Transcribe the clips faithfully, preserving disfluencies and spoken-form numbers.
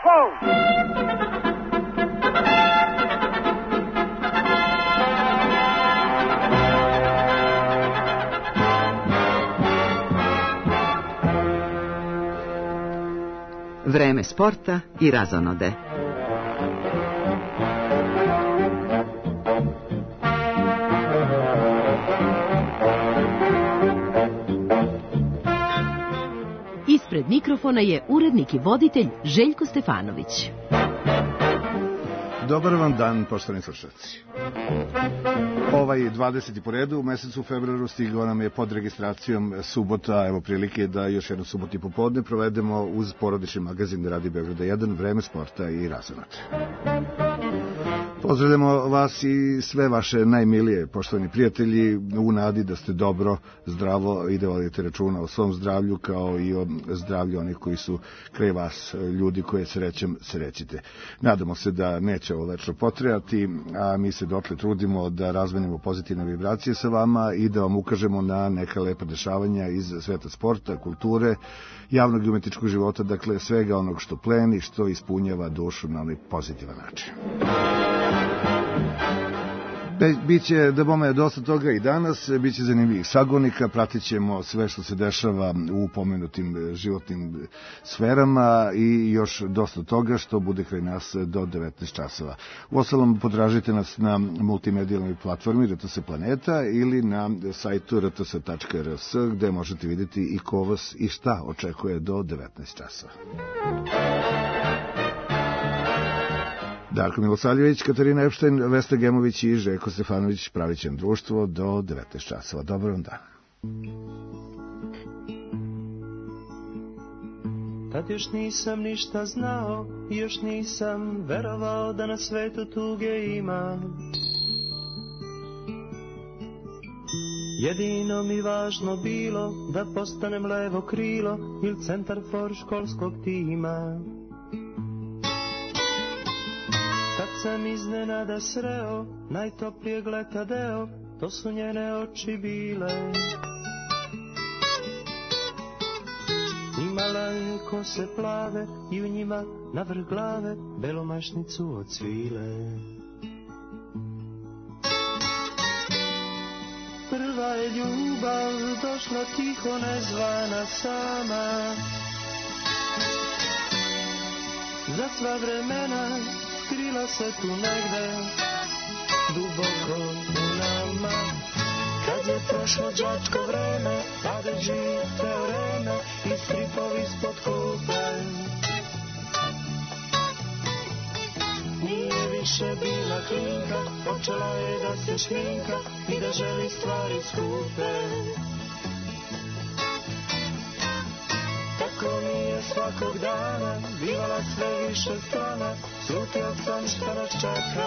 Ho! Vreme sporta i razonode. Ispred mikrofona je urednik i voditelj Željko Stefanović. Dobar vam dan, poštovani slušalci. Ovaj dvadeseti po redu u mesecu februaru stigao nam je pod registracijom subota, evo prilike da još jednu subotu popodne provedemo uz porodični magazin Radio Beograda jedan, Vreme sporta i razonode. Pozdravljamo vas i sve vaše najmilije, poštovani prijatelji, u nadi da ste dobro, zdravo i da vodite računa o svom zdravlju, kao i o zdravlju onih koji su kraj vas, ljudi koje srećem srećite. Nadamo se da neće ovo večno potrajati, a mi se dotle trudimo da razmenimo pozitivne vibracije sa vama i da vam ukažemo na neka lepa dešavanja iz sveta sporta, kulture, javnog i umetničkog života, dakle svega onog što pleni, što ispunjava dušu na onaj pozitivan način. Biće da bome dosta toga i danas, biće zanimljivih sagonika, pratit ćemo sve što se dešava u pomenutim životnim sferama i još dosta toga što bude kraj nas do devetnaest časova. Uostalom, potražite nas na multimedijalnoj platformi R T S Planeta ili na sajtu r t s tačka r s gde možete vidjeti i ko vas i šta očekuje do devetnaest časova. Darko Milosavljević, Katarina Epštajn, Vesna Gemović i Željko Stefanović pravit će društvo do devetnaest časova. Dobar vam dan. Tad još nisam ništa znao i još nisam verovao da na svetu tuge ima. Jedino mi važno bilo da postanem levo krilo ili centar for školskog tima. Kad sam iznenada sreo najtoplijeg leta deo, to su njene oči bile. Imala je kose plave i u njima navrh glave belomašnicu od svile. Prva je ljubav došla tiho nezvana sama. Za sva vremena skrila se tu negde, duboko u nama. Kad je prošlo đačko vreme, padeži teoreme i stripovi ispod kupe. Nije više bila klinka, počela je da se šminka i da želi stvari skupe. Tako mi je svakog dana bivala sve više strana, slutio sam šta nas čeka.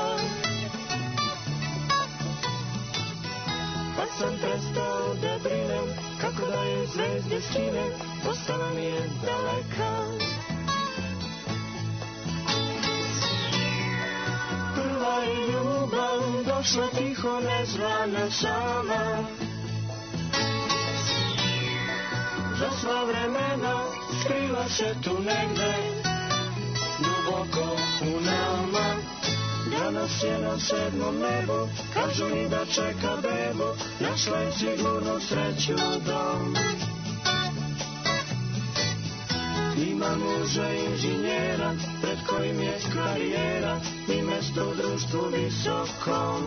Pa sam prestao da brinem kako da je zvezde skine, postala mi je daleka. Prva je ljubav došla tiho nezvana sama. Za sva vremena skrila se tu negde, duboko u nama. Danas je na sedmom nebu, kažu mi da čeka bebu, našla je sigurno sreću dom. Ima muža inženjera, pred kojim je karijera i mesto u društvu visokom.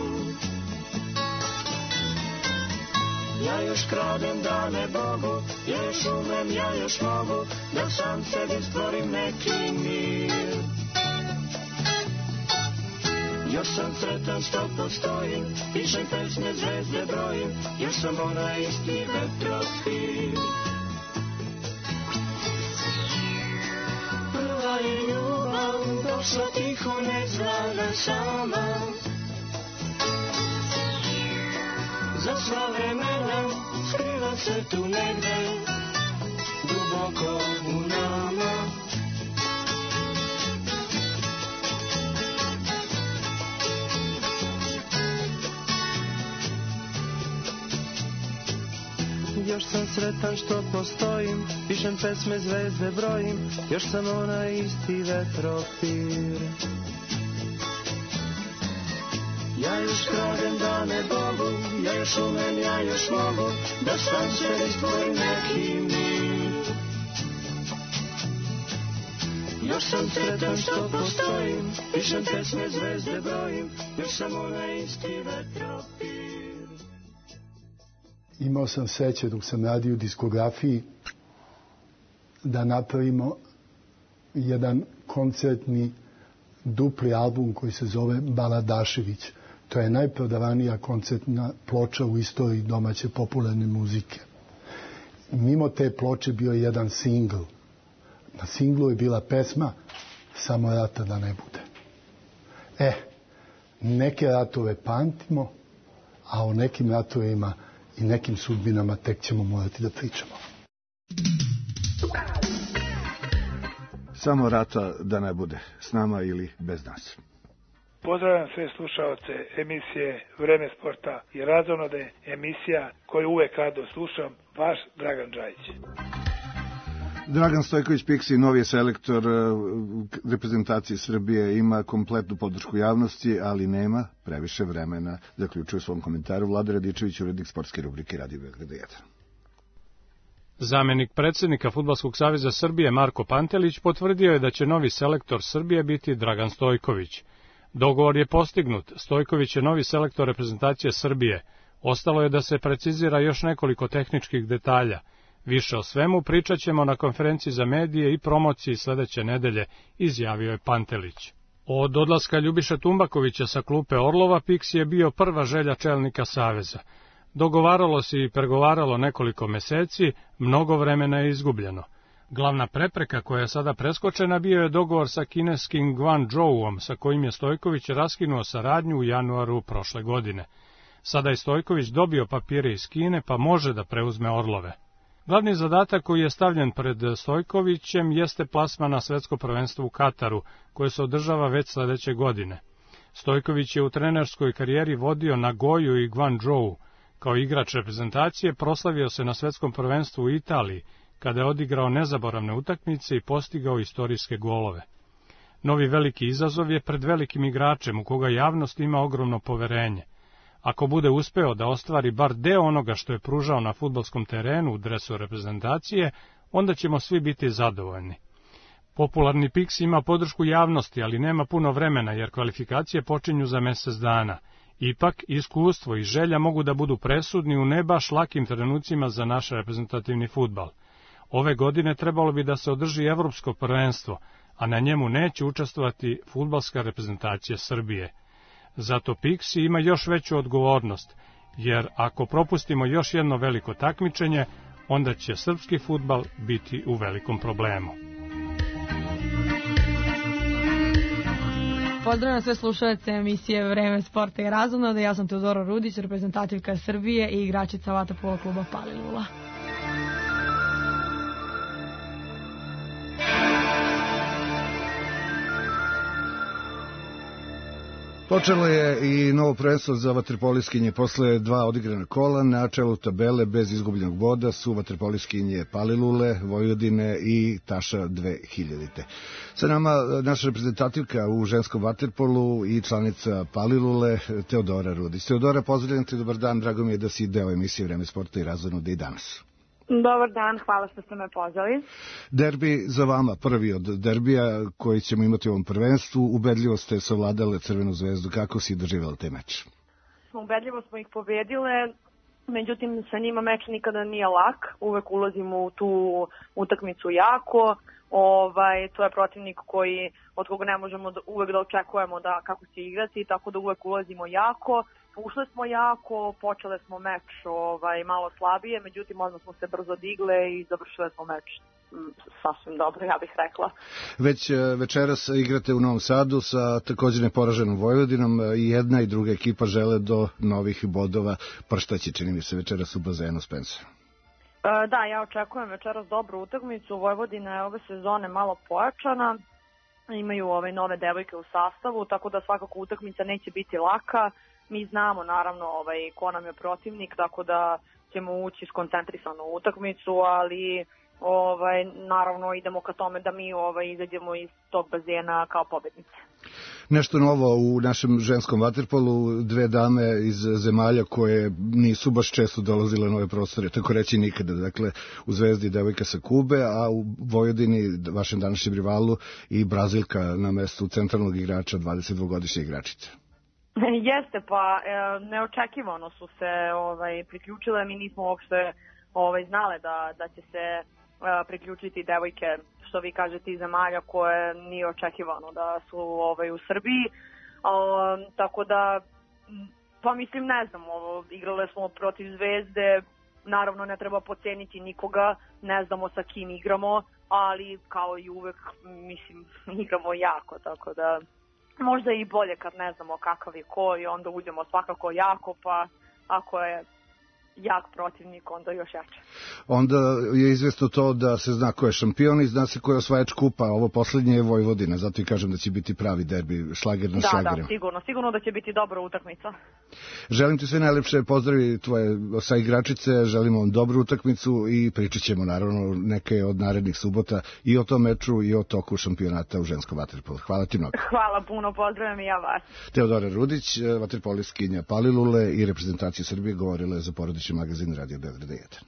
Ja još kradem dane Bogu, ja još umem, ja još mogu, da sam sebi stvorim neki mir. Još sam sretan što postojim, pišem pesme, zvezde brojim, još sam onaj isti vetrofil. Prva je ljubav došla tiho nezvana sama. Za sva vremena skriva se tu negde, duboko u nama. Još sam sretan što postojim, pišem pesme, zvezde brojim, još sam onaj isti vetropir. Ja još kradem dane Bogu, ja još umem, ja još mogu, da sam se iztvoj neki mir. Još sam sretan što postojim, pišem pesme, zvezde brojim, još sam onaj isti vetropir. Imao sam sreće dok sam radio u diskografiji da napravimo jedan koncertni dupli album koji se zove Baladašević. To je najprodavanija koncertna ploča u istoriji domaće popularne muzike. Mimo te ploče bio je jedan singl. Na singlu je bila pesma Samo rata da ne bude. E, neke ratove pamtimo, a o nekim ratovima i nekim sudbinama tek ćemo morati da pričamo. Samo rata da ne bude, s nama ili bez nas. Pozdravljam sve slušaoce emisije Vreme sporta i razonode, emisija koju uvek rado slušam, vaš Dragan Đajić. Dragan Stojković Piksi, novi je selektor reprezentacije Srbije, ima kompletnu podršku javnosti, ali nema previše vremena, zaključuje u svom komentaru Vlada Radičević, urednik sportske rubrike Radio Beograd jedan. Zamenik predsjednika Fudbalskog saveza Srbije Marko Pantelić potvrdio je da će novi selektor Srbije biti Dragan Stojković. Dogovor je postignut, Stojković je novi selektor reprezentacije Srbije. Ostalo je da se precizira još nekoliko tehničkih detalja. Više o svemu pričat ćemo na konferenciji za medije i promociji sledeće nedelje, izjavio je Pantelić. Od odlaska Ljubiše Tumbakovića sa klupe Orlova, Piksi je bio prva želja čelnika saveza. Dogovaralo se i pregovaralo nekoliko meseci, mnogo vremena je izgubljeno. Glavna prepreka koja je sada preskočena bio je dogovor sa kineskim Guangzhouom, sa kojim je Stojković raskinuo saradnju u januaru prošle godine. Sada je Stojković dobio papire iz Kine, pa može da preuzme Orlove. Glavni zadatak koji je stavljen pred Stojkovićem jeste plasman na svetsko prvenstvo u Kataru, koje se održava već sledeće godine. Stojković je u trenerskoj karijeri vodio Nagoju i Guangzhou. Kao igrač reprezentacije proslavio se na svetskom prvenstvu u Italiji, kada je odigrao nezaboravne utakmice i postigao istorijske golove. Novi veliki izazov je pred velikim igračem u koga javnost ima ogromno poverenje. Ako bude uspeo da ostvari bar deo onoga što je pružao na fudbalskom terenu u dresu reprezentacije, onda ćemo svi biti zadovoljni. Popularni Piksi ima podršku javnosti, ali nema puno vremena jer kvalifikacije počinju za mesec dana. Ipak, iskustvo i želja mogu da budu presudni u ne baš lakim trenucima za naš reprezentativni fudbal. Ove godine trebalo bi da se održi evropsko prvenstvo, a na njemu neće učestvovati fudbalska reprezentacija Srbije. Zato Piksi ima još veću odgovornost, jer ako propustimo još jedno veliko takmičenje, onda će srpski fudbal biti u velikom problemu. Pozdravljam sve slušalce emisije Vreme sporta i razonode. Ja sam Teodora Rudić, reprezentativka Srbije i igračica vaterpolo kluba Palilula. Počelo je i novo prvenstvo za vaterpoliskinje posle dva odigrana kola. Na čelu tabele bez izgubljenog boda su vaterpoliskinje Palilule, Vojvodine i Taša dve hiljadite. Sa nama naša reprezentativka u ženskom vaterpolu i članica Palilule Teodora Rudić. Teodora, pozdravljam te, dobar dan, drago mi je da si deo emisije Vreme sporta i razonode i danas. Dobar dan, hvala što ste me pozvali. Derbi za vama, prvi od derbija koji ćemo imati u ovom prvenstvu. Ubedljivo ste savladale Crvenu zvezdu. Kako si doživjela te meč? Ubedljivo smo ih pobedile, međutim sa njima meč nikada nije lak. Uvek ulazimo u tu utakmicu jako. Ovaj, to je protivnik koji, od koga ne možemo da, uvek da očekujemo da kako će igrati, tako da uvek ulazimo jako. Ušle smo jako, počele smo meč ovaj, malo slabije, međutim odmah smo se brzo digle i završile smo meč sasvim dobro, ja bih rekla. Već večeras igrate u Novom Sadu sa također neporaženom Vojvodinom i jedna i druga ekipa žele do novih bodova. Prštaće, čini mi se, večeras u bazenu Spencer. Da, ja očekujem večeras dobru utakmicu. Vojvodina je ove sezone malo pojačana, imaju ove nove devojke u sastavu, tako da svakako utakmica neće biti laka. Mi znamo naravno ovaj, ko nam je protivnik, tako da ćemo ući skoncentrisano u utakmicu, ali ovaj, naravno idemo ka tome da mi ovaj, izađemo iz tog bazena kao pobednice. Nešto novo u našem ženskom vaterpolu, dve dame iz zemalja koje nisu baš često dolazile na ove prostore, tako reći nikada, dakle u Zvezdi devojka sa Kube, a u Vojvodini, vašem današnjem rivalu, i Brazilka na mestu centralnog igrača, dvadesetdvogodišnje igračice. Jeste, pa e, neočekivano su se ovaj, priključile, mi nismo uopšte ovaj, znale da, da će se e, priključiti devojke, što vi kažete, iz zemalja koje nije očekivano da su ovaj, u Srbiji, a, tako da, pa mislim, ne znam, ovo, igrale smo protiv Zvezde, naravno ne treba poceniti nikoga, ne znamo sa kim igramo, ali kao i uvek, mislim, igramo jako, tako da možda i bolje kad ne znamo kakav je ko i onda uđemo svakako jako, pa ako je jak protivnik, onda još jače. Onda je izvesno to da se zna ko je šampion i zna se ko je osvajač kupa, ovo poslednje je Vojvodina, zato i kažem da će biti pravi derbi, šlager na da, šlagerima. Da, sigurno, sigurno da će biti dobra utakmica. Želim ti sve najlepše, pozdravi tvoje sa igračice, želimo vam dobru utakmicu i pričat ćemo naravno neke od narednih subota i o tom meču i o toku šampionata u ženskom vaterpolu. Hvala ti mnogo. Hvala puno, pozdravim i ja vas. Teodora Rudić, vaterpoliskinja Palilule i reprezentacije Srbije, govorila je za porodični magazin Radio Beograda jedan.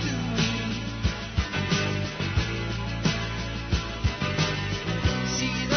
See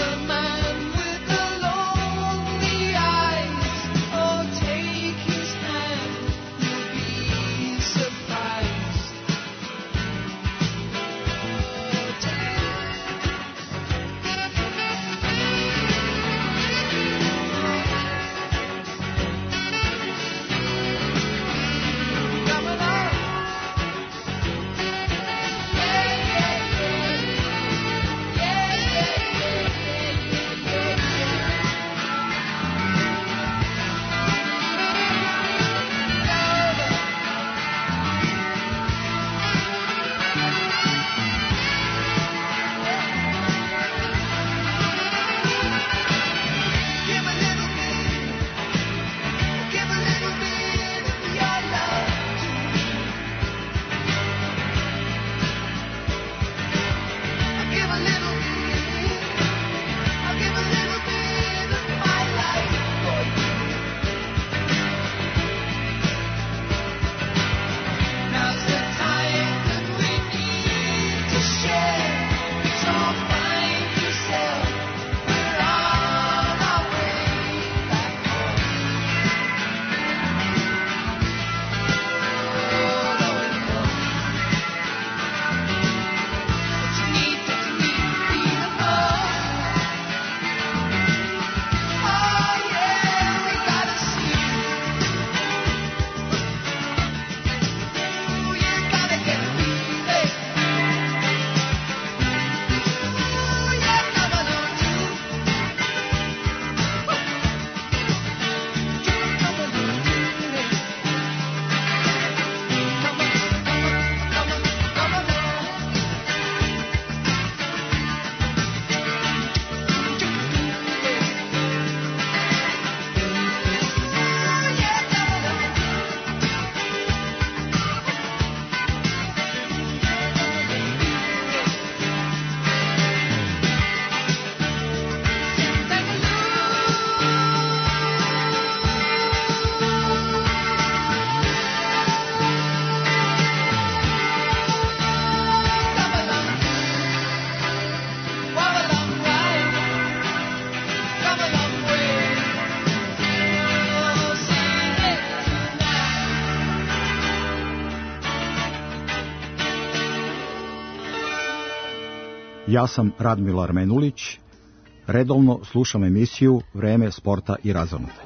Ja sam Radmilo Armenulić, redovno slušam emisiju Vreme sporta i razonode.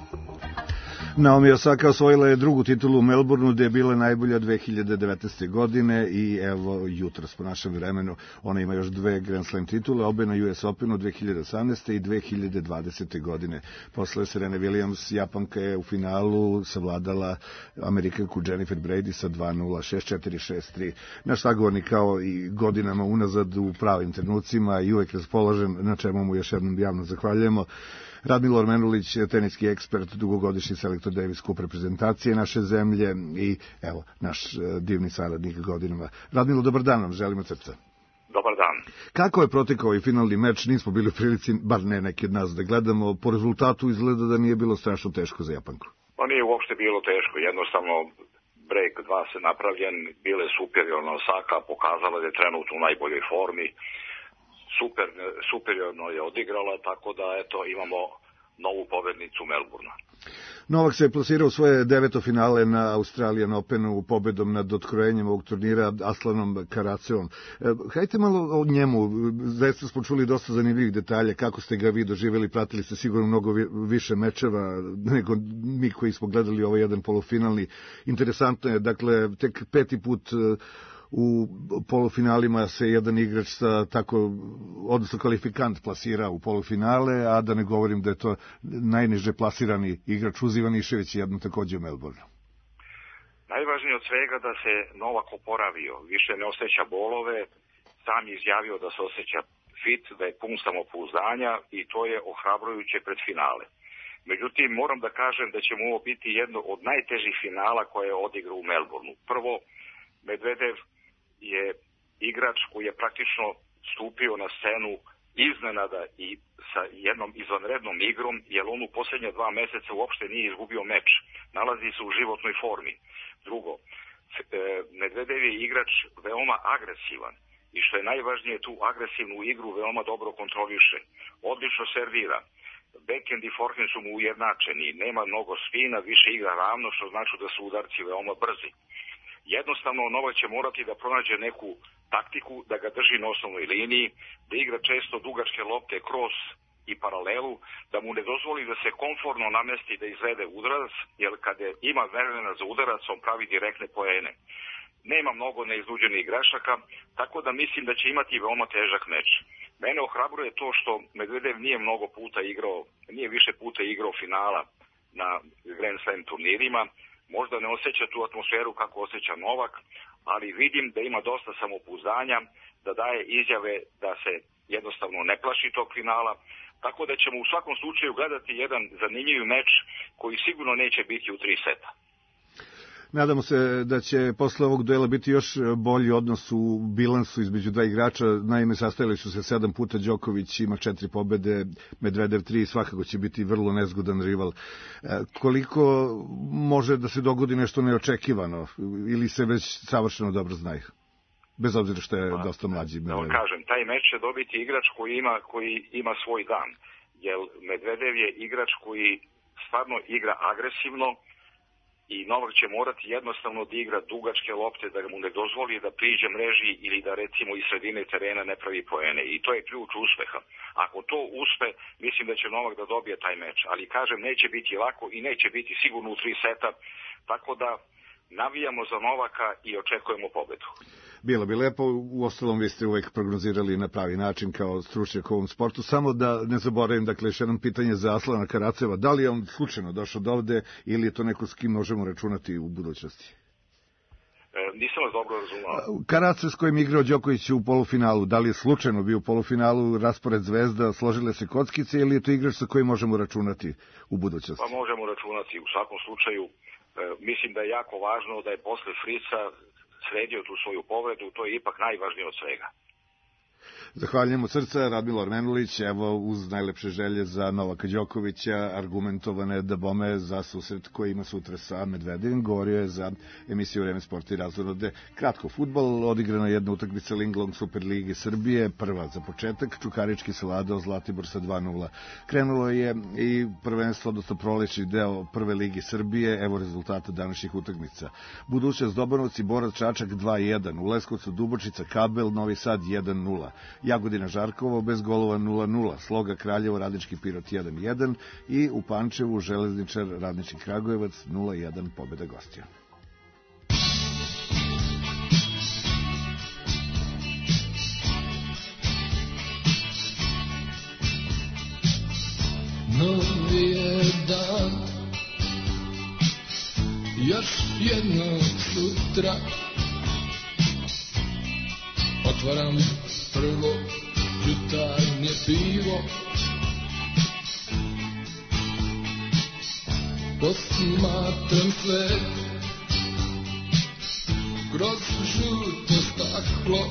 Naomi Osaka osvojila je drugu titulu u Melbourneu, gde je bila najbolja dve hiljade devetnaeste. godine i evo jutros po našem vremenu ona ima još dve Grand Slam titule, obe na U S Openu dve hiljade osamnaeste. i dve hiljade dvadesete. godine. Posle Serena Williams, Japanka je u finalu savladala Amerikanku Jennifer Brady sa dva nula, šest četiri, šest tri. Naš sagovornik kao i godinama unazad u pravim trenucima i uvek raspoložen, na čemu mu još jednom javno zahvaljujemo. Radmilo Armenulić, teniski ekspert, dugogodišnji selektor Davis Cup reprezentacije naše zemlje i evo, naš divni saradnik godinama. Radmilo, dobar dan vam, želimo od srca. Dobar dan. Kako je protekao ovaj finalni meč? Nismo bili u prilici, bar ne neki od nas, da gledamo. Po rezultatu izgleda da nije bilo strašno teško za Japanku. Pa nije uopšte bilo teško, jednostavno break dva se napravljen, bile superiorno Osaka, pokazala da je trenutno u najboljoj formi. Super, superiorno je odigrala, tako da eto imamo novu pobednicu Melbournea. Novak se je plasirao svoje deveto finale na Australian Openu pobedom nad otkrojenjem ovog turnira Aslanom Karacevom. Hajte malo o njemu, zaista smo čuli dosta zanimljivih detalja, kako ste ga vi doživjeli, pratili ste sigurno mnogo više mečeva nego mi koji smo gledali ovaj jedan polufinalni. Interesantno je, dakle, tek peti put u polufinalima se jedan igrač sa tako, odnosno kvalifikant plasira u polufinale, a da ne govorim da je to najniže plasirani igrač uz Ivanišević, jedno takođe u Melbourneu. Najvažnije od svega da se Novak oporavio, više ne osjeća bolove, sam je izjavio da se osjeća fit, da je pun samopouzdanja i to je ohrabrujuće pred finale. Međutim, moram da kažem da će mu ovo biti jedno od najtežih finala koje je odigrao u Melbourneu. Prvo, Medvedev je igrač koji je praktično stupio na scenu iznenada i sa jednom izvanrednom igrom, jer on u posljednja dva meseca uopšte nije izgubio meč. Nalazi se u životnoj formi. Drugo, Medvedev je igrač veoma agresivan i što je najvažnije, tu agresivnu igru veoma dobro kontroliše. Odlično servira. Backhand i forehand su mu ujednačeni. Nema mnogo spina, više igra ravno, što znači da su udarci veoma brzi. Jednostavno Novak će morati da pronađe neku taktiku, da ga drži na osnovnoj liniji, da igra često dugačke lopte kroz i paralelu, da mu ne dozvoli da se komfortno namesti da izvede udarac, jer kada ima vremena za udarac, on pravi direktne poene. Nema mnogo neiznuđenih grešaka, tako da mislim da će imati veoma težak meč. Mene ohrabruje to što Medvedev nije mnogo puta igrao, nije više puta igrao finala na Grand Slam turnirima. Možda ne osjeća tu atmosferu kako osjeća Novak, ali vidim da ima dosta samopouzdanja, da daje izjave da se jednostavno ne plaši tog finala, tako da ćemo u svakom slučaju gledati jedan zanimljiv meč koji sigurno neće biti u tri seta. Nadamo se da će posle ovog duela biti još bolji odnos u bilansu između dva igrača. Naime, sastajali su se sedam puta, Đoković ima četiri pobede, Medvedev tri, svakako će biti vrlo nezgodan rival. Koliko može da se dogodi nešto neočekivano ili se već savršeno dobro znaju? Bez obzira što je dosta mlađi. Da vam kažem, taj meč će dobiti igrač koji ima, koji ima svoj dan. Jer Medvedev je igrač koji stvarno igra agresivno, i Novak će morati jednostavno da igra dugačke lopte, da mu ne dozvoli da priđe mreži ili da recimo iz sredine terena ne pravi poene. I to je ključ uspeha. Ako to uspe, mislim da će Novak da dobije taj meč. Ali kažem, neće biti lako i neće biti sigurno u tri seta, tako da navijamo za Novaka i očekujemo pobedu. Bilo bi lepo, u ostalom vi ste uvek prognozirali na pravi način kao stručnjak u ovom sportu. Samo da ne zaboravim, dakle, još jedno pitanje za Aslana Karaceva. Da li je on slučajno došao do ovde ili je to neko s kim možemo računati u budućnosti? E, nisam vas dobro razumao. Karacev s kojim igrao Đoković u polufinalu, da li je slučajno bio u polufinalu, raspored zvezda, složile se kockice ili je to igrač sa kojim možemo računati u budućnosti? Pa možemo računati u svakom slučaju. E, mislim da je jako važno da je posle Frica sredio tu svoju povredu, to je ipak najvažnije od svega. Zahvaljujem od srca, Radmilo Armenulić, evo uz najlepše želje za Novaka Đokovića, argumentovane da bome za susret koji ima sutra sa Medvedevim, govorio je za emisiju Vreme sporta i razonode. Kratko, fudbal, odigrana jedna utakmica Linglong Superlige Srbije, prva za početak, Čukarički savladao Zlatibor sa dva nula. Krenulo je i prvenstvo, odnosno prolećni deo prve ligi Srbije, evo rezultata današnjih utakmica. Budućnost Dobanovci, Borac Čačak dva jedan, u Leskovcu Dubočica Kabel, Novi Sad jedan nula. Jagodina Žarkovo bez golova nula nula, Sloga Kraljevo Radnički Pirot jedan jedan i u Pančevu Železničar Radnički Kragujevac nula jedan pobjeda gostija. Novi je dan, još jednog sutra, otvaram prvo jutarnje pivo, posmatram sve kroz žuto staklo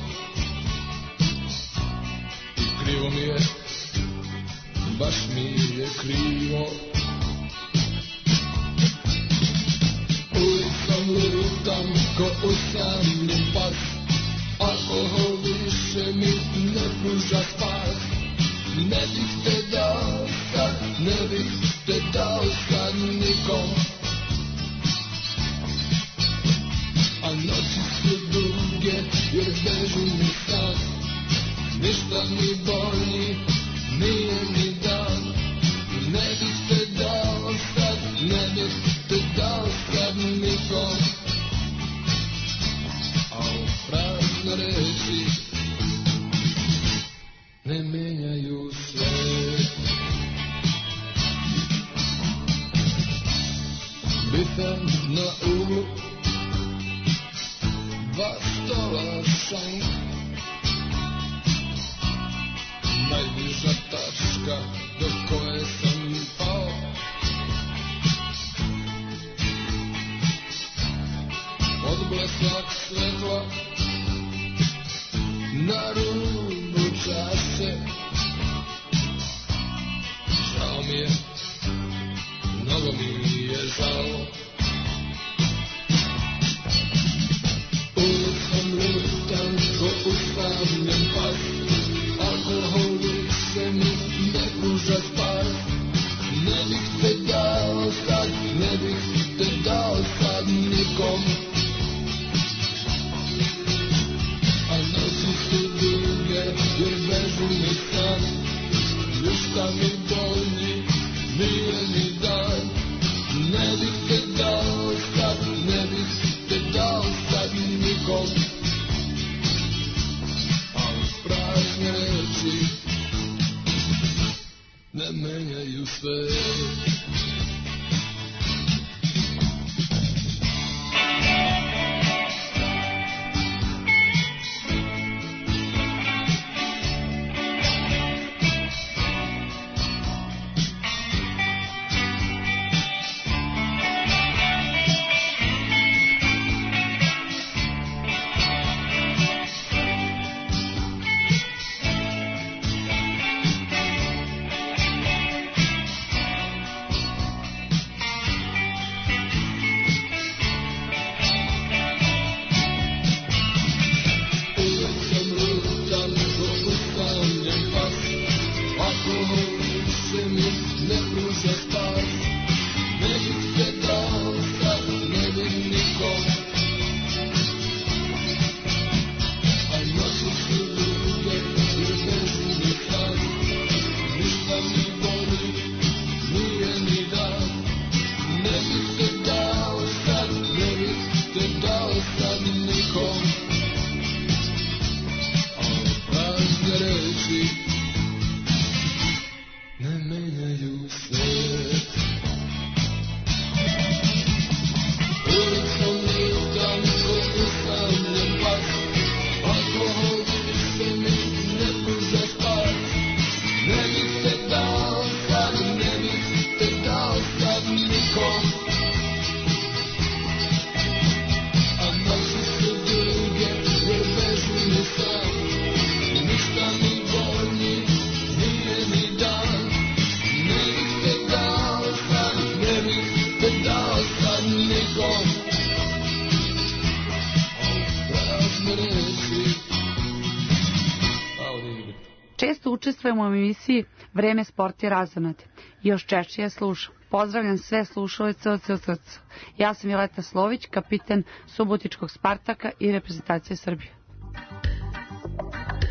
i krivo mi je, baš mi je krivo. Ulicom lutam ko usamljen pas, alkohol više mi ne pruža spas. Ne bih te dao sad, ne bih te dao sad nikom, a noći su duge jer bežu mi san. Ništa mi bolji nije ni dan. Ne bih te dao sad, ne bih te dao sad nikom, a u prazne reči ne menjaju svet. Bifen na uglu, dva stola šank, najbliža tačka do koje sam pao. Odblesak svetla na rubu čase, žao mi je, mnogo mi je žao. Ulicom lutam ko usamljen pas, alkohol više mi ne pruža spas. Ne bih te dao sad, ne bih te dao sad nikom, a noći su duge jer bežu mi san. Ništa mi bolji nije ni dan. Ne bih te dao sad, ne bih te dao sad nikom, a prazne reči ne menjaju sve. Često učestvujemo u emisiji Vreme, sport i razonode. Još češće je slušam. Pozdravljam sve slušalice od srca. Ja sam Violeta Slović, kapiten Subotičkog Spartaka i reprezentacije Srbije.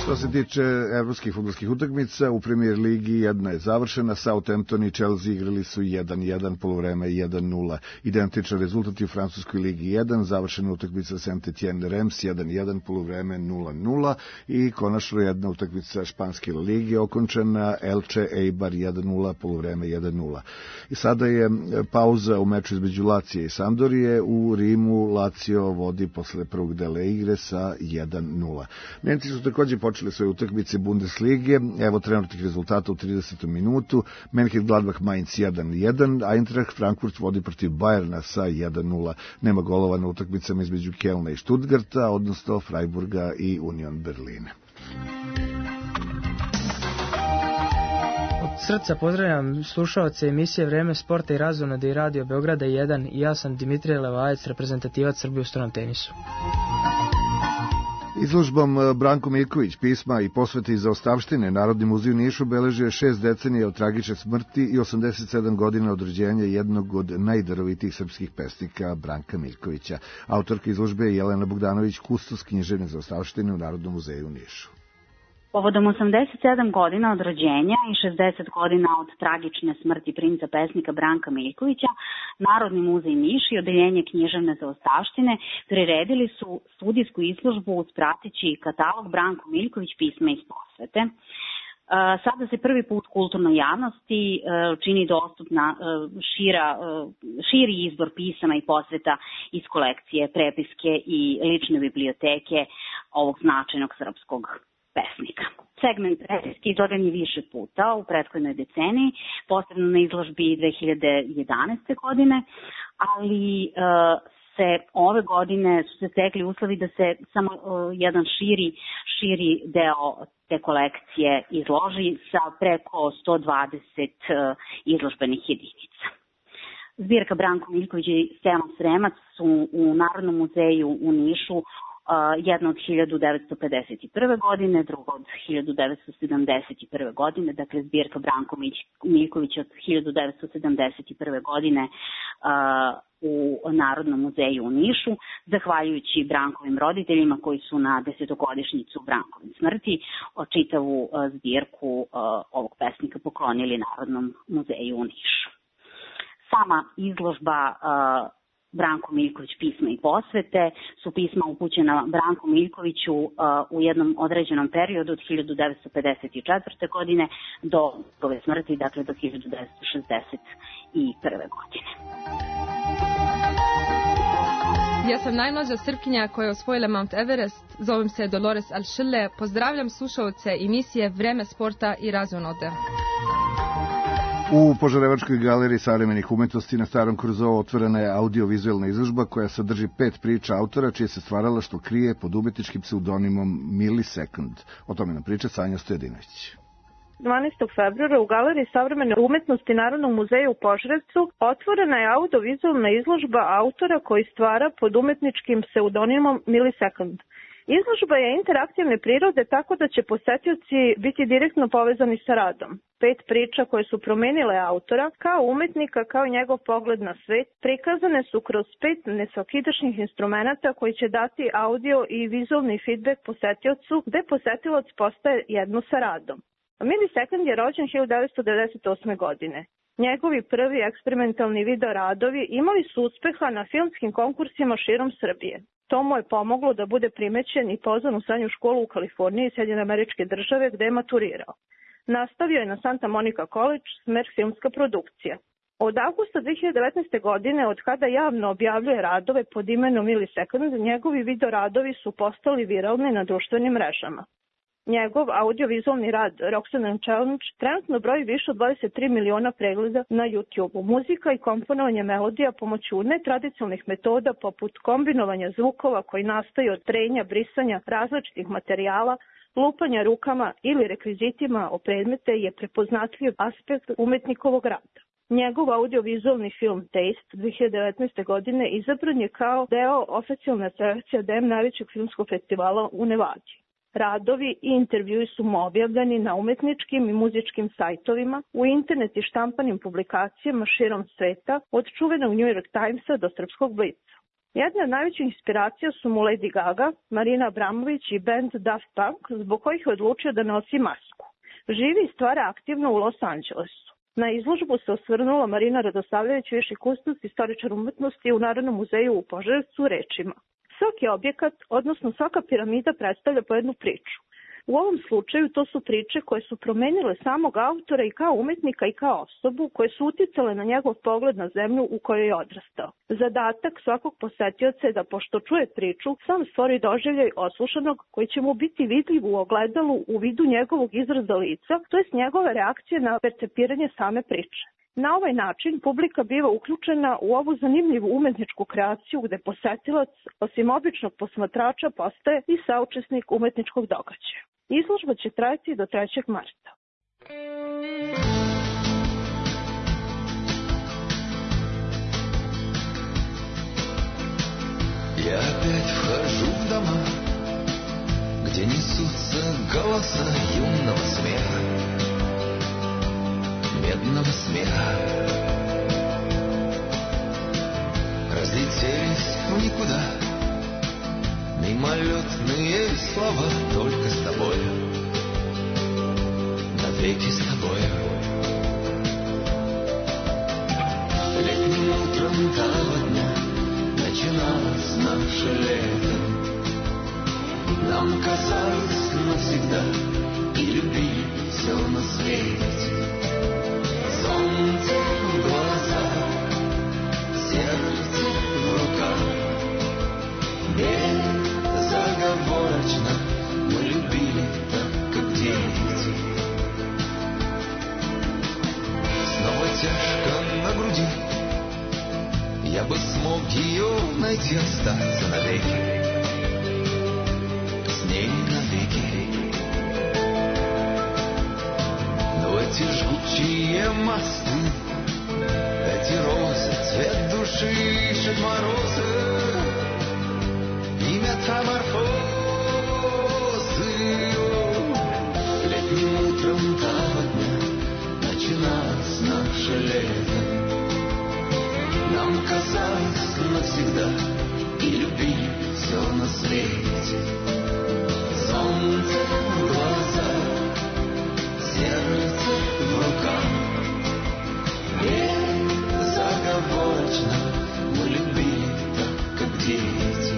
Što se tiče evropskih fudbalskih utakmica, u Premier ligi jedna je završena, Southampton i Chelsea igrali su jedan jedan, poluvreme jedan nula. Identičan rezultat u Francuskoj ligi jedan, završena utakmica Saint-Étienne Reims jedan jedan, poluvreme nula nula i konačno jedna utakmica Španske lige okončena, Elche Eibar jedan nula, poluvreme jedan nula. I sada je pauza u meču između Lacija i Sampdorije. U Rimu Lazio vodi posle prvog dela igre sa jedan nula. Nemci su također počeli svoje utakmice Bundeslige. Evo trenutnih rezultata u tridesetom minutu. Mönchengladbach Mainz jedan jedan, Eintracht Frankfurt vodi protiv Bayerna sa jedan nula. Nema golova na utakmicama između Kelna i Stuttgarta, odnosno Freiburga i Union Berlina. Od srca pozdravljam slušaoce emisije Vreme sporta i razonode i Radio Beograda jedan i ja sam Dimitrije Levajac, reprezentativac Srbije u stranom tenisu. Izložbom Branko Mirković pisma i posvete iz zaostavštine Narodni muzej u Nišu beležio šest decenija od tragične smrti i osamdeset sedam godina od rođenja jednog od najdarovitijih srpskih pesnika Branka Mirkovića. Autorka izložbe je Jelena Bogdanović, kustos književne zaostavštine u Narodnom muzeju u Nišu. Povodom osamdeset sedam godina od rođenja i šezdeset godina od tragične smrti princa pesnika Branka Mirkovića, Narodni muzej Niš i Odeljenje književne zaostavštine priredili su studijsku izložbu uz prateći katalog Branko Mirković pisma iz posvete. Sada se prvi put kulturnoj javnosti čini dostupna šira, širi izbor pisama i posveta iz kolekcije, prepiske i lične biblioteke ovog značajnog srpskog pesnika. Segment prepiske izlagan je više puta u prethodnoj deceniji, posebno na izložbi dve hiljade jedanaeste. godine, ali uh, se ove godine su se stekli uslovi da se samo uh, jedan širi, širi deo te kolekcije izloži sa preko sto dvadeset uh, izložbenih jedinica. Zbirka Branko Mirković i Stevan Sremac su u Narodnom muzeju u Nišu. Uh, jedno od hiljadu devetsto pedeset prve. godine, drugo od hiljadu devetsto sedamdeset prve. godine, dakle zbirka Branko Mirković od hiljadu devetsto sedamdeset prve. godine uh, u Narodnom muzeju u Nišu, zahvaljujući Brankovim roditeljima koji su na desetogodišnjicu Brankovim smrti čitavu uh, zbirku uh, ovog pesnika poklonili Narodnom muzeju u Nišu. Sama izložba uh, Branko Mirković pisma i posvete su pisma upućena Branku Mirkoviću uh, u jednom određenom periodu od hiljadu devetsto pedeset četvrte. godine do njegove smrti, dakle do hiljadu devetsto šezdeset prve. godine. Ja sam najmlađa Srpkinja koja je osvojila Mount Everest, zovem se Dolores Alšile, pozdravljam slušalce emisije Vreme sporta i razonode. U Požarevačkoj galeriji savremenih umetnosti na Starom Krozovu otvorena je audio-vizualna izložba koja sadrži pet priča autora čije se stvaralaštvo krije pod umetničkim pseudonimom Millisecond. O tome nam priča Sanja Stojadinović. dvanaestog februara u Galeriji savremene umetnosti Narodnog muzeja u Požarevcu otvorena je audio-vizualna izložba autora koji stvara pod umetničkim pseudonimom Millisecond. Izložba je interaktivne prirode tako da će posetioci biti direktno povezani sa radom. Pet priča koje su promenile autora kao umetnika, kao i njegov pogled na svet, prikazane su kroz pet nesvakidašnjih instrumenta koji će dati audio i vizualni feedback posetiocu, gde posetilac postaje jedno sa radom. Millisecond je rođen hiljadu devetsto devedeset osme. godine. Njegovi prvi eksperimentalni video radovi imali su uspeha na filmskim konkursima širom Srbije. To mu je pomoglo da bude primećen i pozvan u srednju školu u Kaliforniji i Sjedinjene Američke Države gde je maturirao. Nastavio je na Santa Monica College, smer filmska produkcija. Od avgusta dve hiljade devetnaeste. godine, od kada javno objavljuje radove pod imenom Millisecond, njegovi video radovi su postali viralni na društvenim mrežama. Njegov audiovizualni rad Roxanne and Challenge trenutno broji više od dvadeset tri miliona pregleda na YouTube-u. Muzika i komponovanje melodija pomoću netradicionalnih metoda poput kombinovanja zvukova koji nastaju od trenja, brisanja različitih materijala, lupanja rukama ili rekvizitima o predmete je prepoznatljiv aspekt umetnikovog rada. Njegov audiovizualni film Taste dve hiljade devetnaeste. godine izabran je kao deo oficijalne selekcije D M najvećeg filmskog festivala u Nevadi. Radovi i intervjui su mu objavljeni na umetničkim i muzičkim sajtovima, u internet i štampanim publikacijama širom sveta, od čuvenog New York Timesa do srpskog Blica. Jedna od najvećih inspiracija su mu Lady Gaga, Marina Abramović i band Daft Punk, zbog kojih je odlučio da nosi masku. Živi i stvara aktivno u Los Angelesu. Na izložbu se osvrnula Marina Radosavljević, viši kustos, istoričar umetnosti u Narodnom muzeju u Požarevcu rečima. Svaki objekat, odnosno svaka piramida predstavlja po jednu priču. U ovom slučaju to su priče koje su promenile samog autora i kao umetnika i kao osobu, koje su uticale na njegov pogled na zemlju u kojoj je odrastao. Zadatak svakog posetioca je da, pošto čuje priču, sam stvori doživljaj oslušanog koji će mu biti vidljiv u ogledalu u vidu njegovog izraza lica, to jest njegove reakcije na percepiranje same priče. Na ovaj način publika biva uključena u ovu zanimljivu umetničku kreaciju gde posetilac, osim običnog posmatrača, postaje i saučesnik umetničkog događaja. Izložba će trajati do trećeg marta. Я опять вхожу в дома, где несутся голоса юного смеха, медного смеха. Разлетелись в никуда мимолетные слова, только с тобой, навеки с тобой. Летним утром того дня начиналось наше лето. Нам казалось навсегда и любили все на свете. Солнце в глазах, сердце в руках, безоговорочно мы любили так, как дети. Снова тяжко на груди, я бы смог ее найти, остаться навеки, с ней навеки. Но эти жгучие мосты, эти розы, цвет души, ищут морозы и метаморфозы. Летним утром того дня начиналось наше лето. Нам казалось навсегда и любили все на свете. Солнце в глазах, сердце в руках, безоговорочно мы любили так, как дети.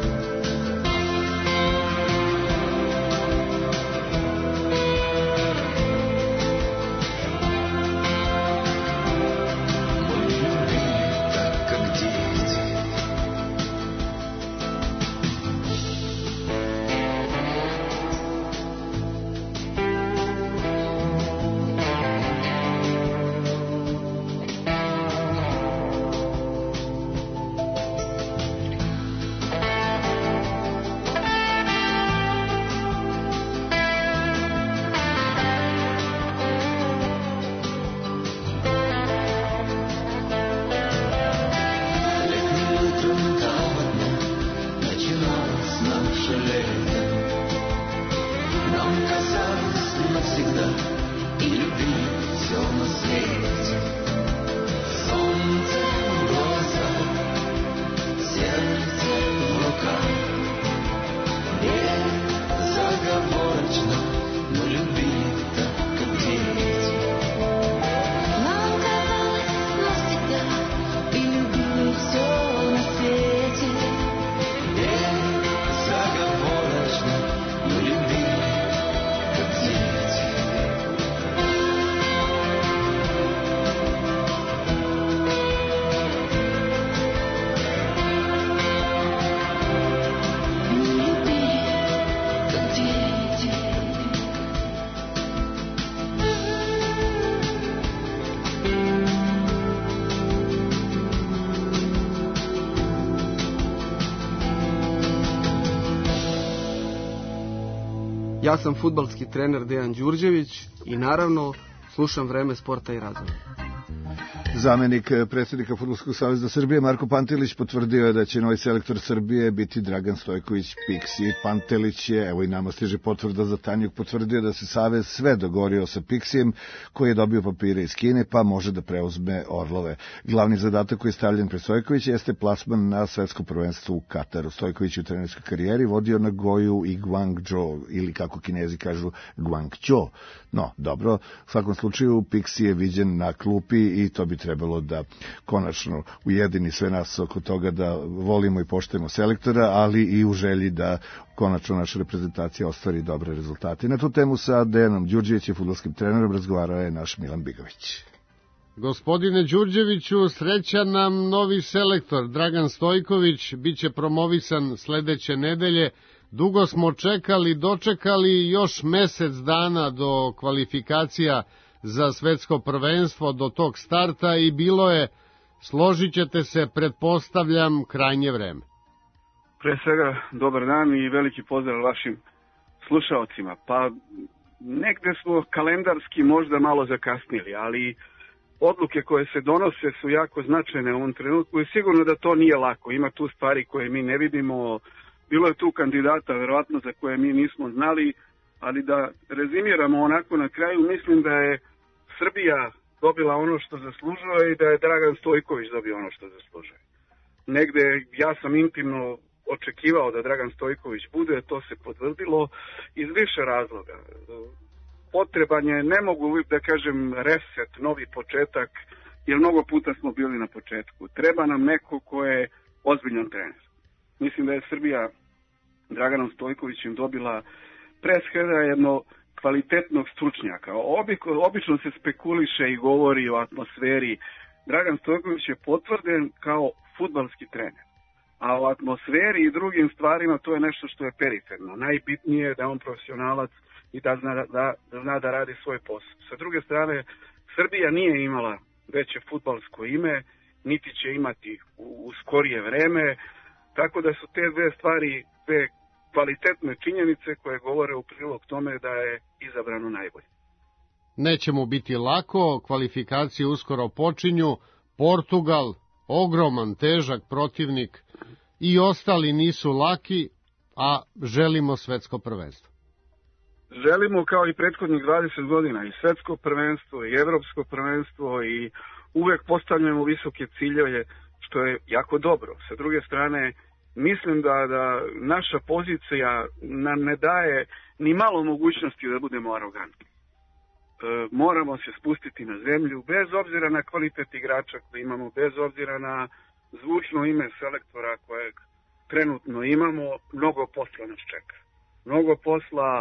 Ja sam fudbalski trener Dejan Đurđević i naravno slušam Vreme sporta i razvoja. Zamenik predsjednika Fudbalskog saveza Srbije Marko Pantelić potvrdio je da će novi selektor Srbije biti Dragan Stojković Piksi. Pantelić je, evo i nama stiže potvrda za Tanjuk, potvrdio da se savez sve dogorio sa Piksijem, koji je dobio papire iz Kine, pa može da preuzme Orlove. Glavni zadatak koji je stavljen pred Stojkovića jeste plasman na svetsko prvenstvo u Kataru. Stojković u trenerskoj karijeri vodio na Goju i Guangzhou, ili kako Kinezi kažu Guangzhou. No, dobro, u svakom slučaju Piksi je viđen na klupi i to bi trebalo da konačno ujedini sve nas oko toga da volimo i poštujemo selektora, ali i u želji da konačno naša reprezentacija ostvari dobre rezultate. Na tu temu sa Dejanom Đurđevićem, fudbalskim trenerom, razgovarao je naš Milan Bigović. Gospodine Đurđeviću, sreća nam novi selektor Dragan Stojković, bit će promovisan sledeće nedelje. Dugo smo čekali, dočekali još mesec dana do kvalifikacija za svetsko prvenstvo, do tog starta, i bilo je, složit ćete se, pretpostavljam, krajnje vreme. Pre svega, dobar dan i veliki pozdrav vašim slušaocima. Pa, negde smo kalendarski možda malo zakasnili, ali odluke koje se donose su jako značajne u ovom trenutku i sigurno da to nije lako. Ima tu stvari koje mi ne vidimo, bilo je tu kandidata verovatno za koje mi nismo znali, ali da rezimiramo onako na kraju, mislim da je Srbija dobila ono što zaslužuje i da je Dragan Stojković dobio ono što zaslužuje. Negde ja sam intimno očekivao da Dragan Stojković bude, to se potvrdilo iz više razloga. Potreban je, ne mogu da kažem reset, novi početak, jer mnogo puta smo bili na početku. Treba nam neko ko je ozbiljan trener. Mislim da je Srbija Draganom Stojkovićem dobila pre svega jedno kvalitetnog stručnjaka. Obično se spekuliše i govori o atmosferi. Dragan Stojković je potvrden kao fudbalski trener. A o atmosferi i drugim stvarima to je nešto što je periferno. Najbitnije je da je on profesionalac i da zna da, da zna da radi svoj posao. Sa druge strane, Srbija nije imala veće fudbalsko ime, niti će imati u, u skorije vreme, tako da su te dve stvari, dve kvalitetne činjenice koje govore u prilog tome da je izabrano najbolje. Neće mu biti lako, kvalifikacije uskoro počinju, Portugal, ogroman, težak protivnik, i ostali nisu laki, a želimo svetsko prvenstvo. Želimo kao i prethodnih dvadeset godina i svetsko prvenstvo i evropsko prvenstvo i uvek postavljamo visoke ciljeve, što je jako dobro. Sa druge strane, mislim da, da naša pozicija nam ne daje ni malo mogućnosti da budemo arogantni. E, moramo se spustiti na zemlju, bez obzira na kvalitet igrača koji imamo, bez obzira na zvučno ime selektora kojeg trenutno imamo, mnogo posla nas čeka. Mnogo posla, e,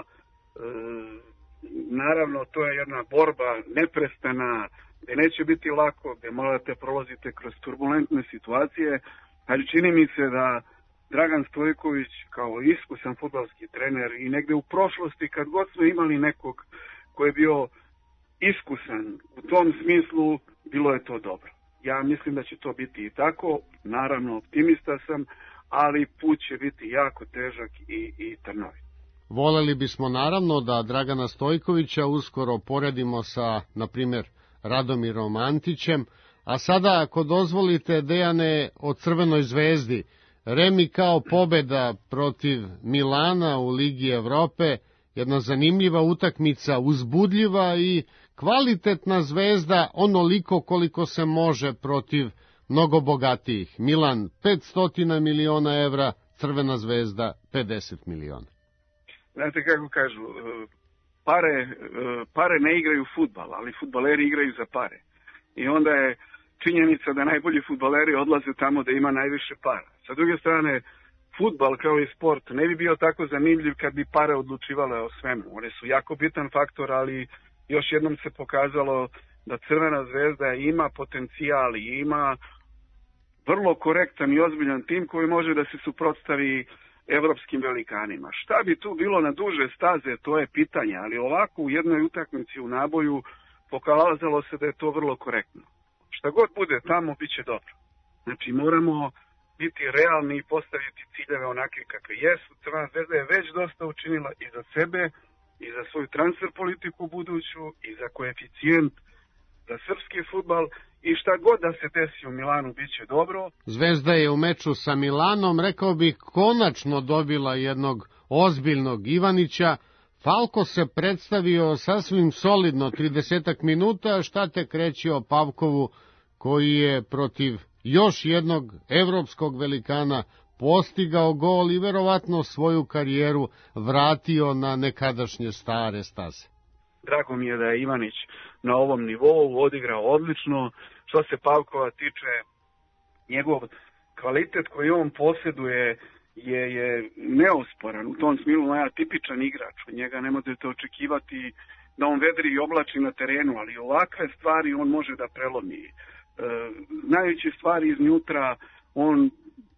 naravno to je jedna borba neprestana, gde neće biti lako, gde morate prolazite kroz turbulentne situacije, ali čini mi se da Dragan Stojković kao iskusan fudbalski trener i negde u prošlosti kad god smo imali nekog ko je bio iskusan u tom smislu, bilo je to dobro. Ja mislim da će to biti i tako, naravno optimista sam, ali put će biti jako težak i, i trnovi. Voleli bismo naravno da Dragana Stojkovića uskoro poredimo sa, na primjer, Radomirom Antićem, a sada ako dozvolite, Dejane, o Crvenoj zvezdi. Remi kao pobeda protiv Milana u Ligi Evrope, jedna zanimljiva utakmica, uzbudljiva i kvalitetna Zvezda, onoliko koliko se može protiv mnogo bogatijih. Milan petsto miliona evra, Crvena zvezda pedeset miliona. Znate kako kažu, pare, pare ne igraju fudbal, ali fudbaleri igraju za pare. I onda je činjenica da najbolji fudbaleri odlaze tamo da ima najviše para. Sa druge strane, fudbal kao i sport ne bi bio tako zanimljiv kad bi pare odlučivale o svemu. One su jako bitan faktor, ali još jednom se pokazalo da Crvena zvezda ima potencijal i ima vrlo korektan i ozbiljan tim koji može da se suprotstavi evropskim velikanima. Šta bi tu bilo na duže staze, to je pitanje, ali ovako u jednoj utakmici u naboju pokazalo se da je to vrlo korektno. Šta god bude tamo, bit će dobro. Znači moramo biti realni i postaviti ciljeve onakve kakve jesu. Crvena zvezda je već dosta učinila i za sebe, i za svoju transfer politiku buduću, i za koeficijent za srpski fudbal i šta god da se desi u Milanu bit će dobro. Zvezda je u meču sa Milanom, rekao bih, konačno dobila jednog ozbiljnog Ivanića. Falko se predstavio sasvim solidno tridesetak minuta, šta te kreći o Pavkovu koji je protiv još jednog evropskog velikana postigao gol i verovatno svoju karijeru vratio na nekadašnje stare staze. Drago mi je da je Ivanić na ovom nivou odigrao odlično. Što se Pavkova tiče, njegov kvalitet koji on posjeduje je, je neosporan. U tom smislu je tipičan igrač. Od njega ne možete očekivati da on vedri i oblači na terenu, ali ovakve stvari on može da prelomi. E, znajući stvari iznutra, on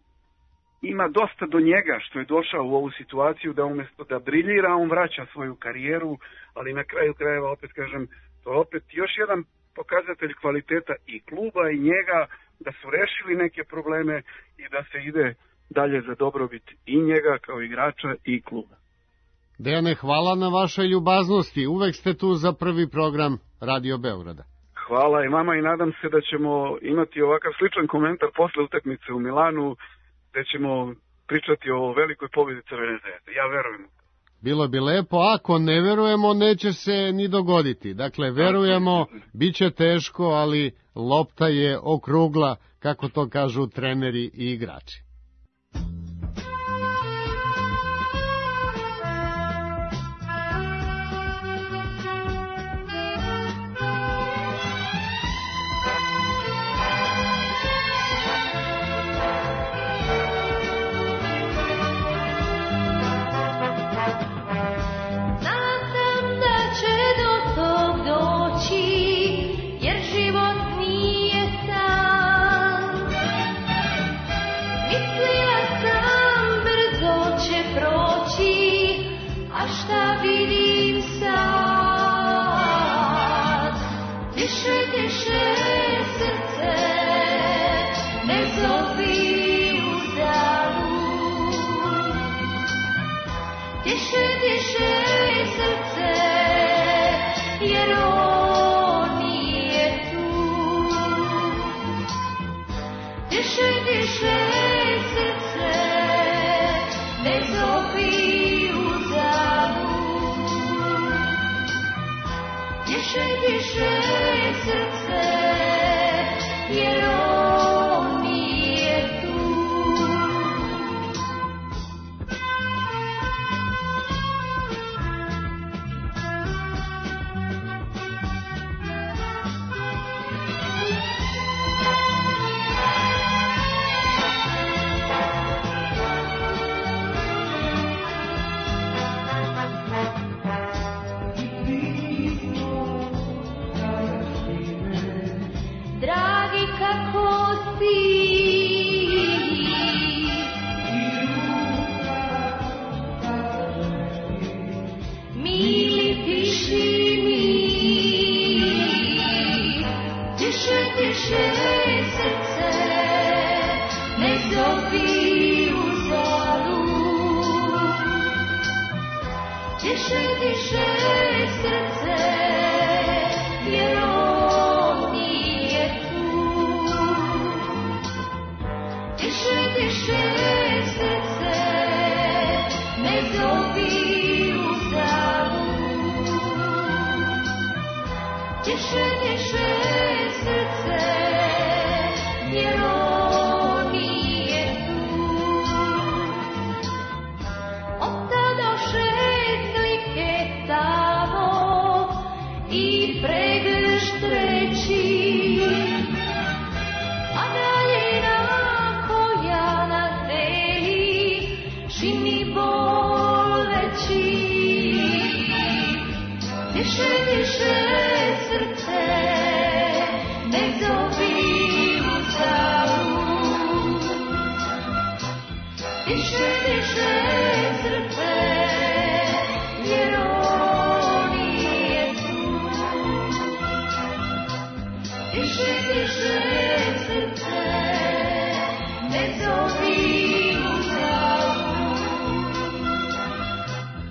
ima dosta do njega što je došao u ovu situaciju da umjesto da briljira, on vraća svoju karijeru, ali na kraju krajeva, opet kažem, to je opet još jedan pokazatelj kvaliteta i kluba i njega, da su rešili neke probleme i da se ide dalje za dobrobit i njega kao igrača i kluba. Dejane, hvala na vašoj ljubaznosti. Uvek ste tu za prvi program Radio Beograda. Hvala i vama i nadam se da ćemo imati ovakav sličan komentar posle utakmice u Milanu, gde ćemo pričati o velikoj pobjedi Crvene zvezde. Ja verujem. Bilo bi lepo, ako ne verujemo, neće se ni dogoditi. Dakle, verujemo, bit će teško, ali lopta je okrugla, kako to kažu treneri i igrači.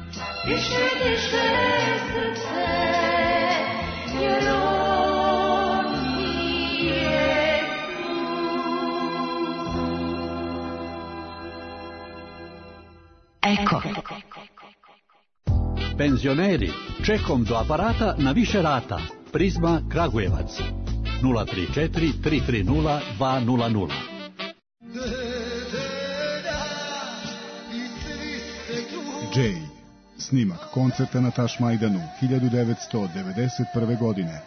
Diše, diše srce, jer on Penzioneri, čekom do aparata na više rata. Prizma Kragujevac. nula tri četiri tri tri nula dva nula nula. Jay. Snimak koncerta na Tašmajdanu hiljadu devetsto devedeset prve. godine.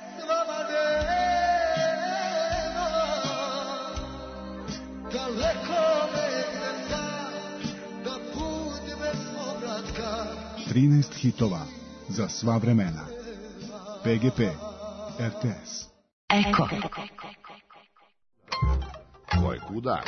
trinaest hitova za sva vremena. P G P, R T S. Eko. Ko je kuda?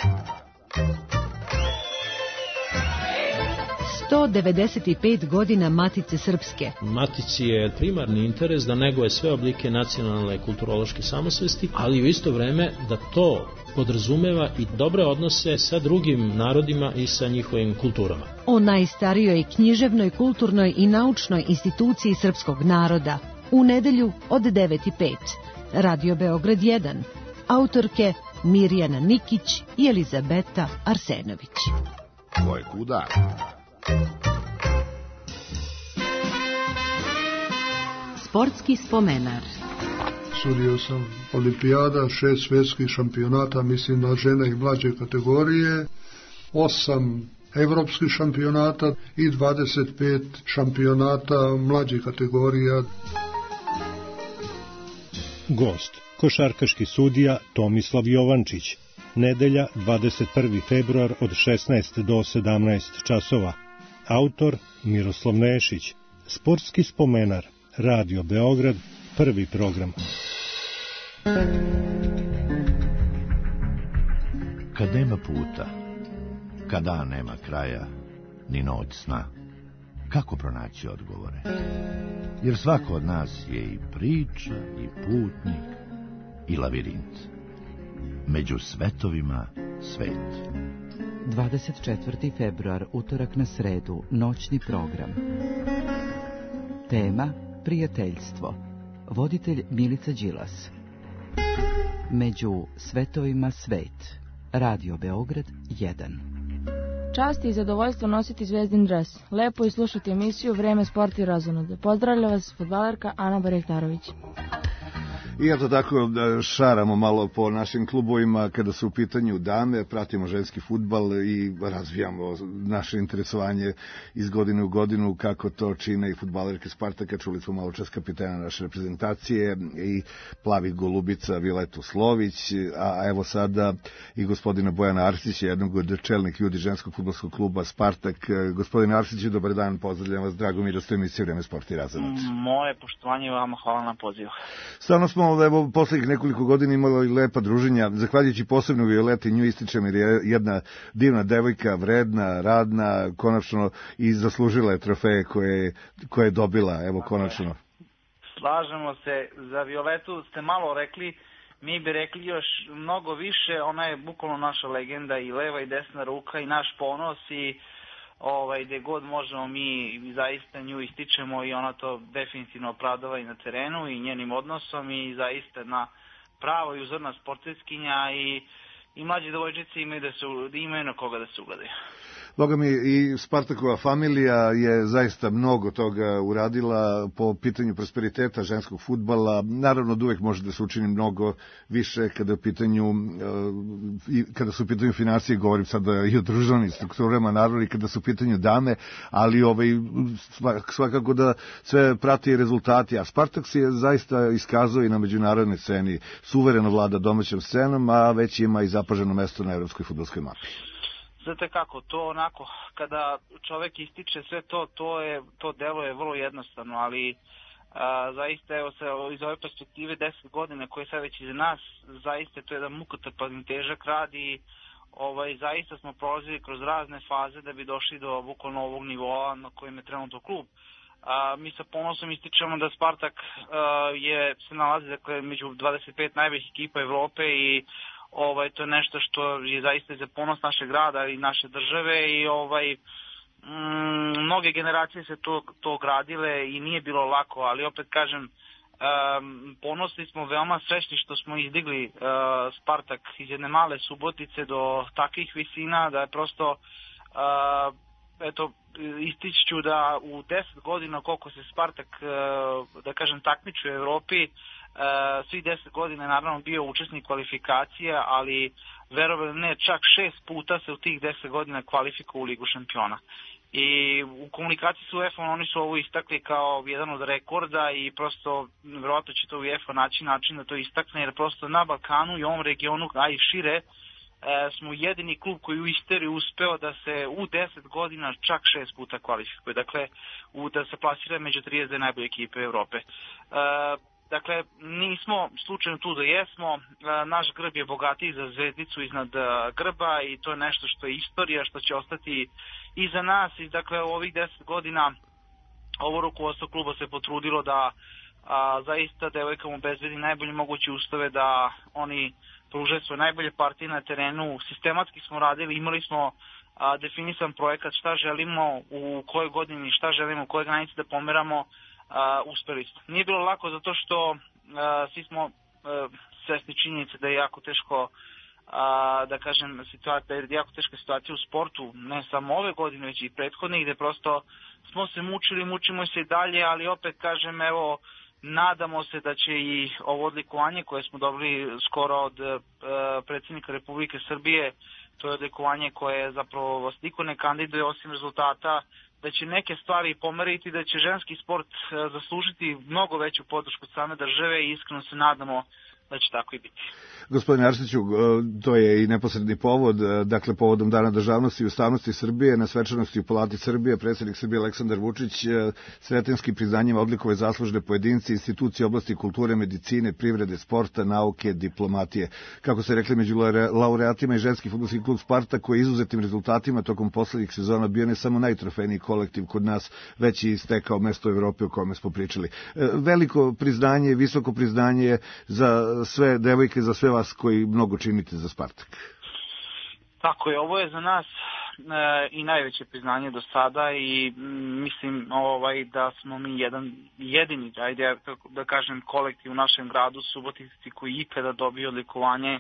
sto devedeset pet godina Matice Srpske. Matici je primarni interes da neguje sve oblike nacionalne kulturološke samosvesti, ali u isto vreme da to podrazumeva i dobre odnose sa drugim narodima i sa njihovim kulturama. O najstarijoj književnoj, kulturnoj i naučnoj instituciji srpskog naroda. U nedelju od devet i pet. Radio Beograd jedan. Autorke Mirjana Nikić i Elizabeta Arsenović. Ko je kuda? Sportski spomenar. Sudio sam olimpijada, šest svjetskih šampionata, mislim na žene i mlađe kategorije, osam evropskih šampionata i dvadeset pet šampionata mlađih kategorija. Gost, košarkaški sudija Tomislav Jovančić. Nedelja, dvadeset prvi februar od šesnaest do sedamnaest časova. Autor Miroslav Nešić. Sportski spomenar. Radio Beograd, prvi program. Kad nema puta, kad dan nema kraja, ni noć sna, kako pronaći odgovore? Jer svako od nas je i priča, i putnik, i lavirint. Među svetovima svet. dvadeset četvrti februar, utorak na sredu, noćni program. Tema prijateljstvo. Voditelj Milica Đilas. Među svetovima svet. Radio Beograd jedan. Čast i zadovoljstvo nositi zvezdin dres. Lepo i slušati emisiju Vreme, sport i razonode. Pozdravlja vas fudbalerka Ana Barjektarović. I eto tako šaramo malo po našim klubovima kada su u pitanju dame, pratimo ženski fudbal i razvijamo naše interesovanje iz godine u godinu kako to čine i fudbalerke Spartaka. Čuli smo malo čas kapitena naše reprezentacije i plavih golubica Viletu Slović, a evo sada i gospodina Bojana Arsića, jednog od čelnih ljudi ženskog fudbalskog kluba Spartak. Gospodine Arsiću, dobar dan, pozdravljam vas, drago mi da ste u emisiji Vreme, sport i razonode. Moje poštovanje vama, hvala na pozivu. Stvarno smo evo poslednjih nekoliko godina imali lepa druženja, zahvaljujući posebno Violeti, nju ističem jer je jedna divna devojka, vredna, radna, konačno i zaslužila je trofeje koje, koje je dobila, evo konačno. Slažemo se, za Violetu ste malo rekli, mi bi rekli još mnogo više, ona je bukvalno naša legenda i leva i desna ruka i naš ponos i ovaj, gde god možemo mi zaista nju ističemo i ona to definitivno opravdava i na terenu i njenim odnosom i zaista na pravo i uzorna sportistkinja i, i mlađe devojčice imaju, da se, imaju na koga da se ugledaju. Boga mi, i Spartakova familija je zaista mnogo toga uradila po pitanju prosperiteta ženskog fudbala. Naravno da uvek može da se učini mnogo više kada, u pitanju, kada su u pitanju financije, govorim sada i o državnim strukturama, naravno i kada su u pitanju dame, ali ovaj, svakako da sve prati i rezultati. A Spartak se je zaista iskazao i na međunarodnoj sceni, suvereno vlada domaćom scenom, a već ima i zapaženo mesto na evropskoj fudbalskoj mapi. Znate kako, to onako, kada čovek ističe sve to, to, je, to delo je vrlo jednostavno, ali a, zaista evo se iz ove perspektive deset godina koje je sad već iza nas, zaista to je jedan mukotrpan i težak rad i ovaj, zaista smo prolazili kroz razne faze da bi došli do bukvalno ovog nivoa na kojem je trenutno klub. A, mi sa ponosom ističemo da Spartak a, je, se nalazi dakle, među dvadeset pet najboljih ekipa Evrope i Ovaj, to je nešto što je zaista za ponos našeg grada i naše države i ovaj, mm, mnoge generacije se to, to gradile i nije bilo lako, ali opet kažem, um, ponosni smo, veoma srećni što smo izdigli uh, Spartak iz jedne male Subotice do takvih visina, da je prosto uh, eto, istići ću da u deset godina koliko se Spartak, da kažem, takmiči u Evropi, svih deset godina je naravno bio učesnik kvalifikacije, ali verovali ne, čak šest puta se u tih deset godina kvalifikuje u Ligu šampiona. I u komunikaciji sa UEFA oni su ovo istakli kao jedan od rekorda i prosto vjerojatno će to UEFA naći način da to istakne, jer prosto na Balkanu i ovom regionu, a i šire, smo jedini klub koji u istoriji uspeo da se u deset godina čak šest puta kvalifikuje. Dakle, u, da se plasira među trideset najbolje ekipe Evrope. E, dakle, nismo slučajno tu da jesmo. E, naš grb je bogatiji za zvezdicu iznad grba i to je nešto što je istorija, što će ostati iza nas. I dakle, u ovih deset godina ovo rukovodstvo kluba se potrudilo da a, zaista devojkama obezbedi najbolje moguće uslove da oni pružaju svoje najbolje partije na terenu. Sistematski smo radili, imali smo a, definisan projekat šta želimo u kojoj godini, šta želimo u kojoj granici da pomeramo, a, uspeli smo. Nije bilo lako zato što a, svi smo a, svesni činjenice da je jako teško, a, da kažem, situacija, da je jako teška situacija u sportu, ne samo ove godine, već i prethodne, gde prosto smo se mučili, mučimo se i dalje, ali opet kažem, evo, nadamo se da će i ovo odlikovanje koje smo dobili skoro od e, predsjednika Republike Srbije, to je odlikovanje koje zapravo vas niko ne kandiduje osim rezultata, da će neke stvari pomeriti, da će ženski sport e, zaslužiti mnogo veću podršku same države i iskreno se nadamo da će tako i biti. Gospodine Arsiću, to je i neposredni povod, dakle povodom Dana državnosti i ustavnosti Srbije, na svečanosti u Palati Srbije, predsjednik Srbije Aleksandar Vučić sretenski priznanjima odlikove zaslužne pojedinci, institucije oblasti kulture, medicine, privrede, sporta, nauke, diplomatije. Kako se rekli, među laureatima i ženski fudbalski klub Spartak, koji je izuzetnim rezultatima tokom poslednjih sezona bio ne samo najtrofejniji kolektiv kod nas, već i stekao mesto u Evropi o kome smo pričali. Veliko priznanje, visoko priznanje za sve devojke, za sve vas koji mnogo činite za Spartak. Tako je, ovo je za nas e, i najveće priznanje do sada i m, mislim ovaj, da smo mi jedan jedini, ajde da kažem, kolektiv u našem gradu Subotici koji ikada dobio odlikovanje, e,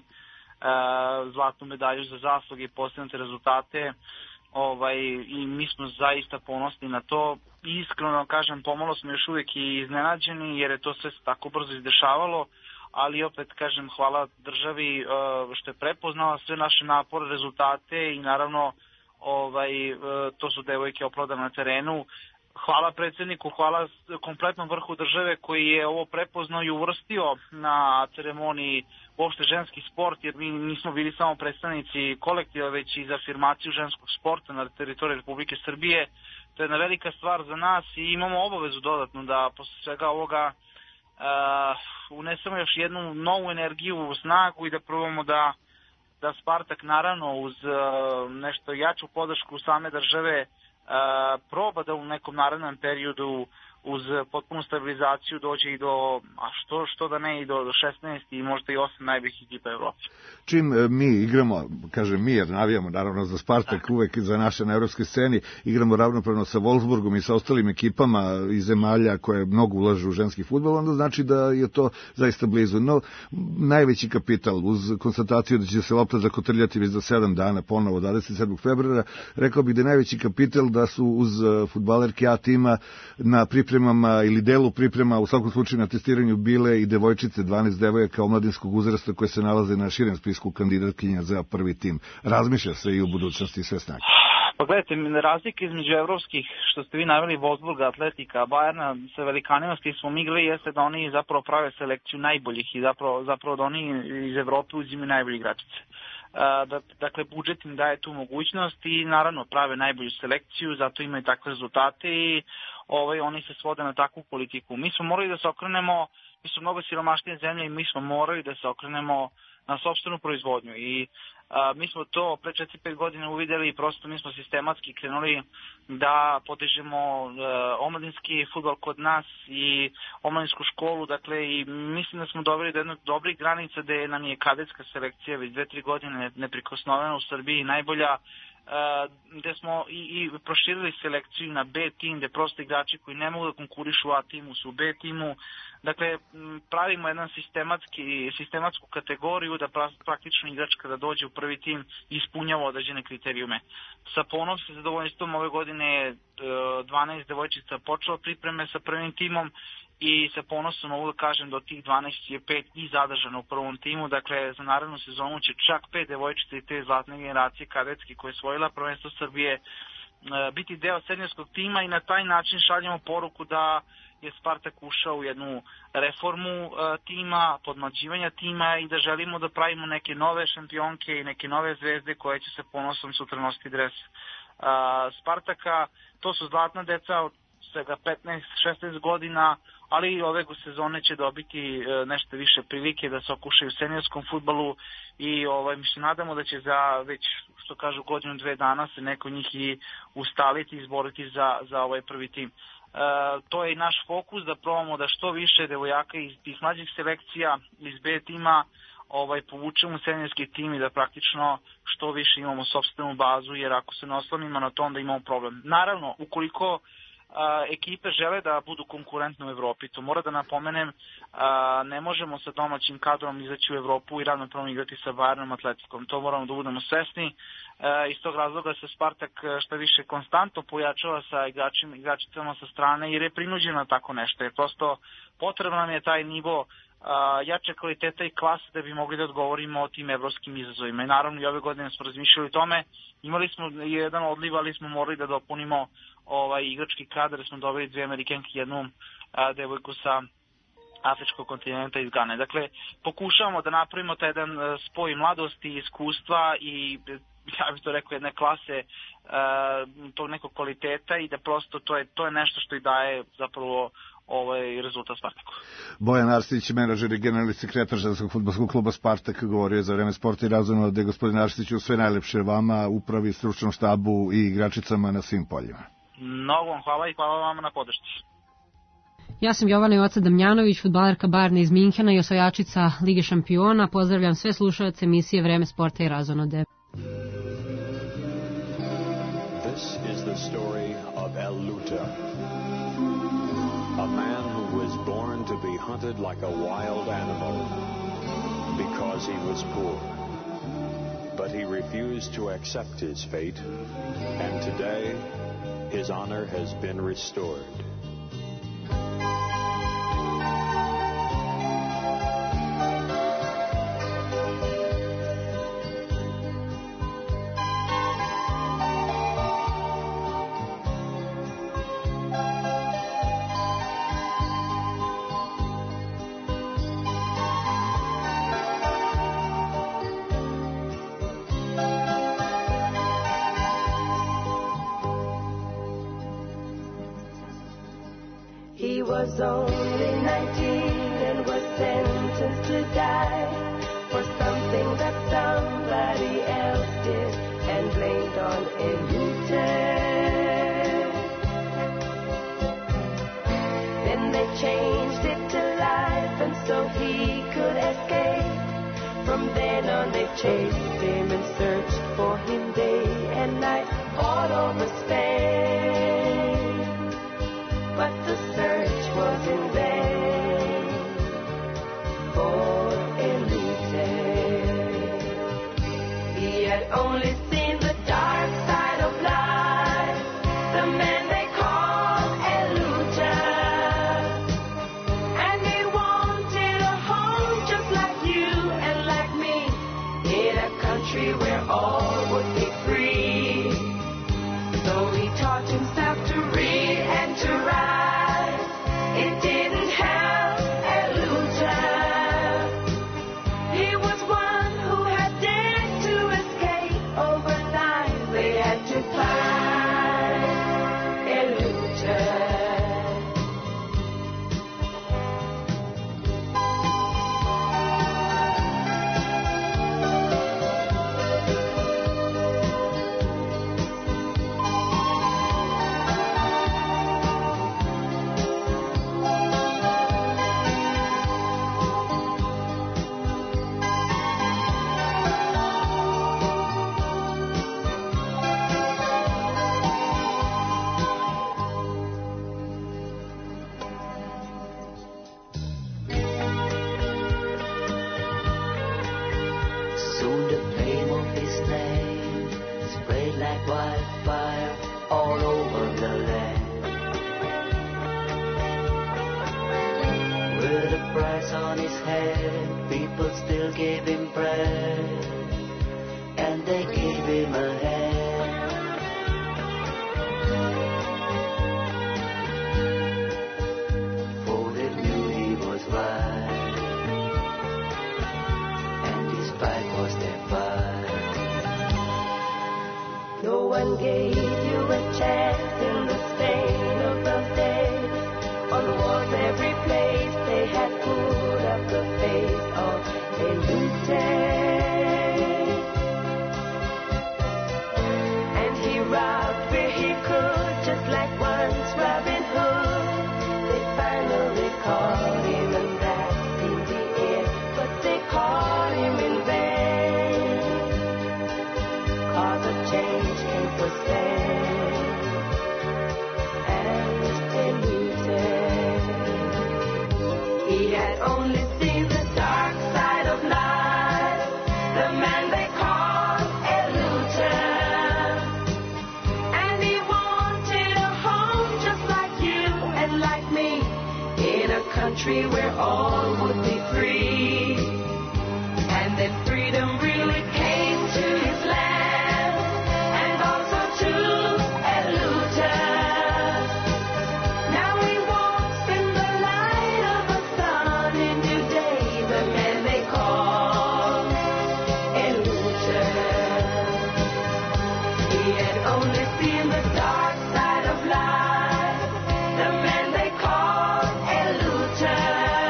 zlatnu medalju za zasluge i postignute rezultate. Ovaj, i mi smo zaista ponosni na to. Iskreno kažem, pomalo smo još uvijek i iznenađeni jer je to sve tako brzo izdešavalo, ali opet kažem hvala državi što je prepoznala sve naše napore, rezultate i naravno ovaj, to su devojke opravdane na terenu. Hvala predsjedniku, hvala kompletnom vrhu države koji je ovo prepoznao i uvrstio na ceremoniji uopšte ženski sport, jer mi nismo bili samo predstavnici kolektiva, već i za afirmaciju ženskog sporta na teritoriji Republike Srbije. To je jedna velika stvar za nas i imamo obavezu dodatno da posle svega ovoga uh, unesemo još jednu novu energiju, snagu i da probamo da, da Spartak naravno uz uh, nešto jaču podršku same države Uh, proba da u nekom narednom periodu uz potpunu stabilizaciju dođe i do, a što, što da ne, i do šesnaest i možda i osam najboljih ekipa Evrope. Čim mi igramo, kažem mi jer navijamo naravno za Spartak, uvek za naše na evropskoj sceni, igramo ravnopravno sa Wolfsburgom i sa ostalim ekipama iz zemalja koje mnogo ulažu u ženski fudbal, onda znači da je to zaista blizu. No, najveći kapital, uz konstataciju da će se lopta zakotrljati već za sedam dana, ponovo dvadeset sedmog februara, rekao bih da je najveći kapital da su uz fudbalerke A tima na pripremama ili delu priprema, u svakom slučaju na testiranju, bile i devojčice, dvanaest devojaka omladinskog uzrasta koje se nalaze na širem spisku kandidatkinja za prvi tim. Razmišlja se i u budućnosti sve snage. Pa gledajte, razlike između evropskih, što ste vi naveli, Wolfsburga, Atletika, Bayerna, sa velikanima s kim smo igrali, jeste da oni zapravo prave selekciju najboljih i zapravo, zapravo da oni iz Evrope uzimaju najbolji igračice. Da, dakle, budžet im daje tu mogućnost i naravno prave najbolju selekciju, zato imaju takve rezultate i ovaj, oni se svode na takvu politiku. Mi smo morali da se okrenemo, mi smo mnogo siromašnije zemlje i mi smo morali da se okrenemo na sopstvenu proizvodnju i a, mi smo to pre četiri pet godina uvidjeli i prosto mi smo sistematski krenuli da podižemo e, omladinski fudbal kod nas i omladinsku školu, dakle i mislim da smo doveli do jednog dobrih granica gde nam je kadetska selekcija već dve tri godine neprikosnovena u Srbiji najbolja. gde smo i, i proširili selekciju na B tim, gde prosto igrači koji ne mogu da konkurišu u A timu su u B timu. Dakle, pravimo jedan sistematski, sistematsku kategoriju da praktično igrač kada dođe u prvi tim ispunjava određene kriterijume. Sa ponosom, zadovoljstvom ove godine je dvanaest devojčica počelo pripreme sa prvim timom i sa ponosom mogu da kažem da od tih dvanaest je pet i zadržano u prvom timu. Dakle, za narednu sezonu će čak pet devojčica i te zlatne generacije kadetske koje je osvojila prvenstvo Srbije biti deo seniorskog tima i na taj način šaljemo poruku da je Spartak ušao u jednu reformu tima, podmlađivanja tima i da želimo da pravimo neke nove šampionke i neke nove zvezde koje će se ponosom sutra nositi dres Spartaka. To su zlatna deca od svega petnaest šesnaest godina, ali ove sezone će dobiti nešto više prilike da se okušaju u seniorskom fudbalu i ovaj, mi se nadamo da će za već, što kažu, godinu, dve dana se neko njih i ustaliti i izboriti za, za ovaj prvi tim. E, to je i naš fokus, da probamo da što više devojaka iz tih mlađih selekcija, iz B tima, ovaj, povučemo seniorski tim i da praktično što više imamo sopstvenu bazu, jer ako se ne oslonimo na to, onda imamo problem. Naravno, ukoliko a, ekipe žele da budu konkurentne u Evropi, to mora da napomenem, a, ne možemo sa domaćim kadrom izaći u Evropu i ravnopravno igrati sa Bayernom Atletikom. To moramo da budemo svesni. E, iz tog razloga se Spartak šta više konstantno pojačava sa igračima, igračicama sa strane jer je prinuđeno na tako nešto. Jer prosto potrebno nam je taj nivo a, jače kvaliteta i klase da bi mogli da odgovorimo o tim evropskim izazovima. I naravno i ove godine smo razmišljali o tome. Imali smo jedan odliv, ali smo morali da dopunimo ovaj igrački kadar, smo dobili dvije Amerikanke i jednu a, devojku sa afričkog kontinenta iz Gane. Dakle, pokušavamo da napravimo taj jedan spoj mladosti, iskustva i, ja bih to rekao, jedne klase uh, tog nekog kvaliteta i da prosto to je, to je nešto što i daje zapravo ovaj rezultat Spartaku. Bojan Arstić, menadžer i generalni sekretar ženskog fudbalskog kluba Spartak, govorio je za Vreme sporta i razumno da je gospodin Arstiću sve najlepše vama, upravi, stručnom štabu i igračicama na svim poljima. Mnogo vam hvala i hvala vama na podršci. Ja sam Jovana Joca Damjanović, fudbalerka Bayerna iz Minhena i osvajačica Lige šampiona. Pozdravljam sve slušaoce emisije Vreme sporta i razonode. This is the story of El Luta, a man who was born to be hunted like a wild animal because he was poor. But he refused to accept his fate, and today his honor has been restored. Was only nineteen and was sentenced to die for something that somebody else did and blamed on Elute. Then they changed it to life and so he could escape. From then on they chased him and searched for him day and night all over Spain. But the search was in vain for Elute. He had only seen the dark side of life, the man they call Elute. And he wanted a home just like you and like me, in a country where all would be free. So he taught himself to read and to write. It didn't help Elute. He was one who had dared to escape overnight. They had to find Elute. Soon the fame of his name spread like wildfire all over the land. With a price on his head, people still gave him bread, and they gave him a hand. For they knew he was right, and his fight was their fight. No one gave you a chance in the Spain of those days. On walls every place they had put up the face of a lieutenant. And he robbed where he could, just like once Robin Hood. They finally caught him, and that seemed the end. But they caught him in vain, 'cause a change came for Sam and a lieutenant. He had only seen the dark side of life, the man they called a looter. And he wanted a home just like you and like me, in a country where all would be free. And then freedom really came to his land, and also to a looter. Now he walks in the light of a sunny new day, the man they call a looter. He had only seen the dark side of life, the man they call a looter.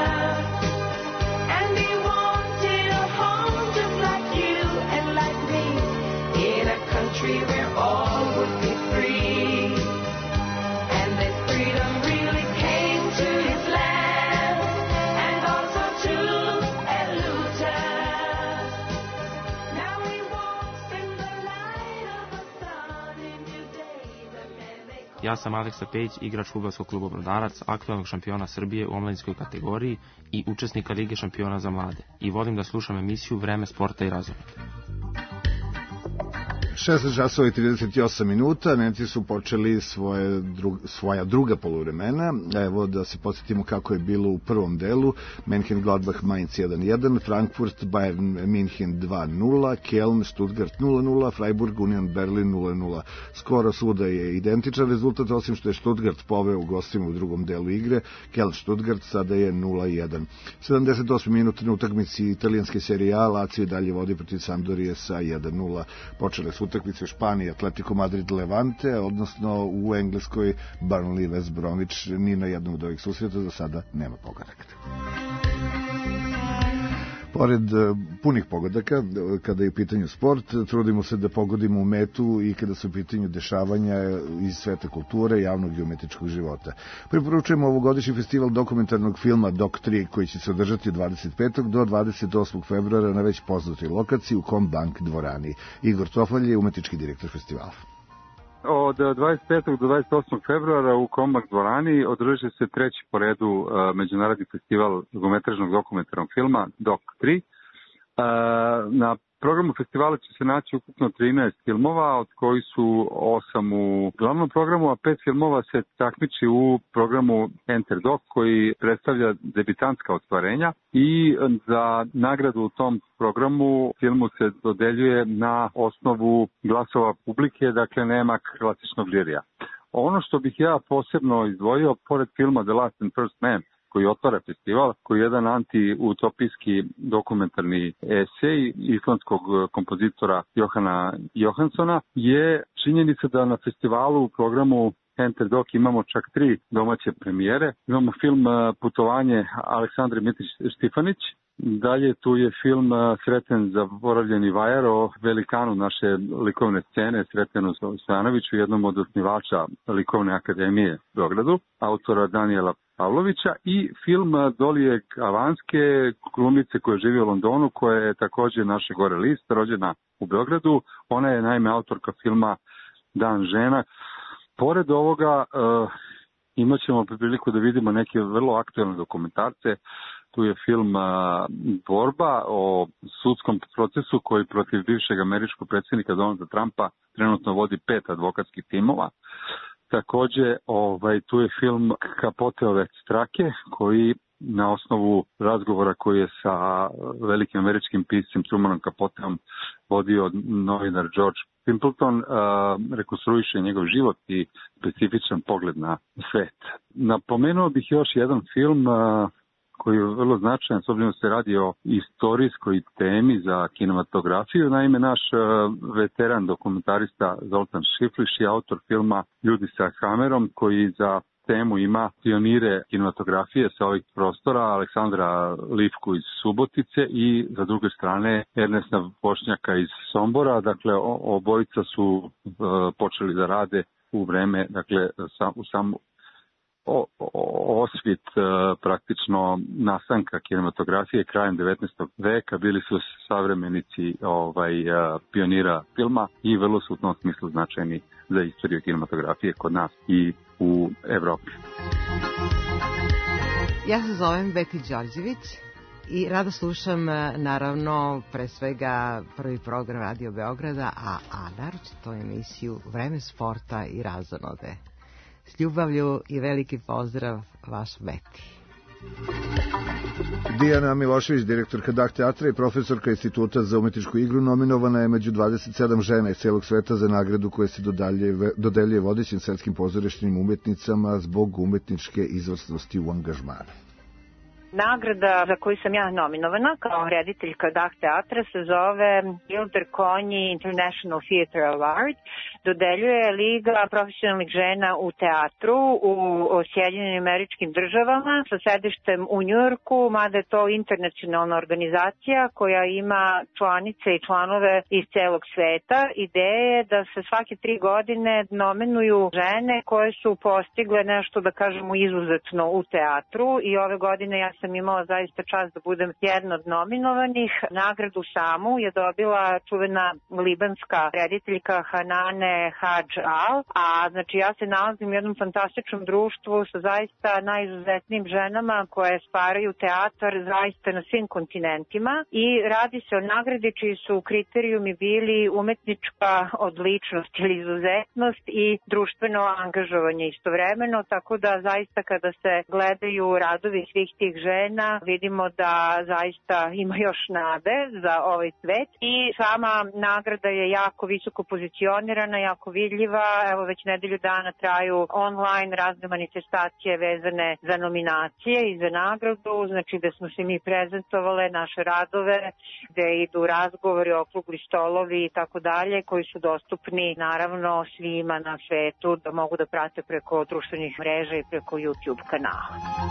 And he wanted a home just like you and like me, in a country where all would be free. And then freedom really came to his land, and also to a looter. Now he walks in the light of a sunny new day, the man they call. Ja sam Aleksa Pejić, igrač fudbalskog kluba Brodarac, aktualnog šampiona Srbije u omladinskoj kategoriji i učesnika Lige šampiona za mlade. I volim da slušam emisiju Vreme sporta i razonode. šesnaest časova i trideset osam minuta, Nemci su počeli svoje drug, svoja druga poluvremena. Evo da se podsjetimo kako je bilo u prvom delu. Mönchengladbach Mainz jedan jedan, Frankfurt Bayern München dva nula, Köln Stuttgart nula nula, Freiburg Union Berlin nula nula. Skoro svuda je identičan rezultat, osim što je Stuttgart poveo u gostima u drugom delu igre. Köln Stuttgart sada je nula jedan. sedamdeset osam minuta na utakmici italijanske serije A, Lazio dalje vodi protiv Sampdorije sa jedan nula. Počele su utakmice u Španiji, Atletico Madrid Levante, odnosno u Engleskoj Burnley West Bromwich. Ni na jednom od ovih susreta za sada nema pogodaka. Pored punih pogodaka, kada je u pitanju sport, trudimo se da pogodimo u metu i kada su u pitanju dešavanja iz sveta kulture, javnog i umetničkog života. Preporučujemo ovogodišnji festival dokumentarnog filma Doc tri, koji će se održati od dvadeset petog do dvadeset osmog februara na već poznatoj lokaciji u Combank dvorani. Igor Cofalj je umetnički direktor festivala. Od dvadeset petog do dvadeset osmog februara u Combank dvorani održat će se treći po redu uh, međunarodni festival dugometražnog dokumentarnog filma Doc tri. Uh, na programu festivala će se naći ukupno trinaest filmova, od kojih su osam u glavnom programu, a pet filmova se takmiči u programu Enter Doc, koji predstavlja debitantska ostvarenja, i za nagradu u tom programu filmu se dodeljuje na osnovu glasova publike, dakle nema klasičnog žirija. Ono što bih ja posebno izdvojio, pored filma The Last and First Man, koji otvara festival, koji je jedan antiutopijski dokumentarni esej islandskog kompozitora Johana Johanssona, je činjenica da na festivalu u programu Enter Doc imamo čak tri domaće premijere. Imamo film Putovanje Aleksandre Mitrić-Štifanić, dalje tu je film Sreten zaboravljeni vajar o velikanu naše likovne scene, Sretenu Stojanoviću, jednom od osnivača Likovne akademije u Beogradu, autora Danijela Pavlovića, i film Dolije Avanske, glumice koja živi u Londonu, koja je takođe naše gore list, rođena u Beogradu. Ona je naime autorka filma Dan žena. Pored ovoga uh, imat ćemo priliku da vidimo neke vrlo aktuelne dokumentarce. Tu je film a, Borba o sudskom procesu koji protiv bivšeg američkog predsjednika Donalda Trumpa trenutno vodi pet advokatskih timova. Takođe, ovaj, tu je film Capoteove strake koji na osnovu razgovora koji je sa velikim američkim piscem Trumanom Capoteom vodio novinar George Pimpleton, uh, rekonstruiše njegov život i specifičan pogled na svet. Napomenuo bih još jedan film uh, koji je vrlo značajan, s obzirom da se radi o istorijskoj temi za kinematografiju. Naime, naš uh, veteran dokumentarista Zoltan Šifliš je autor filma Ljudi sa kamerom, koji za temu ima pionire kinematografije sa ovih prostora, Aleksandra Livku iz Subotice i za druge strane Ernesta Bošnjaka iz Sombora. Dakle, obojica su uh, počeli da rade u vreme, dakle, sam, u sam o, o, osvit uh, praktično nastanka kinematografije krajem devetnaestog veka. Bili su savremenici ovaj, uh, pionira filma i vrlo su u tom smislu značajni za istoriju kinematografije kod nas i u Evropi. Ja se zovem Beti Đorđević i rado slušam naravno pre svega prvi program Radio Beograda, a, a naročito emisiju Vreme sporta i razonode. S ljubavlju i veliki pozdrav, vaš Beti. Dijana Milošević, direktorka Dak teatra i profesorka Instituta za umetničku igru, nominovana je među dvadeset sedam žena iz celog sveta za nagradu koja se dodeljuje vodećim svetskim pozorišnim umetnicama zbog umetničke izvrsnosti u angažmanu. Nagrada za koju sam ja nominovana kao rediteljka Dak teatra se zove Gilder Conji International Theatre Award. Dodeljuje Liga profesionalnih žena u teatru u Sjedinjenim Američkim Državama sa sedištem u Njujorku, mada je to internacionalna organizacija koja ima članice i članove iz celog sveta. Ideja je da se svake tri godine nominuju žene koje su postigle nešto, da kažemo, izuzetno u teatru i ove godine ja sam imala zaista čast da budem jedna od nominovanih. Nagradu samu je dobila čuvena libanska rediteljka Hanane Hadž Al, a znači ja se nalazim u jednom fantastičnom društvu sa zaista najizuzetnim ženama koje stvaraju teatar zaista na svim kontinentima i radi se o nagradi čiji su kriterijumi bili umetnička odličnost ili izuzetnost i društveno angažovanje istovremeno, tako da zaista kada se gledaju radovi svih tih žena vidimo da zaista ima još nade za ovaj svet i sama nagrada je jako visoko pozicionirana, jako vidljiva. Evo već nedelju dana traju online razne manifestacije vezane za nominacije i za nagradu, znači da smo se mi prezentovale naše radove, gde idu razgovori, okrugli stolovi i tako dalje, koji su dostupni naravno svima na svetu da mogu da prate preko društvenih mreža i preko YouTube kanala.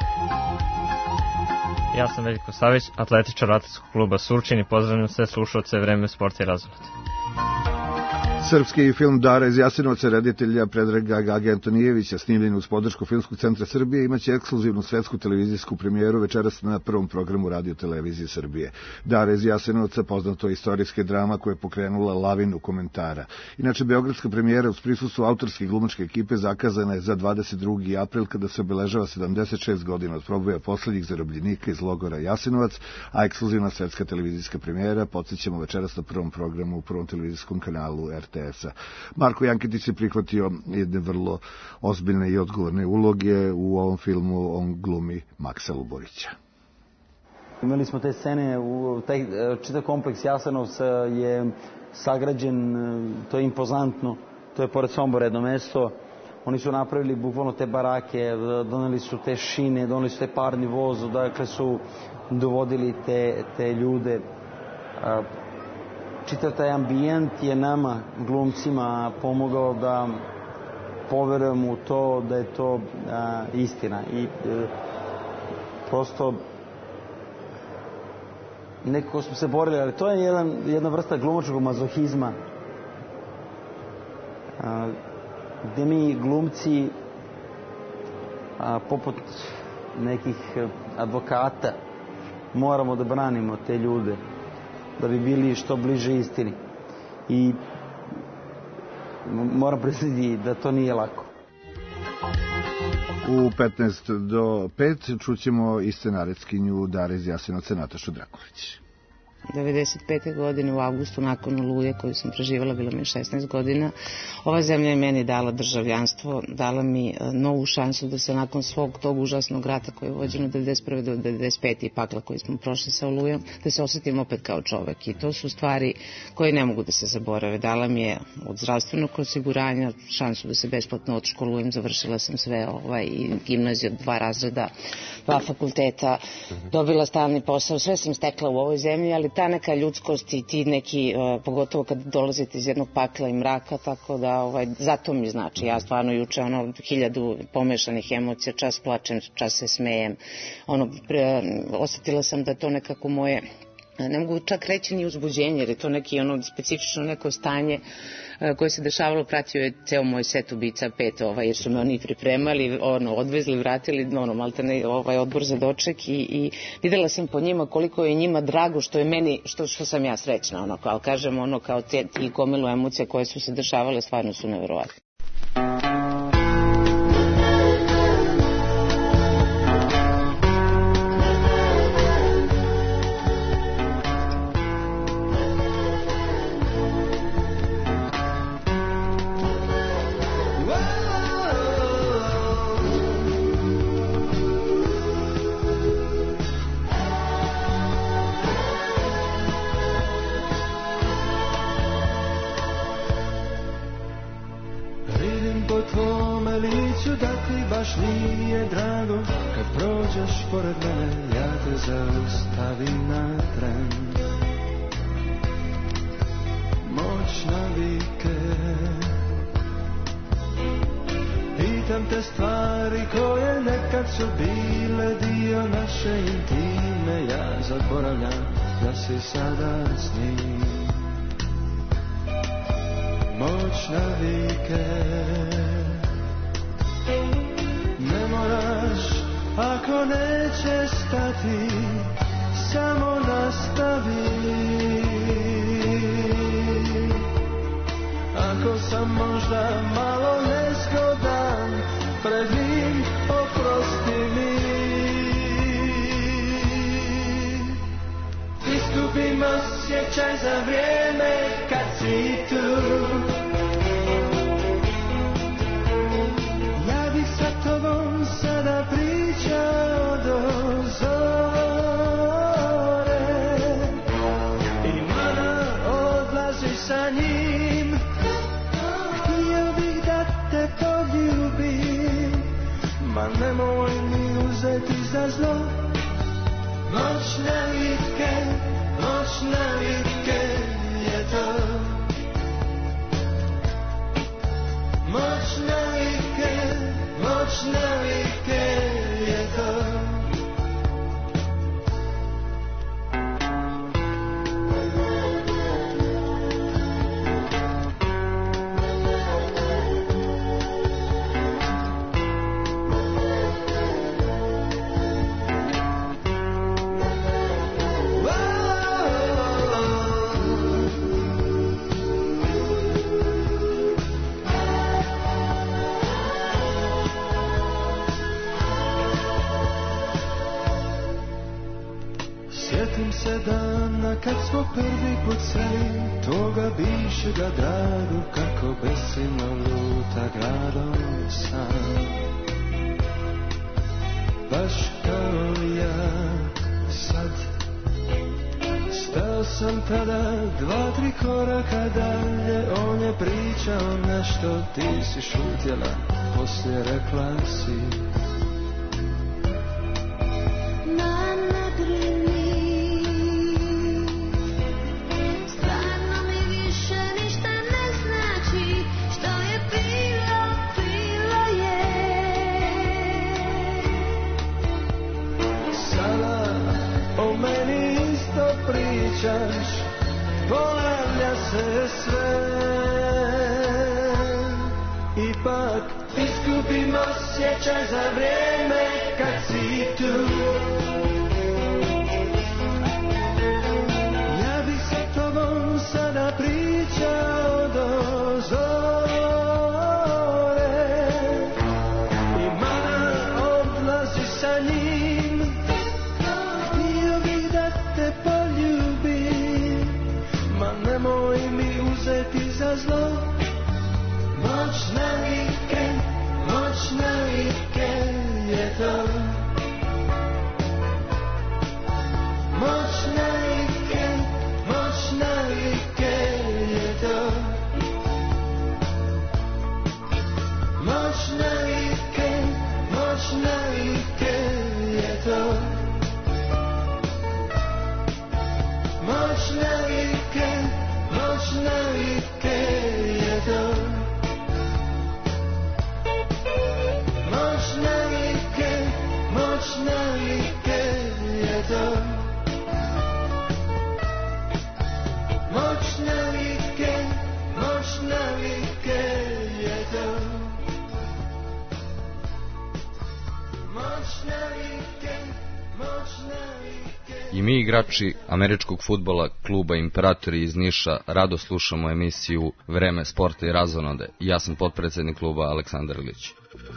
Ja sam Veljko Savić, atletičar atletskog kluba Surčin i pozdravljam sve slušalce Vreme sporta i razonode. Srpski film Dara iz Jasenovca reditelja Predraga Gage Antonijevića, snimljen uz podršku Filmskog centra Srbije, imaće ekskluzivnu svetsku televizijsku premijeru večeras na prvom programu Radio televizije Srbije. Dara iz Jasenovca, poznato je istorijske drama koja je pokrenula lavinu komentara. Inače, beogradska premijera uz prisustvu autorske i glumačke ekipe zakazana je za dvadeset drugi april kada se obeležava sedamdeset šest godina od proboja poslednjih zarobljenika iz logora Jasenovac, a ekskluzivna svetska televizijska premijera podsjećamo večeras na prvom programu u prvom televizijskom kanalu R T S-a. Marko Jankitić je prihvatio jedne vrlo ozbiljne i odgovorne uloge. U ovom filmu on glumi Maksa Luborića. Imali smo te scene, u taj čitav kompleks Jasenovca je sagrađen, to je impozantno, to je pored Sombora jedno mesto. Oni su napravili bukvalno te barake, doneli su te šine, doneli su te parni voz, dakle su dovodili te, te ljude. Čitav taj ambijent je nama, glumcima, pomogao da poverujemo u to da je to a, istina. I e, prosto nekako smo se borili, ali to je jedan, jedna vrsta glumačkog mazohizma a, gde mi glumci a, poput nekih advokata moramo da branimo te ljude da bi bili što bliže istini. I moram priznati da to nije lako. U petnaest do pet čućemo i scenaretkinju Dare iz Jasenovca Natašu Drakulić. devedeset pete godine u avgustu nakon Oluje koju sam preživala, bilo mi je šesnaest godina, ova zemlja je meni dala državljanstvo, dala mi novu šansu da se nakon svog tog užasnog rata koji je vođen od devedeset prve do devedeset pete i pakla koji smo prošli sa Olujom, da se osjetim opet kao čovek. I to su stvari koje ne mogu da se zaborave. Dala mi je od zdravstvenog osiguranja šansu da se besplatno odškolujem, završila sam sve ovaj, gimnaziju, dva razreda, dva fakulteta, dobila stalni posao, sve sam stekla u ovoj zemlji, ali ta neka ljudskost i ti neki, uh, pogotovo kad dolazite iz jednog pakla i mraka, tako da ovaj, zato mi znači, ja stvarno juče ono hiljadu pomešanih emocija, čas plačem, čas se smejem, ono, pre, osetila sam da to nekako moje, ne mogu čak reći ni uzbuđenje, jer je to neki ono specifično neko stanje koje se dešavalo, pratio je ceo moj set Ubica pet, ovaj, jer su me oni pripremali, ono, odvezli, vratili, ono, maltene, ovaj, odbor za doček i, i videla sam po njima koliko je njima drago što je meni, što, što sam ja srećna, ono, kao kažem, ono, kao te, ti gomilu emocija koje su se dešavale, stvarno su neverovatne. Nije drago kad prođeš pored mene, ja te zaustavim na tren. Moć navike, pitam te stvari koje nekad su bile dio naše intime, ja zaboravljam da si sada s njim. Moć navike, ne moraš, ako neće stati, samo nastavi. Ako sam možda malo nezgodan pred njim, oprosti mi. Izgubim osjećaj za vrijeme kad si tu. Sada pričao do zore i mana odlazi sa njim. Htio bih da te poljubim, ma nemoj mi uzeti za zlo. Noć navike, noć navike je to. Moć navike, moć navike je to. Se dana kad smo prvi put sreli toga bivšega dragu, kako besino luta gradom sam. Baš kao ja sad. Stao sam tada dva, tri koraka dalje, on je pričao nešto, ti si šutjela, poslije rekla si. Ponavlja se sve, ipak izgubim osjećaj za vrijeme kad si tu. Ja bih sa tobom sada pričao do zore i mana Moćna Like, moćna Like je to. Moćna Like, moćna Like je to. Moćna Like, moćna Like je to. Moćna Like, moćna Like. I mi igrači američkog fudbala kluba Imperatori iz Niša rado slušamo emisiju Vreme sporta i razonode. Ja sam potpredsednik kluba Aleksandar Ilić.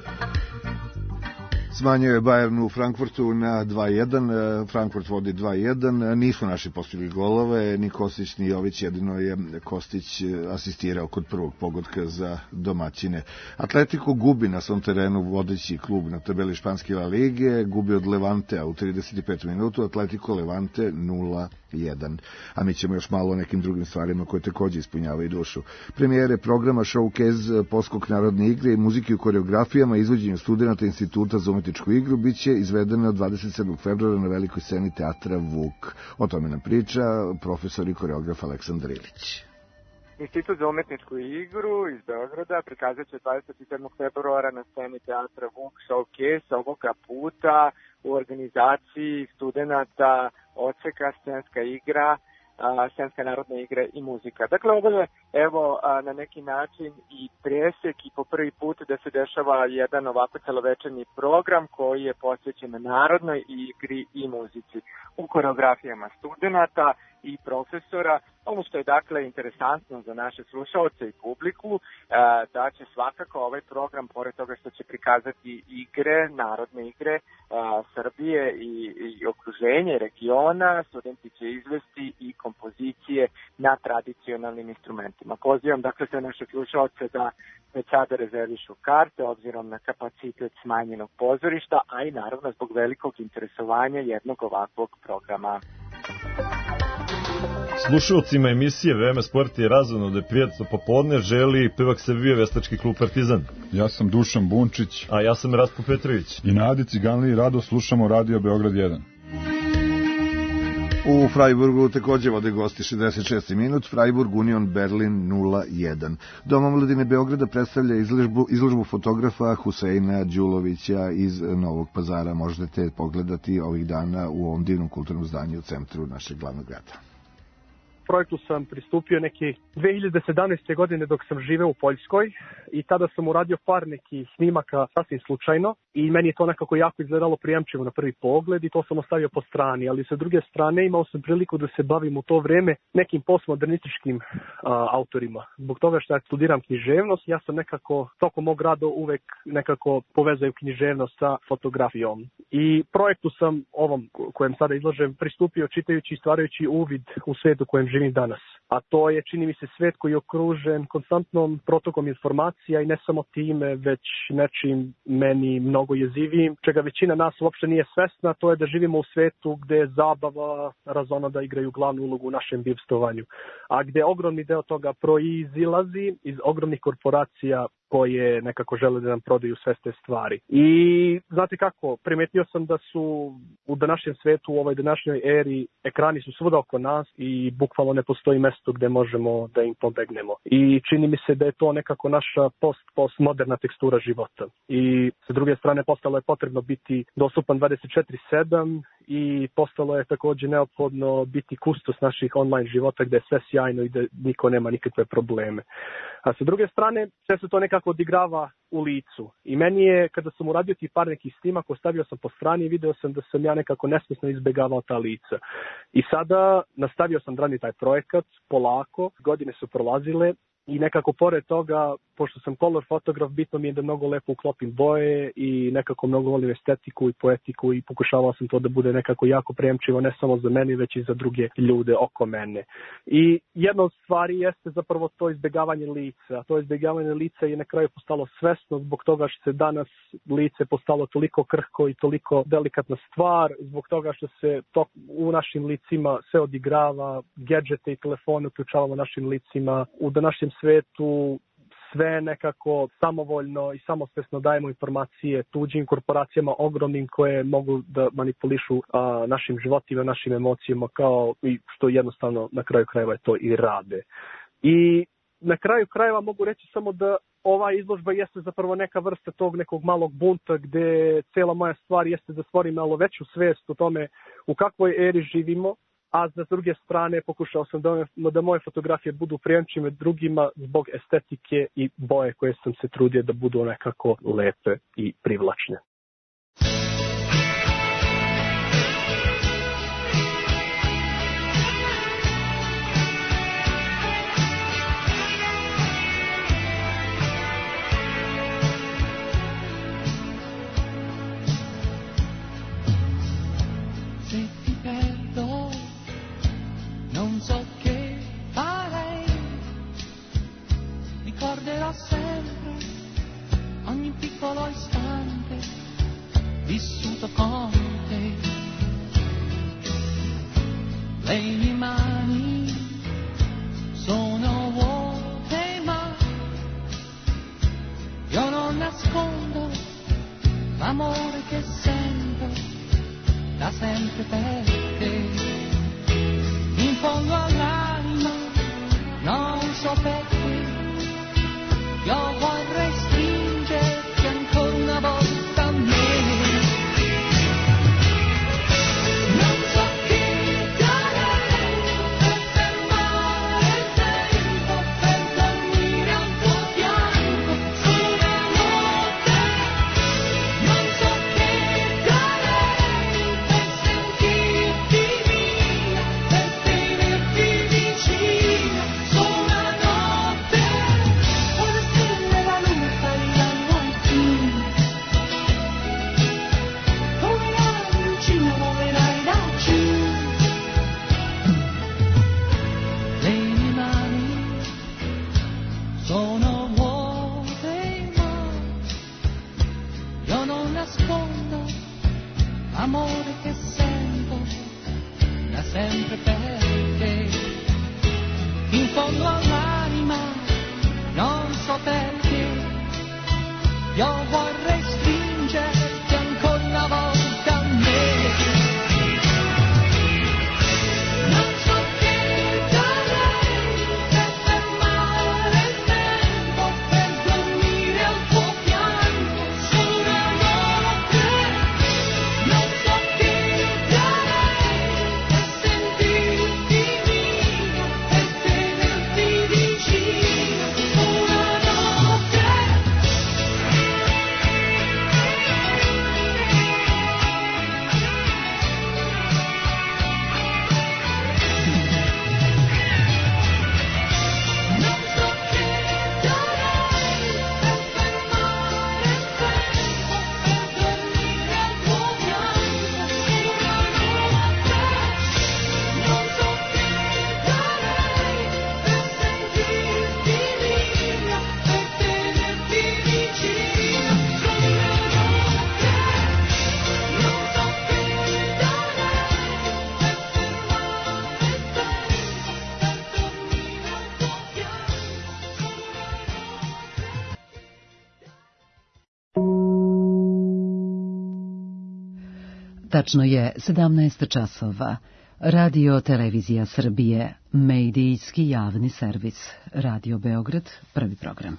Smanjio je Bayern u Frankfurtu na dva jedan, Frankfurt vodi dva jedan, nisu naši postigli golove, ni Kostić ni Jović, jedino je Kostić asistirao kod prvog pogotka za domaćine. Atletico gubi na svom terenu, vodeći klub na tabeli španske La Lige, gubi od Levantea u trideset pet minutu, Atletico Levante nula jedan. A mi ćemo još malo o nekim drugim stvarima koje takođe ispunjavaju dušu. Premijere programa Showcase Poskok narodne igre i muzike u koreografijama, izvođenju studenta Instituta za umetničku igru biće izvedene od dvadeset sedmog februara na velikoj sceni teatra Vuk. O tome nam priča profesor i koreograf Aleksandar Ilić. Institut za umetničku igru iz Beograda prikazat će dvadeset sedmog februara na sceni teatra Vuk Showcase, ovoga puta u organizaciji studenta odseka Scenska igra, Scenska narodna igra i muzika. Dakle, ovo je evo na neki način i presek i po prvi put da se dešava jedan ovako celovečerni program koji je posvećen narodnoj igri i muzici u koreografijama studenta i profesora. Ono što je dakle interesantno za naše slušaoce i publiku, da će svakako ovaj program, pored toga što će prikazati igre, narodne igre Srbije i, i okruženje regiona, studenti će izvesti i kompozicije na tradicionalnim instrumentima. Pozivam dakle sve naše slušaoce da već sada rezervišu karte obzirom na kapacitet smanjenog pozorišta, a i naravno zbog velikog interesovanja jednog ovakvog programa. Slušalcima emisije Vreme sporta i razonode prijatno popodne želi pevak Srbije Vestački klub Partizan. Ja sam Dušan Bunčić. A ja sam Ratko Petrović. I na Adi Ciganliji rado slušamo Radio Beograd jedan. U Freiburgu takođe vode gosti šezdeset šesti minut, Freiburg Union Berlin nula jedan. Dom omladine Beograda predstavlja izložbu, izložbu fotografa Huseina Đulovića iz Novog Pazara. Možete pogledati ovih dana u ovom divnom kulturnom zdanju u centru našeg glavnog grada. Projektu sam pristupio neke dve hiljade sedamnaeste. godine dok sam živeo u Poljskoj i tada sam uradio par nekih snimaka sasvim slučajno i meni je to nekako jako izgledalo prijemčivo na prvi pogled i to sam ostavio po strani, ali sa druge strane imao sam priliku da se bavim u to vreme nekim postmodernističkim a, autorima. Zbog toga što ja studiram književnost, ja sam nekako tokom mog rada uvek nekako povezao književnost sa fotografijom. I projektu sam ovom kojem sada izlažem pristupio čitajući i stvarajući uvid u svet u kojem živim danas. A to je, čini mi se, svet koji je okružen konstantnom protokom informacija i ne samo time, već nečim meni mnogo jezivijim, čega većina nas uopšte nije svesna, to je da živimo u svetu gde je zabava, razonada igraju glavnu ulogu u našem bivstvovanju, a gde ogromni deo toga proizilazi iz ogromnih korporacija koje nekako žele da nam prodaju sve te stvari. I znate kako, primetio sam da su u današnjem svetu, u ovoj današnjoj eri, ekrani su svuda oko nas i bukvalno ne postoji mesto gde možemo da im pobegnemo. I čini mi se da je to nekako naša post-post moderna tekstura života. I sa druge strane postalo je potrebno biti dostupan dvadeset četiri sedam i postalo je takođe neophodno biti kustos naših online života gde je sve sjajno i da niko nema nikakve probleme. A sa druge strane, sve se to nekako odigrava u licu. I meni je, kada sam uradio ti par nekih snimaka, ostavio sam po strani i video sam da sam ja nekako nesvesno izbegavao ta lica. I sada nastavio sam da radim taj projekat, polako, godine su prolazile i nekako pored toga, pošto sam color fotograf, bitno mi je da mnogo lepo uklopim boje i nekako mnogo volim estetiku i poetiku i pokušavao sam to da bude nekako jako prijemčivo, ne samo za mene, već i za druge ljude oko mene. I jedna od stvari jeste zapravo to izbjegavanje lica. To izbjegavanje lica je na kraju postalo svesno zbog toga što se danas lice postalo toliko krhko i toliko delikatna stvar, zbog toga što se to u našim licima sve odigrava, gadžete i telefone uključavamo našim licima. U današnjem svetu sve nekako samovoljno i samosvesno dajemo informacije tuđim korporacijama ogromnim koje mogu da manipulišu a, našim životima, našim emocijama, kao i što jednostavno na kraju krajeva to i rade. I na kraju krajeva mogu reći samo da ova izložba jeste zapravo neka vrsta tog nekog malog bunta gde cela moja stvar jeste da stvorim malo veću svest o tome u kakvoj eri živimo, a za druge strane pokušao sam da, da moje fotografije budu prijemčive drugima zbog estetike i boje koje sam se trudio da budu nekako lepe i privlačne. Sempre ogni piccolo istante vissuto con te, le mie mani sono vuote ma io non nascondo l'amore che sento da sempre per te, in fondo all'anima non so perché io vorrei stringerti ancora una volta a me. Non so che darei per fermare il tempo, per dormire al tuo fianco su una notte. Non so che darei per sentirti mia, per tenerti vicina su una notte. Amore che sento da sempre per te, in fondo all'anima non so perché io vorrei stringerti ancora una volta a me. Non so che darei per fermare il tempo, per dormire al tuo fianco su una notte. Non so che darei per sentirti mia, per tenerti vicino su una notte. Non so che darei per fermare il tempo, per dormire al tuo fianco su una notte. Non so che darei per sentirti mia, per tenerti vicino su una notte. Non so che darei per fermare il tempo, per dormire al tuo fianco su Tačno je sedamnaest časova. Radio Televizija Srbije, medijski javni servis. Radio Beograd, prvi program.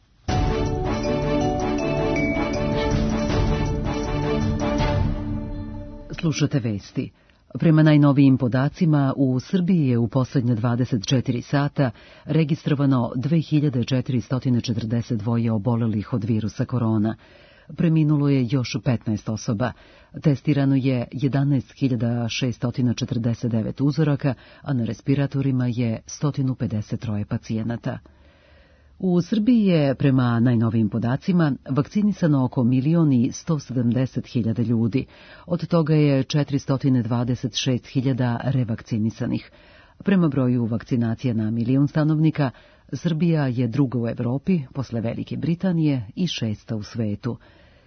Slušate vesti. Prema najnovijim podacima, u Srbiji je u poslednje dvadeset četiri sata registrovano dve hiljade četiristo četrdeset dva obolelih od virusa korona. Preminulo je još petnaest osoba. Testirano je jedanaest hiljada šesto četrdeset devet uzoraka, a na respiratorima je sto pedeset tri pacijenata. U Srbiji je, prema najnovijim podacima, vakcinisano oko milion i sto sedamdeset hiljada ljudi. Od toga je četiristo dvadeset šest hiljada revakcinisanih. Prema broju vakcinacija na milion stanovnika, Srbija je druga u Evropi, posle Velike Britanije, i šesta u svetu.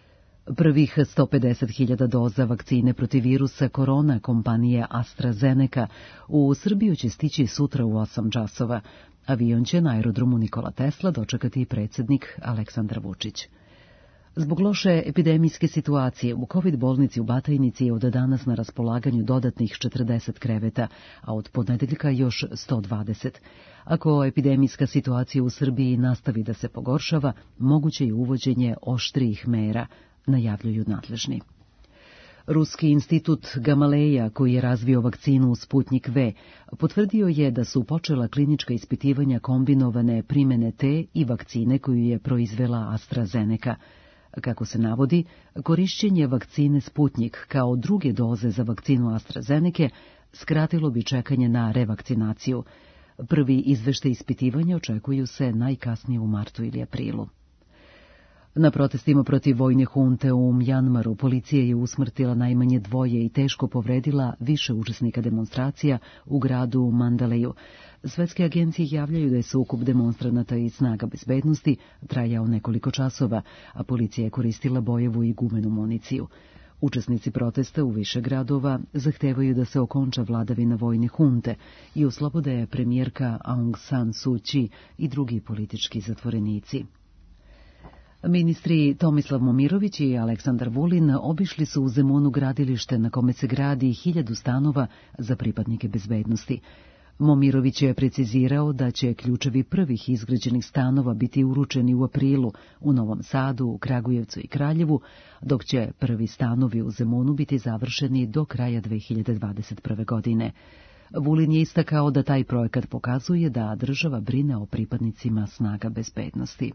Prvih sto pedeset hiljada doza vakcine protiv virusa korona kompanije AstraZeneca u Srbiju će stići sutra u osam časova. Avion će na aerodromu Nikola Tesla dočekati i predsjednik Aleksandar Vučić. Zbog loše epidemijske situacije u COVID bolnici u Batajnici je od danas na raspolaganju dodatnih četrdeset kreveta, a od ponedeljka još sto dvadeset. Ako epidemijska situacija u Srbiji nastavi da se pogoršava, moguće je uvođenje oštrijih mera, najavljuju nadležni. Ruski institut Gamaleja, koji je razvio vakcinu Sputnik V, potvrdio je da su počela klinička ispitivanja kombinovane primene te i vakcine koju je proizvela AstraZeneca. Kako se navodi, korišćenje vakcine Sputnik kao druge doze za vakcinu AstraZeneca skratilo bi čekanje na revakcinaciju. Prvi izveštaj ispitivanja očekuju se najkasnije u martu ili aprilu. Na protestima protiv vojne hunte u Mjanmaru policija je usmrtila najmanje dvoje i teško povredila više učesnika demonstracija u gradu Mandaleju. Svetske agencije javljaju da je sukob demonstranata i snaga bezbednosti trajao nekoliko časova, a policija je koristila bojevu i gumenu municiju. Učesnici protesta u više gradova zahtevaju da se okonča vladavina vojne hunte i oslobode premijerka Aung San Suu Kyi i drugi politički zatvorenici. Ministri Tomislav Momirović i Aleksandar Vulin obišli su u Zemunu gradilište na kome se gradi hiljadu stanova za pripadnike bezbednosti. Momirović je precizirao da će ključevi prvih izgrađenih stanova biti uručeni u aprilu u Novom Sadu, Kragujevcu i Kraljevu, dok će prvi stanovi u Zemunu biti završeni do kraja dve hiljade dvadeset prve. godine. Vulin je istakao da taj projekat pokazuje da država brine o pripadnicima snaga bezbednosti.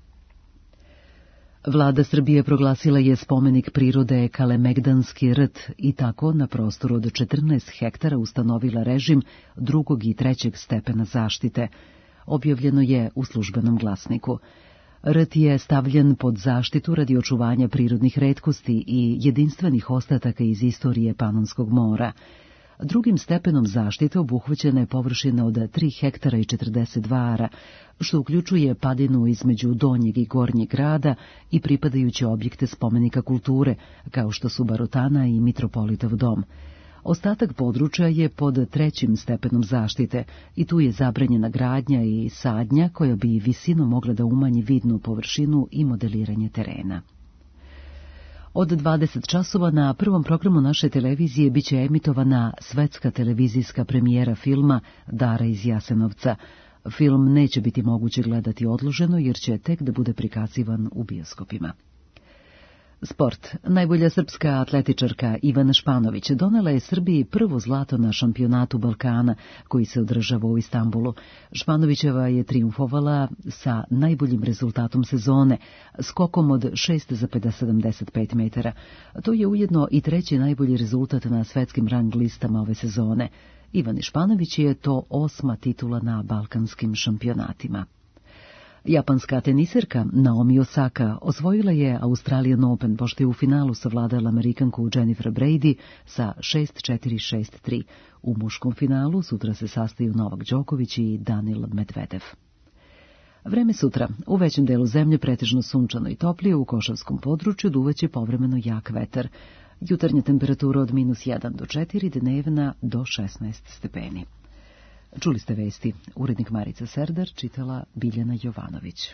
Vlada Srbije proglasila je spomenik prirode Kalemegdanski rt i tako na prostoru od četrnaest hektara ustanovila režim drugog i trećeg stepena zaštite. Objavljeno je u Službenom glasniku. Rt je stavljen pod zaštitu radi očuvanja prirodnih retkosti i jedinstvenih ostataka iz istorije Panonskog mora. Drugim stepenom zaštite obuhvaćena je površina od tri hektara i četrdeset dva ara, što uključuje padinu između donjeg i gornjeg grada i pripadajuće objekte spomenika kulture, kao što su Barotana i Mitropolitov dom. Ostatak područja je pod trećim stepenom zaštite i tu je zabranjena gradnja i sadnja koja bi visinu mogla da umanji vidnu površinu i modeliranje terena. Od dvadeset časova na prvom programu naše televizije biće emitovana svetska televizijska premijera filma Dara iz Jasenovca. Film neće biti moguće gledati odloženo jer će tek da bude prikazivan u bioskopima. Sport. Najbolja srpska atletičarka Ivana Španović donela je Srbiji prvo zlato na šampionatu Balkana koji se održava u Istanbulu. Španovićeva je triumfovala sa najboljim rezultatom sezone, skokom od šest zarez sedamdeset pet metara. To je ujedno i treći najbolji rezultat na svetskim rang listama ove sezone. Ivani Španović je to osma titula na balkanskim šampionatima. Japanska teniserka Naomi Osaka osvojila je Australian Open, pošto je u finalu savladala Amerikanku Jennifer Brady sa šest četiri šest tri. U muškom finalu sutra se sastaju Novak Đoković i Danil Medvedev. Vreme sutra. U većem delu zemlje pretežno sunčano i toplije, u Košavskom području duvaće povremeno jak vetar. Jutarnja temperatura od minus jedan do četiri, dnevna do šesnaest stepeni. Čuli ste vesti. Urednik Marica Serdar, čitala Biljana Jovanović.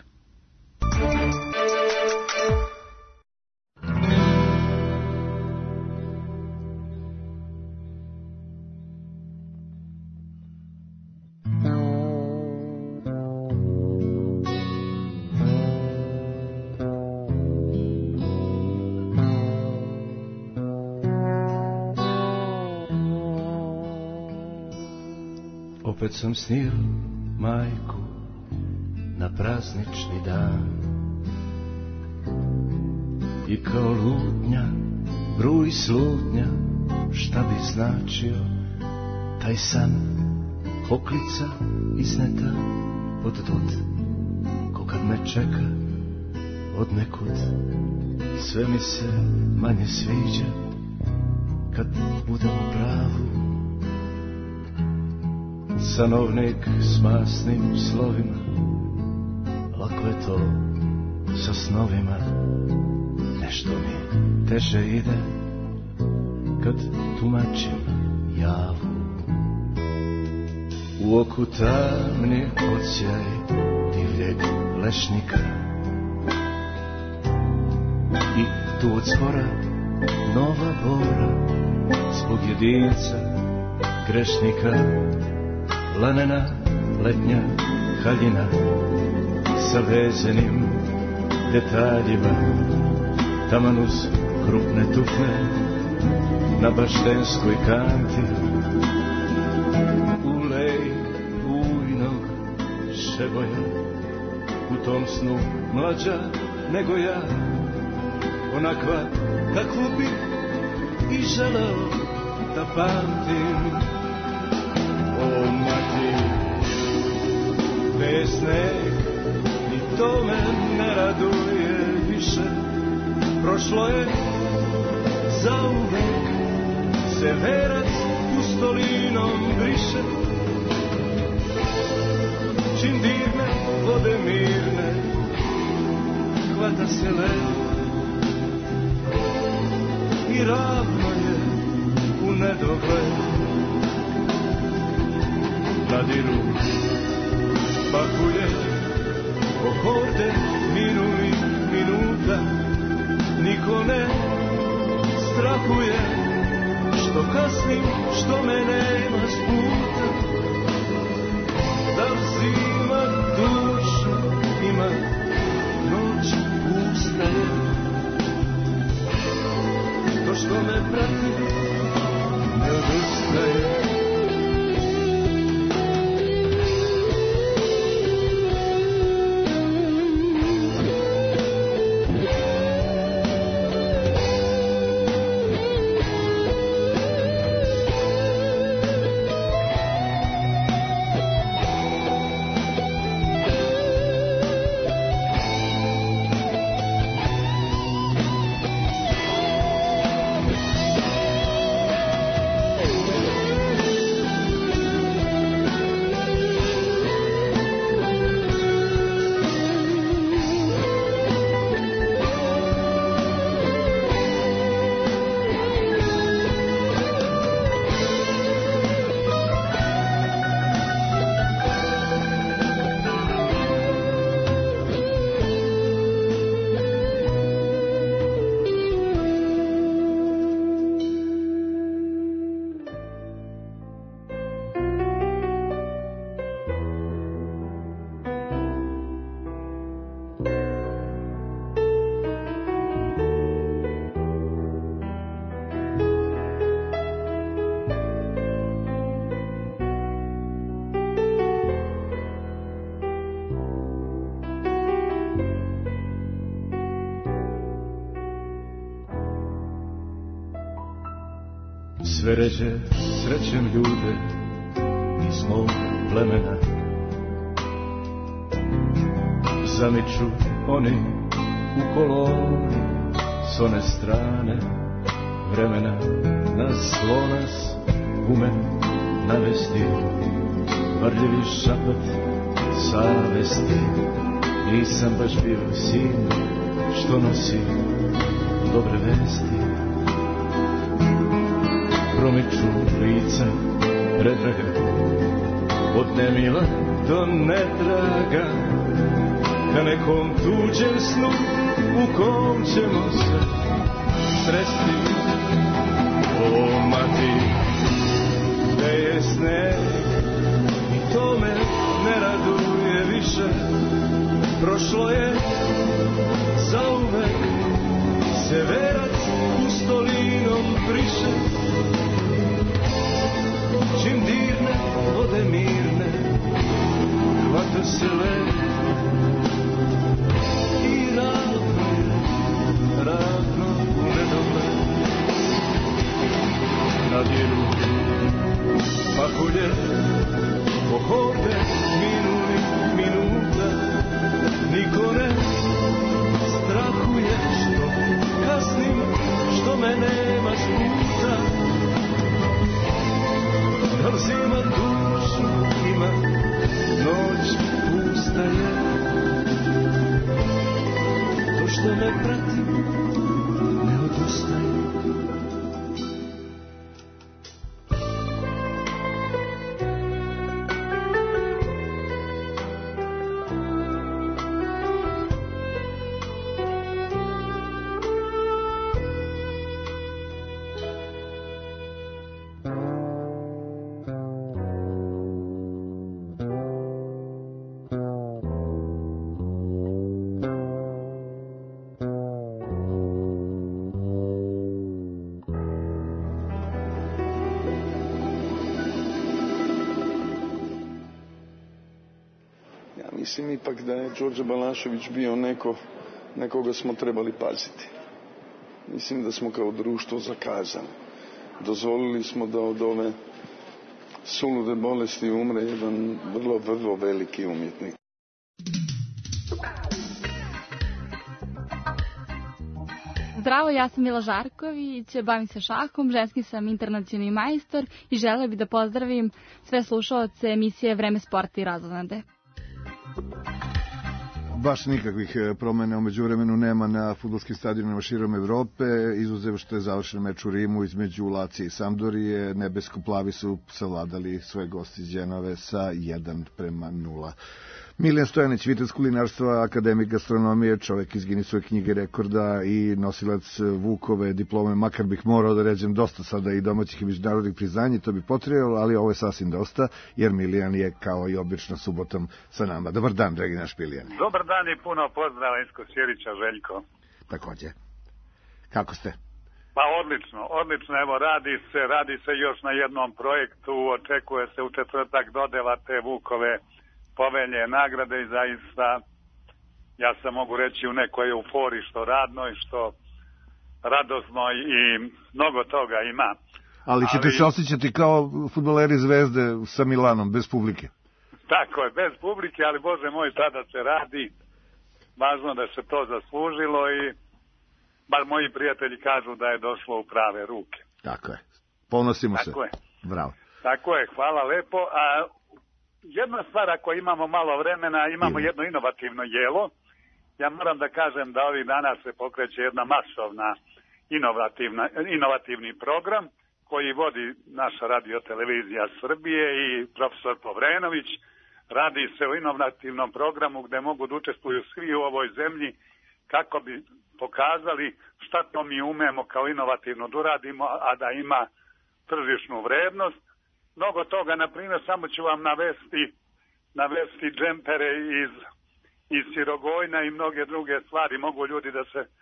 Opet sam snio majku na praznični dan i kao lutnja, bruj slutnja, šta bi značio taj san, oklica izneta od dud, ko kad me čeka od nekud. Sve mi se manje sviđa kad budem u pravu. Sanovnik s masnim slovima, lako je to sa snovima. Ne nešto mi teže ide kad tumačim javu. U oku tamni odsjaj divljeg lešnika i tu od skora nova bora zbog jedinca grešnika, lanena letnja haljina sa vezenim detaljima, taman uz krupne tufne na baštenskoj kanti. Ulej bujnog šeboja, u tom snu mlađa nego ja, onakva kakvu bih i želeo da pamtim. O mati, bez sneg, ni to me ne raduje više. Prošlo je zauvek, severac pustolinom briše. Čim dirne vode mirne, hvata se led i ravno je u nedogled. Nadiru pakuje o horde minulih minuta, niko ne strahuje što kasnim, što me nema s puta. Da li zima dušu ima, noć ustaje, to što me prati ne odustaje. Sve ređe srećem ljude iz mog plemena, zamiču oni u koloni s one strane vremena, nas nas ume navesti, varljivi šapat savesti. Nisam baš bio sin što nosi dobre vesti. Promiču lica pretraga, od nemila do netraga, ka nekom tuđem snu u kom ćemo se sresti. O mati, gde je sneg, i to me ne raduje više. Prošlo je zauvek, severac pustolinom briše. Čim dirne vode mirne, hvata se led i ravno je, ravno u nedogled. Nadiru pakulje o horde minulih minuta, niko ne mislim ipak da je Đorđe Balašević bio neko na koga smo trebali paziti. Mislim da smo kao društvo zakazali. Dozvolili smo da od ove sulude bolesti umre jedan vrlo, vrlo veliki umjetnik. Zdravo, ja sam Mila Žarković, bavim se šahom, ženski sam internacionalni majstor i želela bih da pozdravim sve slušaoce emisije Vreme sporta i razonode. Baš nikakvih promjena u međuvremenu nema na fudbalskim stadionima širom Evrope, izuzev što je završen meč u Rimu između Lacije i Sampdorije. Nebesko-plavi su savladali svoje gosti iz Đenove sa jedan prema nula. Miljan Stojanić, vitez kulinarstva, akademik gastronomije, čovjek iz Guinnessove knjige rekorda i nosilac Vukove diplome, makar bih morao da ređem dosta sada i domaćih i međunarodnih priznanja, to bi potrebalo, ali ovo je sasvim dosta, jer Miljan je kao i obično subotom sa nama. Dobar dan, dragi naš Miljan. Dobar dan i puno pozdrava iz Kosjerića, Željko. Takođe. Kako ste? Pa odlično, odlično, evo radi se, radi se još na jednom projektu, očekuje se u četvrtak dodela te Vukove povelje, nagrade i zaista ja se mogu reći u nekoj euforiji što radno i što radosno i mnogo toga ima. Ali ćete Ali... se osjećati kao fudbaleri Zvezde sa Milanom, bez publike. Tako je, bez publike, ali Bože moj, tada se radi. Važno da se to zaslužilo i bar moji prijatelji kažu da je došlo u prave ruke. Tako je, ponosimo Tako se. Tako je. Bravo. Tako je, hvala lepo. A jedna stvar, ako imamo malo vremena, imamo Ima. jedno inovativno jelo. Ja moram da kažem da ovih dana se pokreće jedna masovna inovativna, inovativni program koji vodi naša radiotelevizija Srbije i profesor Povrenović. Radi se o inovativnom programu gde mogu da učestvuju svi u ovoj zemlji kako bi pokazali šta to mi umemo kao inovativno da uradimo, a da ima tržišnu vrednost. Mnogo toga, na primjer, samo ću vam navesti, navesti džempere iz, iz Sirogojna i mnoge druge stvari. Mogu ljudi da se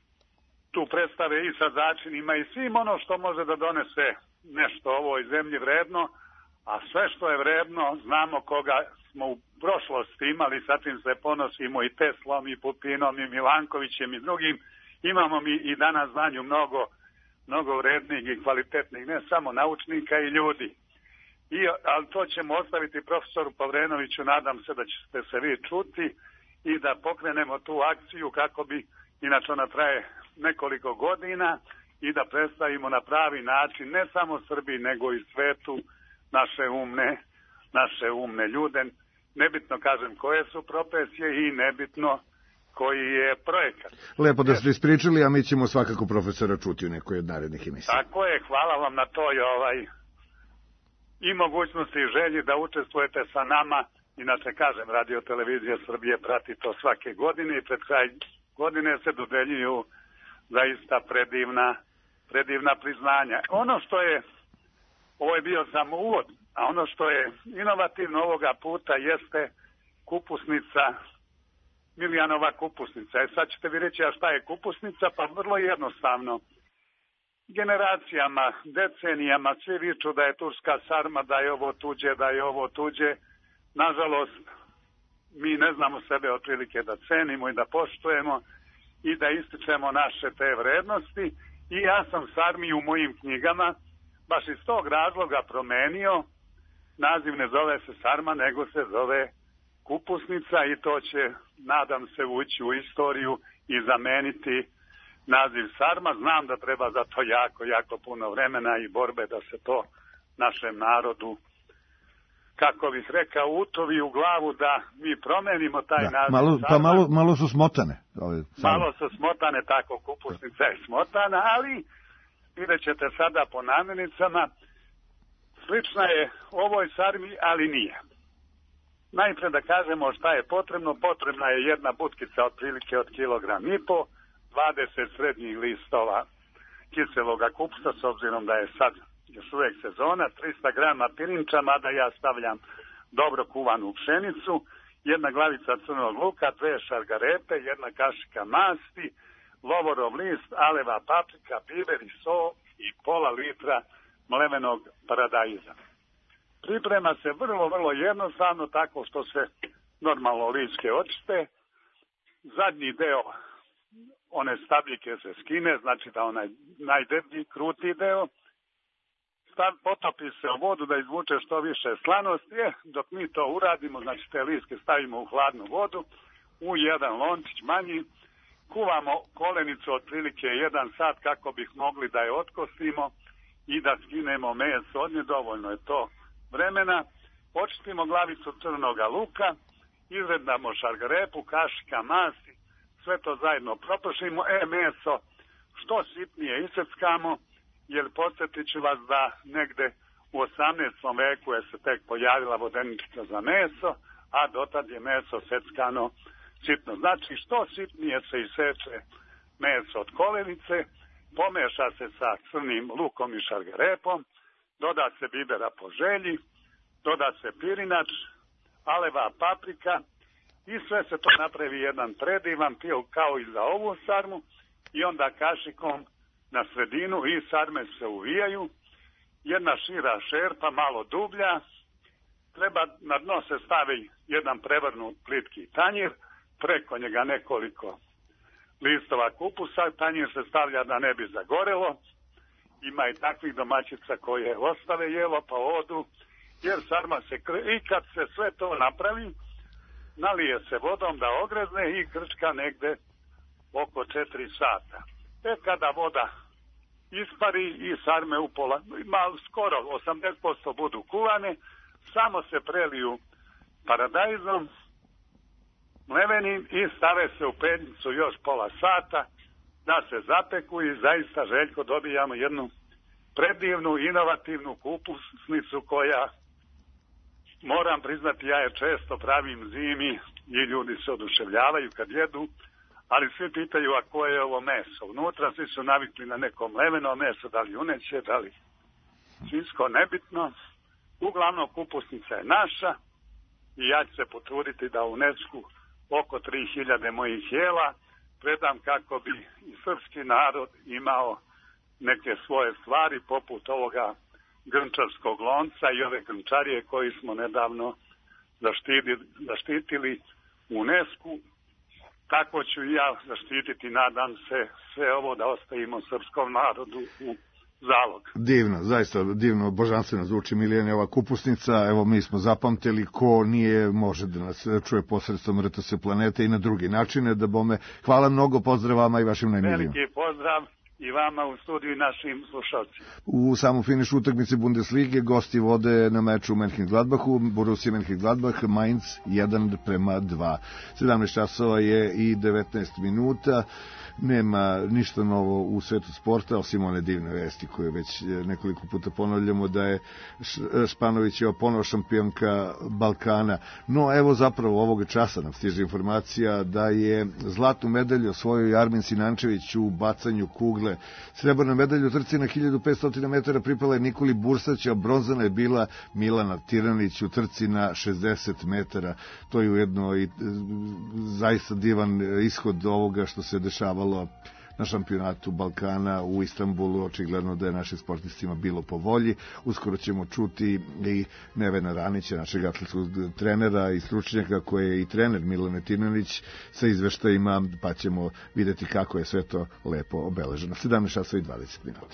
tu predstave i sa začinima i svim ono što može da donese nešto ovoj zemlji vredno, a sve što je vredno znamo koga smo u prošlosti imali, sa čim se ponosimo i Teslom i Pupinom i Milankovićem i drugim. Imamo mi i danas znanju mnogo, mnogo vrednih i kvalitetnih, ne samo naučnika i ljudi. I, ali to ćemo ostaviti profesoru Povrenoviću, nadam se da ćete se vi čuti i da pokrenemo tu akciju kako bi, inače ona traje nekoliko godina, i da predstavimo na pravi način ne samo Srbiji nego i svetu naše umne, naše umne ljude. Nebitno kažem koje su profesije i nebitno koji je projekat. Lepo da ste ispričali, a mi ćemo svakako profesora čuti u nekoj od narednih emisija. Tako je, hvala vam na toj ovaj, i mogućnosti i želji da učestvujete sa nama. Inače, kažem, Radio Televizija Srbije prati to svake godine i pred kraj godine se dodeljuju zaista predivna, predivna priznanja. Ono što je, ovo je bio samo uvod, a ono što je inovativno ovoga puta jeste kupusnica, Miljanova kupusnica. E sad ćete vi reći, a šta je kupusnica? Pa vrlo jednostavno. Generacijama, decenijama svi viču da je turska sarma, da je ovo tuđe, da je ovo tuđe. Nažalost, mi ne znamo sebe otprilike da cenimo i da poštujemo i da ističemo naše te vrednosti. I ja sam sarmi u mojim knjigama baš iz tog razloga promenio. Naziv ne zove se sarma, nego se zove kupusnica i to će, nadam se, ući u istoriju i zameniti naziv sarma. Znam da treba za to jako, jako puno vremena i borbe da se to našem narodu, kako bih rekao, utovi u glavu da mi promenimo taj da, naziv malo, sarma. Pa malo, malo su smotane. Ove, malo su smotane, tako, kupusnica je smotana, ali vidjet ćete sada po namirnicama. Slična je ovoj sarmi, ali nije. Najpre da kažemo šta je potrebno. Potrebna je jedna butkica otprilike od kilogram i po, dvadeset srednjih listova kiseloga kupusa, s obzirom da je sad još uvijek sezona, trista grama pirinča, mada ja stavljam dobro kuvanu pšenicu, jedna glavica crnog luka, dve šargarepe, jedna kašika masti, lovorov list, aleva paprika, biber i so i pola litra mlevenog paradajza. Priprema se vrlo, vrlo jednostavno, tako što se normalno ličke očiste. Zadnji deo one stabljike se skine, znači da onaj najdeblji, kruti deo, stav, potopi se u vodu da izvuče što više slanosti, je, dok mi to uradimo, znači te liske stavimo u hladnu vodu, u jedan lončić manji, kuvamo kolenicu otprilike jedan sat kako bih mogli da je otkosimo i da skinemo meso od nje, dovoljno je to vremena. Očistimo glavicu crnoga luka, izredamo šargarepu, kašika, masti, sve to zajedno propršimo, e meso što sitnije iseckamo, jer podsjetit ću vas da negde u osamnaestom veku je se tek pojavila vodeničica za meso, a dotad je meso seckano sitno. Znači što sitnije se iseče meso od kolenice, pomeša se sa crnim lukom i šargarepom, doda se bibera po želji, doda se pirinač, aleva paprika i sve se to napravi jedan predivan pil kao i za ovu sarmu i onda kašikom na sredinu i sarme se uvijaju, jedna šira šerpa, malo dublja, treba na dno se stavi jedan prevrnut plitki tanjir, preko njega nekoliko listova kupusa, tanjir se stavlja da ne bi zagorelo, ima i takvih domaćica koje ostave jelo pa odu, jer sarma se, i kad se sve to napravi, nalije se vodom da ogrezne i krčka negde oko četiri sata. E kada voda ispari i sarme upola, malo skoro osamdeset posto budu kuvane, samo se preliju paradajzom, mlevenim i stave se u penjicu još pola sata da se zapeku i zaista, Željko, dobijamo jednu predivnu, inovativnu kupusnicu koja, moram priznati, ja je često pravim zimi i ljudi se oduševljavaju kad jedu, ali svi pitaju a koje je ovo meso. Unutra svi su navikli na neko mleveno meso, da li juneće, da li svinjsko, nebitno. Uglavnom kupusnica je naša i ja ću se potruditi da unesku oko tri hiljade mojih jela predam kako bi i srpski narod imao neke svoje stvari poput ovoga grnčarskog lonca i ove grnčarije koji smo nedavno zaštitili, zaštitili u UNESCO. Tako ću i ja zaštititi, nadam se, sve ovo da ostavimo srpskom narodu u zalog. Divno, zaista divno, božanstveno zvuči, Milijane, ova kupusnica. Evo, mi smo zapamtili, ko nije može da nas čuje posredstvom R T S Planete i na drugi načine, da bome. Hvala mnogo, pozdrav vama i vašim najmilijima. Veliki pozdrav i vama u studiju i našim slušalcima. U samom finišu utakmice Bundeslige gosti vode na meču u Mönchengladbachu, Borussia Mönchengladbach, Mainz jedan prema dva. sedamnaest časova je i devetnaest minuta. Nema ništa novo u svetu sporta, osim one divne vesti koje već nekoliko puta ponavljamo, da je Španovićeva ponovo šampionka Balkana. No, evo zapravo ovoga časa nam stiže informacija da je zlatnu medalju osvojio Armin Sinančević u bacanju kugle. Srebrna medalja u trci na hiljadu petsto metara pripala je Nikoli Bursaću, a bronzana je bila Milana Tiranić u trci na šezdeset metara. To je ujedno i zaista divan ishod ovoga što se dešavalo na šampionatu Balkana u Istanbulu. Očigledno da je našim sportistima bilo po volji. Uskoro ćemo čuti i Nevena Ranića, našeg atletskog trenera i stručnjaka, koji je i trener Milane Tiranić, sa izveštajima, pa ćemo videti kako je sve to lepo obeleženo. sedamnaest časova i dvadeset minuta.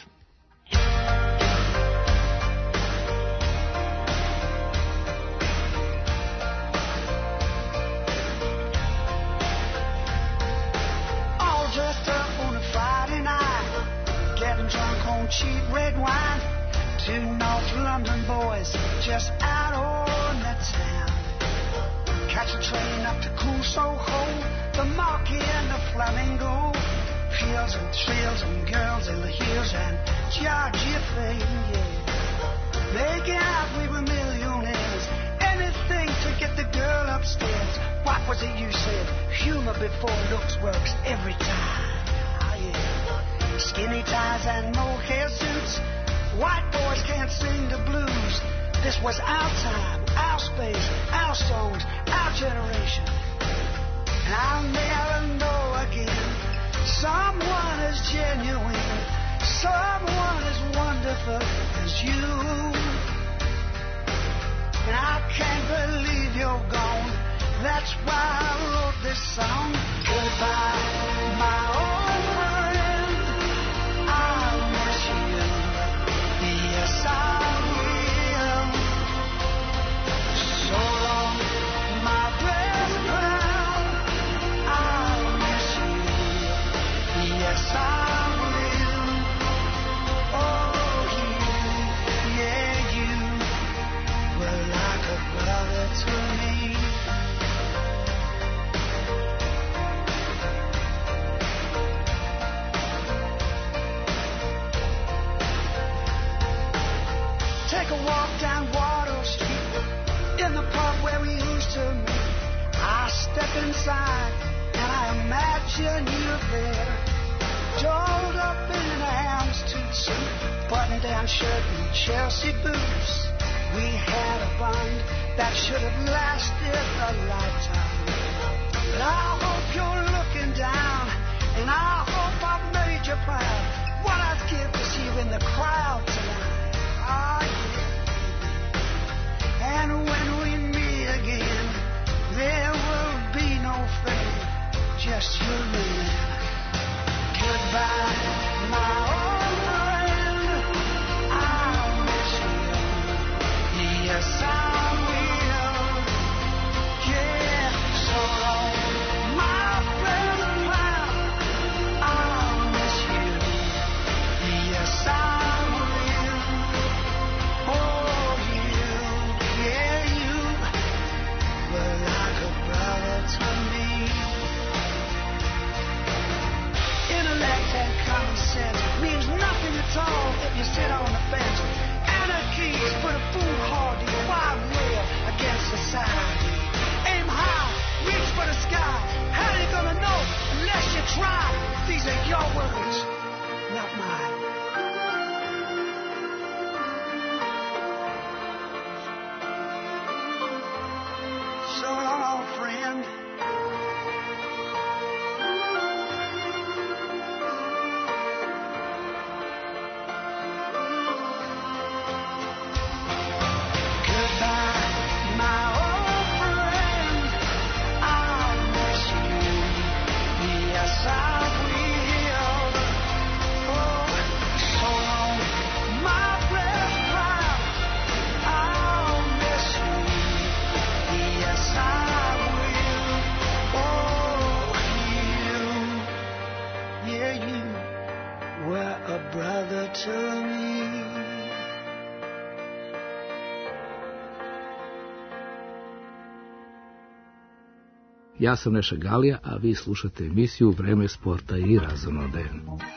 Cheap red wine, two North London boys just out on the town. Catch a train up to cool Soho, the Marquee and the Flamingo. Fields and thrills and girls in the hills and Georgia fame, yeah. Making out we were millionaires, anything to get the girl upstairs. What was it you said? Humor before looks works every time. Oh, yeah. Skinny ties and mohair suits. White boys can't sing the blues. This was our time, our space, our songs, our generation. And I'll never know again someone as genuine, someone as wonderful as you. And I can't believe you're gone. That's why I wrote this song. Goodbye, my old friend. I'll miss you. Yes, I will. So long, my best friend. I'll miss you. Yes, I will. Oh, you, yeah, you were like a brother to me. Take a walk down Water Street in the park where we used to meet. I step inside and I imagine you there, dolled up in an houndstooth suit, button-down shirt and Chelsea boots. We had a bond that should have lasted a lifetime. But I hope you're looking down, and I hope I've made you proud. What I'd give to see you in the crowd tonight. Ah, yeah. And when we meet again, there will be no fame, just you and me. Goodbye, my old friend. I'll miss you. Yes, I will. Yeah, so long, my best friend. I'll miss you. Yes, I will. Oh, you, yeah, you were like a brother to me. Intellect and common sense means nothing at all if you sit on the fence. Anarchy's put a foolhardy wild rail against society. Aim high, reach for the sky. How you gonna know unless you try? These are your words, not mine. So long, friend. Goodbye, my old friend. I'll miss you. Yes, I will. Oh, so long, my best friend. I'll miss you. Yes, I will. Oh, you, yeah, you were a brother to me. Ja sam Neša Galija, a vi slušate emisiju Vreme sporta i razonode.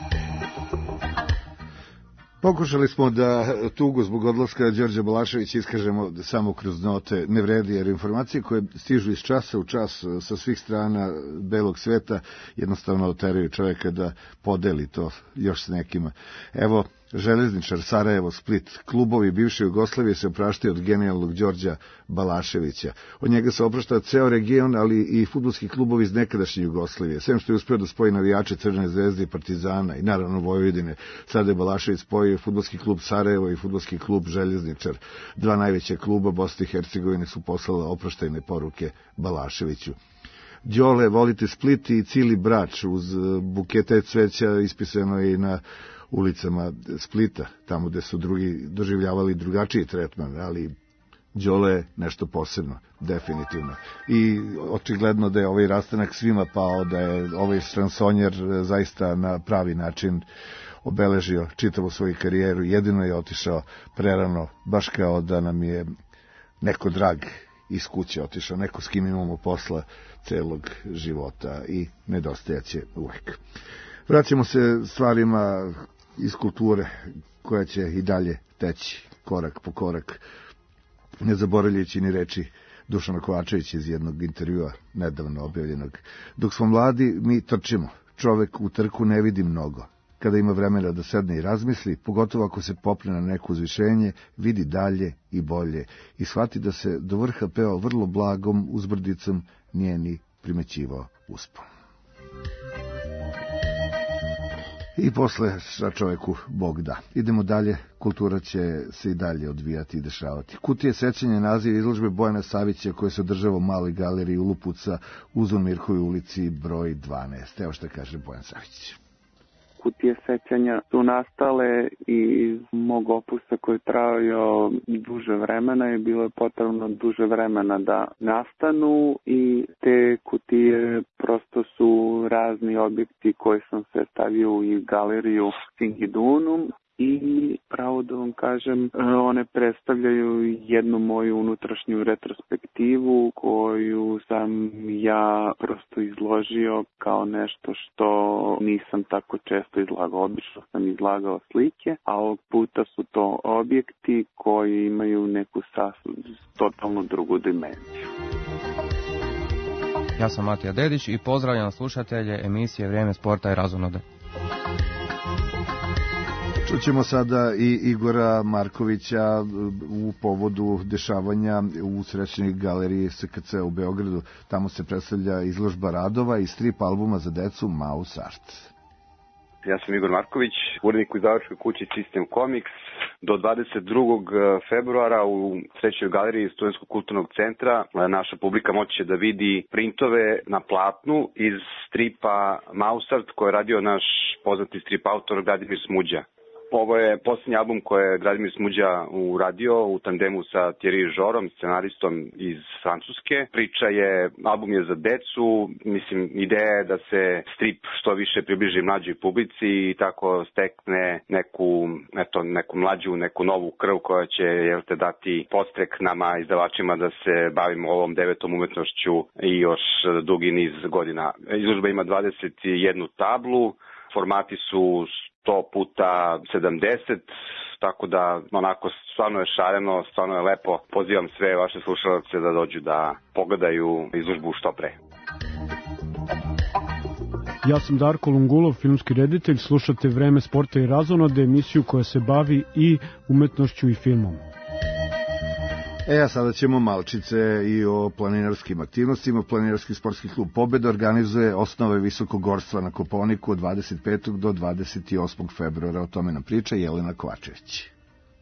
Pokušali smo da tugu zbog odlaska Đorđa Balaševića iskažemo samo kroz note. Ne vredi, jer informacije koje stižu iz časa u čas sa svih strana belog sveta jednostavno oteraju čovjeka da podeli to još s nekima. Evo, Željezničar, Sarajevo, Split, klubovi bivše Jugoslavije se opraštaju od genijalnog Đorđa Balaševića. Od njega se oprašta ceo region, ali i fudbalski klubovi iz nekadašnje Jugoslavije. Sem što je uspio da spoji navijače Crvene zvezde i Partizana i naravno Vojvodine, sada je Balašević spojio fudbalski klub Sarajevo i fudbalski klub Željezničar. Dva najveća kluba Bosne i Hercegovine su poslala oproštajne poruke Balaševiću. Đole, volite Split i cili Brač, uz bukete cveća ispisano i na ulicama Splita, tamo gde su drugi doživljavali drugačiji tretman, ali Đole je nešto posebno, definitivno. I očigledno da je ovaj rastanak svima pao, da je ovaj šansonjer zaista na pravi način obeležio čitavu svoju karijeru. Jedino je otišao prerano, baš kao da nam je neko drag iz kuće otišao, neko s kim imamo posla celog života i nedostajaće uvek. Vraćamo se stvarima iz kulture koja će i dalje teći korak po korak, ne zaboravljajući ni reči Dušana Kovačevića iz jednog intervjua nedavno objavljenog. Dok smo mladi, mi trčimo. Čovek u trku ne vidi mnogo. Kada ima vremena da sedne i razmisli, pogotovo ako se popne na neko uzvišenje, vidi dalje i bolje i shvati da se do vrha peo vrlo blagom uzbrdicom, nije ni primećivao uspon. I posle šta čoveku Bog da. Idemo dalje, kultura će se i dalje odvijati i dešavati. Kutije sećanja naziv izložbe Bojana Savića koje se održava u maloj galeriji Ulupuca u Zulmirhovoj ulici broj dvanaest. Evo šta kaže Bojan Savić. Kutije sećanja su nastale iz mog opusa koji je trajao duže vremena i bilo je potrebno duže vremena da nastanu i te kutije prosto su razni objekti koji sam se stavio u galeriju Singidunum i pravo da vam kažem, one predstavljaju jednu moju unutrašnju retrospektivu koju sam ja prosto izložio kao nešto što nisam tako često izlagao. Obično sam izlagao slike, a ovog puta su to objekti koji imaju neku sasvim totalno drugu dimenziju. Ja sam Matija Dedić i pozdravljam slušatelje emisije Vrijeme sporta i razonode. Čućemo sada i Igora Markovića u povodu dešavanja u Srećnoj galeriji S K C u Beogradu. Tamo se predstavlja izložba radova i strip albuma za decu Mouse Art. Ja sam Igor Marković, urednik u izdavačkoj kući System Comics. Do dvadeset drugog februara u Srećnoj galeriji Studentskog kulturnog centra naša publika moći će da vidi printove na platnu iz stripa Mouse Art koje je radio naš poznati strip autor Gradimir Smuđa. Ovo je posljednji album koje je Gradimir Smuđa uradio u tandemu sa Thierry Jorom, scenaristom iz Francuske. Priča je, album je za decu, mislim, ideja je da se strip što više približi mlađoj publici i tako stekne neku, eto, neku mlađu, neku novu krv koja će, jel te, dati podstrek nama izdavačima da se bavimo ovom devetom umetnošću i još dugi niz godina. Izložba ima dvadeset jednu tablu, formati su sto puta sedamdeset, tako da onako stvarno je šareno, stvarno je lepo. Pozivam sve vaše slušalce da dođu da pogledaju izložbu što pre. Ja sam Darko Lungulov, filmski reditelj, slušate Vreme sporta i razonode, emisiju koja se bavi i umetnošću i filmom. E, a sada ćemo malčice i o planinarskim aktivnostima. Planinarski sportski klub Pobeda organizuje osnove visokogorstva na Kopaoniku od dvadeset petog do dvadeset osmog februara. O tome nam priča Jelena Kovačević.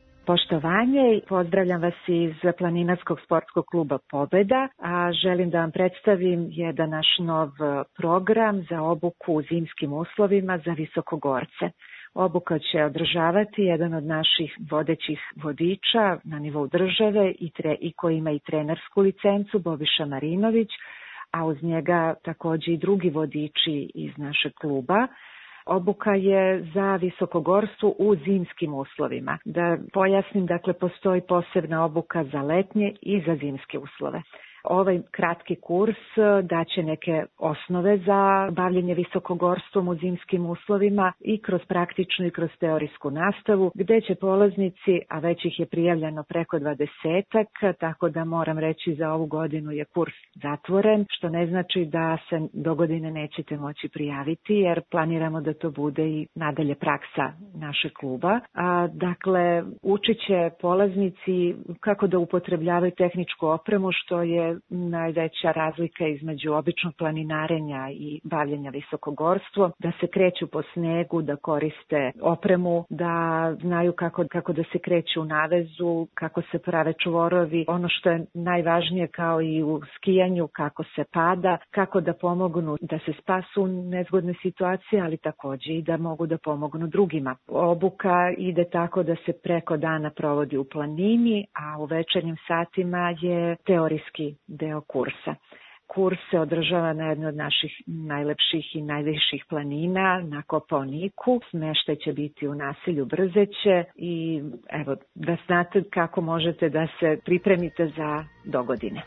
Poštovanje, pozdravljam vas iz Planinarskog sportskog kluba Pobeda, a želim da vam predstavim jedan naš nov program za obuku u zimskim uslovima za visokogorce. Obuka će održavati jedan od naših vodećih vodiča na nivou države i, tre, i koji ima i trenersku licencu, Bobiša Marinović, a uz njega također i drugi vodiči iz našeg kluba. Obuka je za visokogorstvo u zimskim uslovima. Da pojasnim, dakle, postoji posebna obuka za letnje i za zimske uslove. Ovaj kratki kurs daće neke osnove za bavljenje visokogorstvom u zimskim uslovima i kroz praktičnu i kroz teorijsku nastavu, gde će polaznici, a već ih je prijavljeno preko dvadesetak, tako da moram reći za ovu godinu je kurs zatvoren, što ne znači da se do godine nećete moći prijaviti, jer planiramo da to bude i nadalje praksa našeg kluba. A, dakle, učit će polaznici kako da upotrebljavaju tehničku opremu, što je najveća razlika između običnog planinarenja i bavljenja visokogorstvom, da se kreću po snegu, da koriste opremu, da znaju kako, kako da se kreću u navezu, kako se prave čvorovi, ono što je najvažnije kao i u skijanju, kako se pada, kako da pomognu da se spasu u nezgodne situacije, ali također i da mogu da pomognu drugima. Obuka ide tako da se preko dana provodi u planini, a u večernjim satima je teorijski deo kursa. Kurs se održava na jednoj od naših najlepših i najviših planina na Kopaoniku. Smeštaj će biti u naselju Brzeće i evo da znate kako možete da se pripremite za dogodine.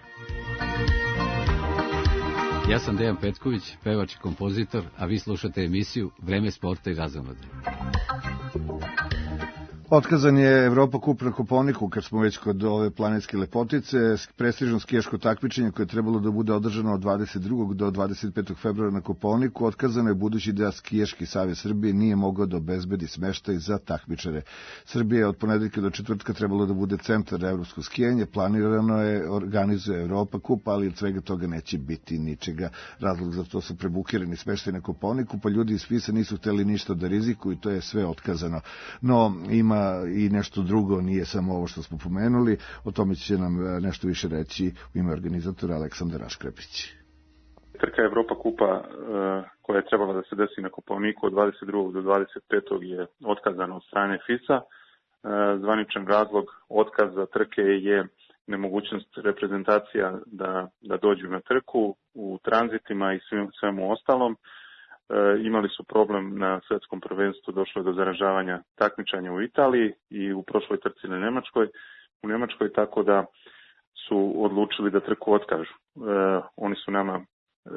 Ja sam Dejan Petković, pevač i kompozitor, a vi slušate emisiju Vreme sporta i razonode. Otkazan je Evropa kup na Kopaoniku, kad smo već kod ove planetske lepotice, prestižno skijaško takmičenje koje je trebalo da bude održano od dvadeset drugog do dvadeset petog februara na Kopaoniku, otkazano je budući da Skijaški savez Srbije nije mogao da obezbedi smeštaj za takmičare. Srbija je od ponedeljka do četvrtka trebalo da bude centar evropskog skijanja, planirano je organizuje Evropa kup, ali od svega toga neće biti ničega. Razlog za to su prebukirani smeštaj na Kopaoniku, pa ljudi iz FIS-a nisu hteli ništa da rizikuju i to je sve otkazano. No, ima i nešto drugo, nije samo ovo što smo pomenuli, o tome će nam nešto više reći u ime organizatora Aleksandar Aškrepić. Trka Evropa kupa koja je trebala da se desi na Kopaoniku od dvadeset drugog do dvadeset petog je otkazana od strane FIS-a. Zvaničan razlog otkaza trke je nemogućnost reprezentacija da, da dođu na trku u tranzitima i svim, svemu ostalom. E, imali su problem na svetskom prvenstvu, došlo je do zaražavanja takmičanja u Italiji i u prošloj trci na Nemačkoj, u Nemačkoj, tako da su odlučili da trku otkažu. E, oni su nama e,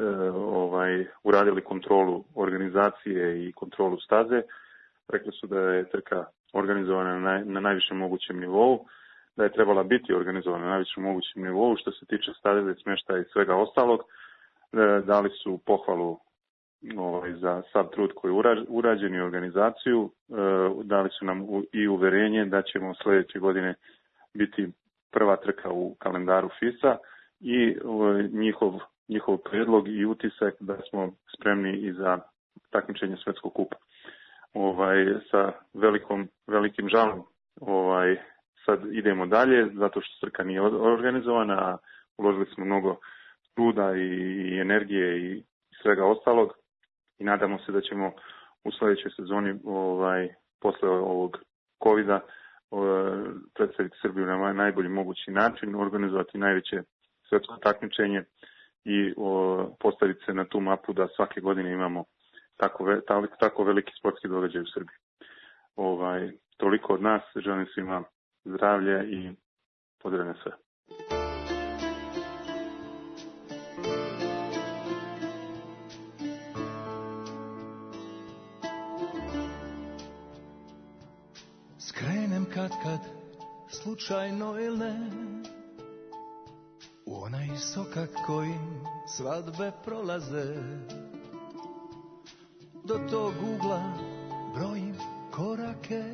ovaj, uradili kontrolu organizacije i kontrolu staze. Rekli su da je trka organizovana na, naj, na najvišem mogućem nivou, da je trebala biti organizovana na najvišem mogućem nivou. Što se tiče staze, smještaja i svega ostalog, e, dali su pohvalu ovaj, za sav trud koji je urađen i organizaciju. E, dali su nam u, i uverenje da ćemo sljedeće godine biti prva trka u kalendaru FIS-a i ovaj, njihov, njihov predlog i utisak da smo spremni i za takmičenje svetskog kupa. Ovaj, sa velikom, velikim žalom ovaj, sad idemo dalje, zato što trka nije organizovana, a uložili smo mnogo truda i, i energije i svega ostalog i nadamo se da ćemo u sljedećoj sezoni ovaj, posle ovog covida ovaj, predstaviti Srbiju na najbolji mogući način, organizovati najveće svetsko takmičenje i o, postaviti se na tu mapu da svake godine imamo tako, ve, tako veliki sportski događaj u Srbiji. Ovaj, toliko od nas, želim svima zdravlje i pozdravljam sve. Skrenem kad kad, slučajno ili ne, u onaj sokak kojim svadbe prolaze. Do tog ugla brojim korake,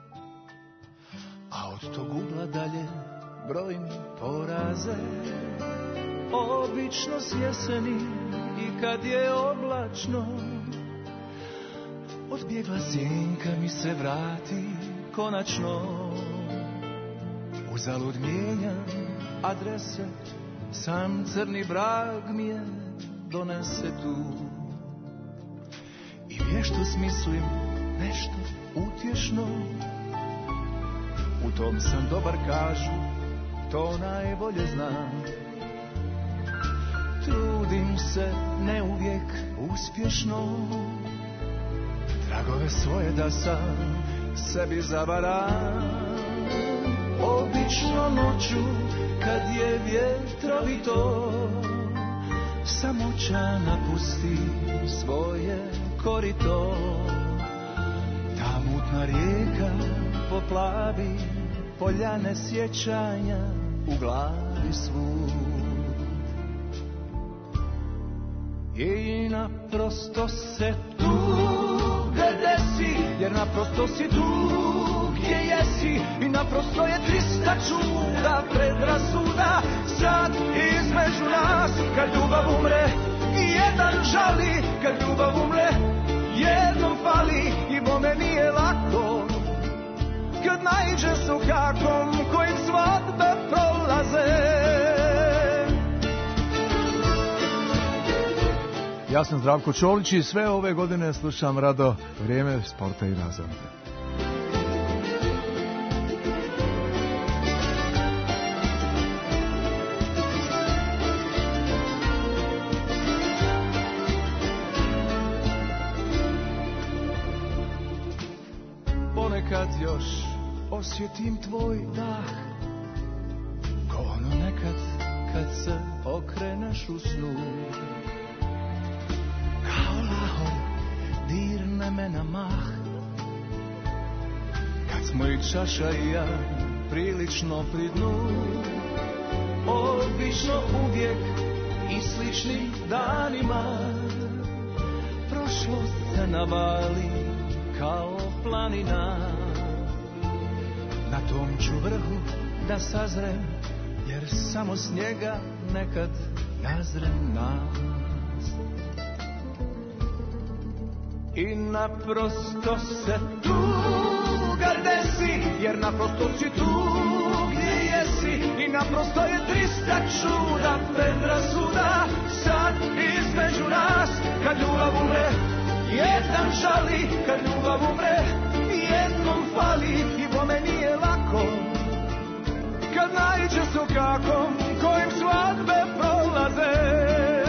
a od tog ugla dalje brojim poraze. Obično s jeseni i kad je oblačno, odbjegla sjenka mi se vrati konačno. Uzalud mijenjam adrese, sam crni brag mi je donese tu. I vješto smislim nešto utješno, u tom sam dobar kažu, to najbolje znam. Trudim se ne uvijek uspješno, tragove svoje da sam sebi zavaram. Obično noću kad je vjetrovito, samoća napusti svoje korito. Ta mutna rijeka poplavi poljane sjećanja u glavi svud. I naprosto se tuga desi, jer naprosto si tu gdje jesi. I naprosto je trista čuda, predrasuda sad između nas. Kad ljubav umre, jedan žali, kad ljubav umre, jednom fali. I bome nije lako kad naiđe s ukakom kojim svadbe prolaze. Ja sam Zdravko Čolić i sve ove godine slušam rado Vrijeme sporta i razonode. Ponekad još osjetim tvoj dah, ko ono nekad kad se okreneš u snu. Kao lahor dirne me na mah, kad smo i čaša i ja prilično pri dnu. Obično uvijek i sličnim danima prošlost se navali kao planina. Na tom ću vrhu da sazrem, jer samo s njega nekad nazrem nas. I naprosto se tuga desi, jer naprosto si tu gdje jesi. I naprosto je trista čuda, predrasuda sad između nas. Kad ljubav umre, jedan žali. Kad ljubav umre, jednom fali. I bome nije lako kad naiđe s okakom kojim svadbe prolaze.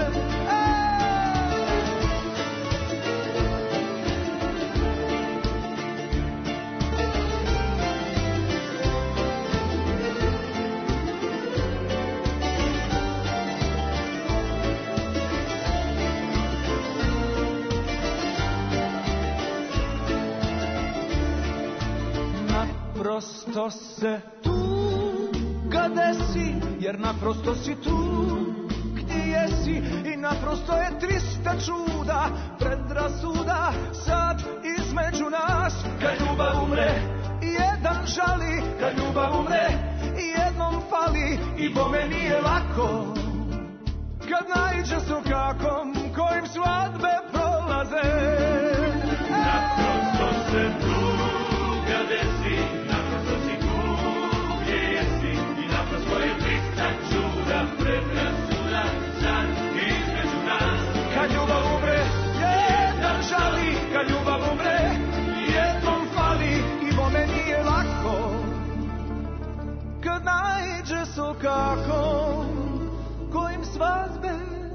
Naprosto se tuga desi, jer naprosto si tu gdje jesi. I naprosto je trista čuda, predrasuda sad između nas. Kad ljubav umre, jedan žali. Kad ljubav umre, jednom fali. I bome nije lako kad naiđe s okakom kojim svadbe prolaze. Naprosto se tuga desi, naprosto si tu gdje jesi. I naprosto je trista čuda, predrasuda sad između nas. Kad ljubav umre, jedan žali. Kad ljubav umre, jednom fali. I bome nije lako kad naiđe s okakom kojim svadbe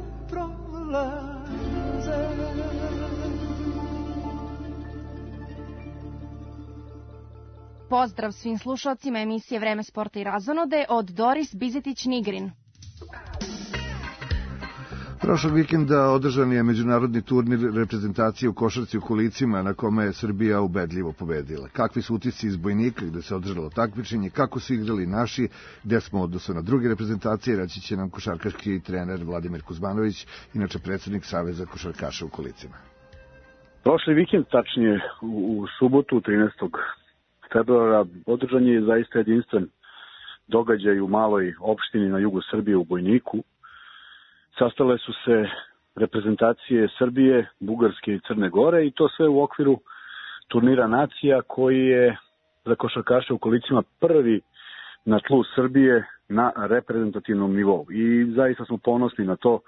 prolaze. Pozdrav svim slušalcima emisije Vreme sporta i razonode od Doris Bizetić-Nigrin. Prošlog vikenda održan je međunarodni turnir reprezentacije u košarci u kolicima na kome je Srbija ubedljivo pobedila. Kakvi su utisci iz Bojnika gde se održalo takmičenje, kako su igrali naši, gde smo odnosno na druge reprezentacije, reći će nam košarkaški trener Vladimir Kuzmanović, inače predsjednik Saveza košarkaša u kolicima. Prošli vikend, tačnije u, u subotu trinaestog februara, održan je zaista jedinstven događaj u maloj opštini na jugu Srbije u Bojniku. Sastale su se reprezentacije Srbije, Bugarske i Crne Gore i to sve u okviru turnira nacija koji je za košarkaše u kolicima prvi na tlu Srbije na reprezentativnom nivou. I zaista smo ponosni na to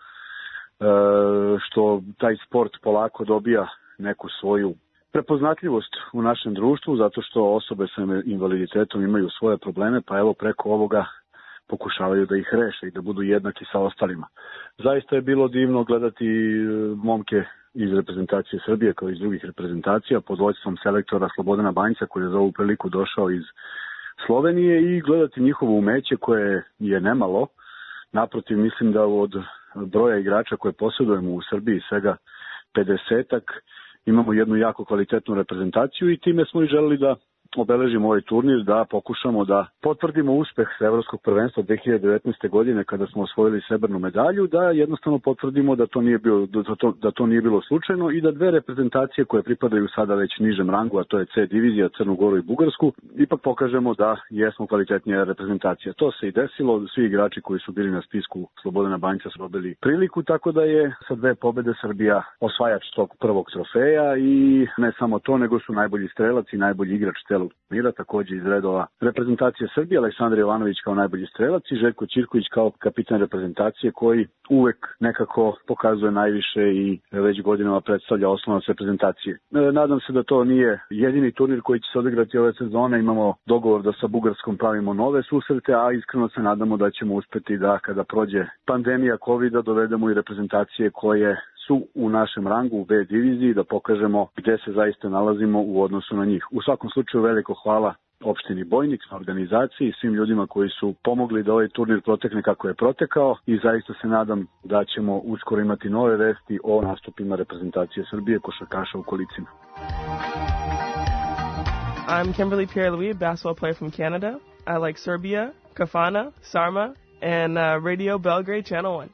što taj sport polako dobija neku svoju prepoznatljivost u našem društvu, zato što osobe sa invaliditetom imaju svoje probleme, pa evo preko ovoga pokušavaju da ih reše i da budu jednaki sa ostalima. Zaista je bilo divno gledati momke iz reprezentacije Srbije kao iz drugih reprezentacija pod vođstvom selektora Slobodana Banjca koji je za ovu priliku došao iz Slovenije i gledati njihovo umeće koje je nemalo. Naprotiv, mislim da od broja igrača koje posjedujemo u Srbiji svega pedesetak imamo jednu jako kvalitetnu reprezentaciju i time smo i želeli da obeležimo ovaj turnir, da pokušamo da potvrdimo uspeh sa Evropskog prvenstva dve hiljade devetnaeste. godine kada smo osvojili srebrnu medalju, da jednostavno potvrdimo da to nije bilo da to, da to nije bilo slučajno i da dve reprezentacije koje pripadaju sada već nižem rangu, a to je C divizija, Crnu Goru i Bugarsku, ipak pokažemo da jesmo kvalitetnija reprezentacija. To se i desilo, svi igrači koji su bili na spisku Slobodana Banjca su dobili priliku, tako da je sa dve pobede Srbija osvajač tog prvog trofeja i ne samo to, nego su najbolji strelac i najbolji igrač celog turnira, također iz redova reprezentacije Srbije, Aleksandar Jovanović kao najbolji strelac i Željko Ćirković kao kapitan reprezentacije koji uvek nekako pokazuje najviše i već godinama predstavlja osnovac reprezentacije. Nadam se da to nije jedini turnir koji će se odigrati ove sezone, imamo dogovor da sa Bugarskom pravimo nove susrete, a iskreno se nadamo da ćemo uspeti da kada prođe pandemija kovida dovedemo i reprezentacije koje su u našem rangu u B diviziji, da pokažemo gde se zaista nalazimo u odnosu na njih. U svakom slučaju veliko hvala opštini Bojnik na organizaciji i svim ljudima koji su pomogli da ovaj turnir protekne kako je protekao i zaista se nadam da ćemo uskoro imati nove vesti o nastupima reprezentacije Srbije košarkaša u kolicima. I'm Kimberly Pierre-Louis, basketball player from Canada. I like Serbia, Kafana, Sarma, and uh, Radio Belgrade Channel one.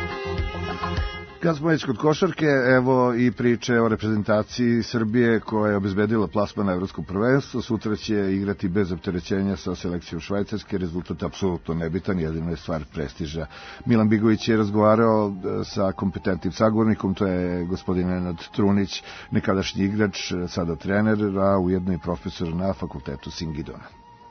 Kad smo već kod košarke, evo i priče o reprezentaciji Srbije koja je obezbedila plasman na evropsko prvenstvo. Sutra će igrati bez opterećenja sa selekcijom Švajcarske. Rezultat je apsolutno nebitan, jedino je stvar prestiža. Milan Bigović je razgovarao sa kompetentnim sagovornikom, to je gospodin Nenad Trunić, nekadašnji igrač, sada trener, a ujedno i profesor na fakultetu Singidona.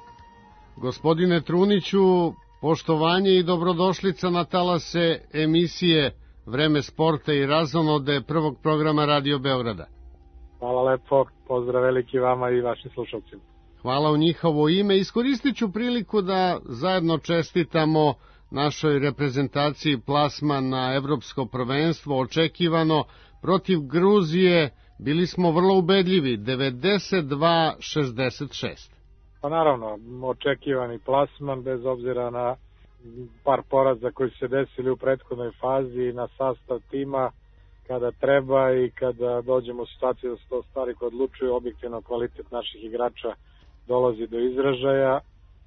Gospodine Truniću, poštovanje i dobrodošlica na talase emisije Vreme sporta i razonode prvog programa Radio Beograda. Hvala lepo, pozdrav veliki vama i vašim slušalcima. Hvala u njihovo ime. Iskoristit ću priliku da zajedno čestitamo našoj reprezentaciji plasman na evropsko prvenstvo, očekivano protiv Gruzije. Bili smo vrlo ubedljivi, devedeset dva šezdeset šest. Pa naravno, očekivani plasman bez obzira na par poraza koji su se desili u prethodnoj fazi, na sastav tima kada treba i kada dođemo u situaciju da se to stvari koje odlučuju, objektivno kvalitet naših igrača dolazi do izražaja.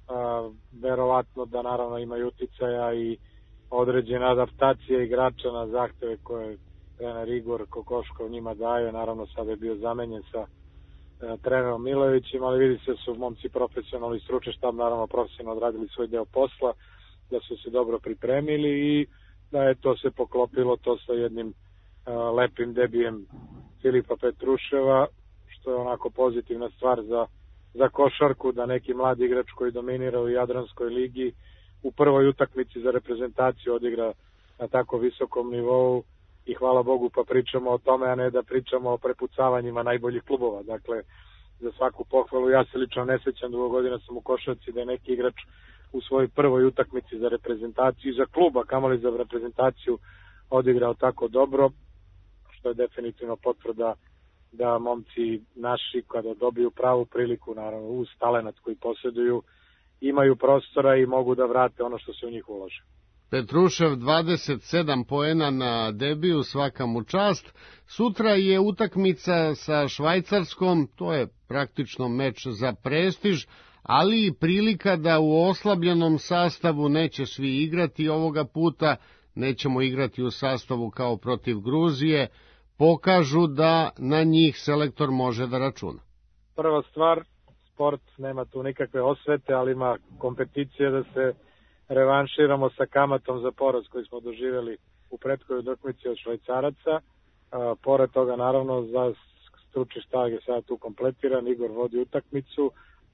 A, verovatno da naravno imaju uticaja i određene adaptacije igrača na zahteve koje trener Igor Kokoškov njima daje. Naravno sada je bio zamenjen sa e, trenerom Milojevićem, ali vidi se su momci profesionalni i stručni štab naravno profesionalno odradili svoj deo posla, da su se dobro pripremili i da je to se poklopilo to sa jednim uh, lepim debijem Filipa Petruševa, što je onako pozitivna stvar za, za košarku, da neki mladi igrač koji dominira u Jadranskoj ligi u prvoj utakmici za reprezentaciju odigra na tako visokom nivou i hvala Bogu pa pričamo o tome, a ne da pričamo o prepucavanjima najboljih klubova. Dakle, za svaku pohvalu, ja se lično ne sećam, dugo godina sam u košarci, da je neki igrač u svojoj prvoj utakmici za reprezentaciju i za kluba, kamoli za reprezentaciju, odigrao tako dobro, što je definitivno potvrda da momci naši, kada dobiju pravu priliku, naravno uz talenat koji posjeduju, imaju prostora i mogu da vrate ono što se u njih ulože. Petrušev dvadeset sedam poena na debiju, svaka mu čast. Sutra je utakmica sa Švajcarskom, to je praktično meč za prestiž, ali i prilika da u oslabljenom sastavu neće svi igrati ovoga puta, nećemo igrati u sastavu kao protiv Gruzije, pokažu da na njih selektor može da računa. Prva stvar, sport nema tu nikakve osvete, ali ima kompeticije da se revanširamo sa kamatom za poraz koji smo doživjeli u prethodnoj utakmici od Švajcaraca. A, pored toga, naravno, za stručni štab je sada tu kompletiran, Igor vodi utakmicu,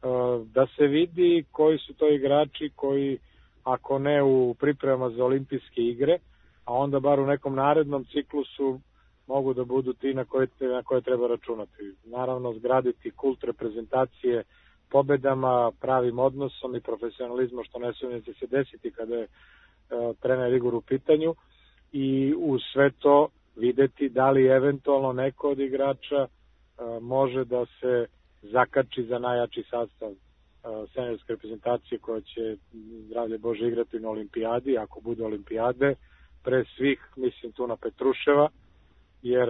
da se vidi koji su to igrači koji, ako ne u pripremama za olimpijske igre, a onda bar u nekom narednom ciklusu mogu da budu ti na koje, na koje treba računati. Naravno, zgraditi kult reprezentacije pobedama, pravim odnosom i profesionalizmom, što ne sumnjam će se desiti kada je uh, trener Igor u pitanju, i uz sve to videti da li eventualno neko od igrača uh, može da se zakači za najjači sastav uh, seniorske reprezentacije koja će, zdravlje Bože, igrati na olimpijadi, ako bude olimpijade. Pre svih mislim tu na Petruševa, jer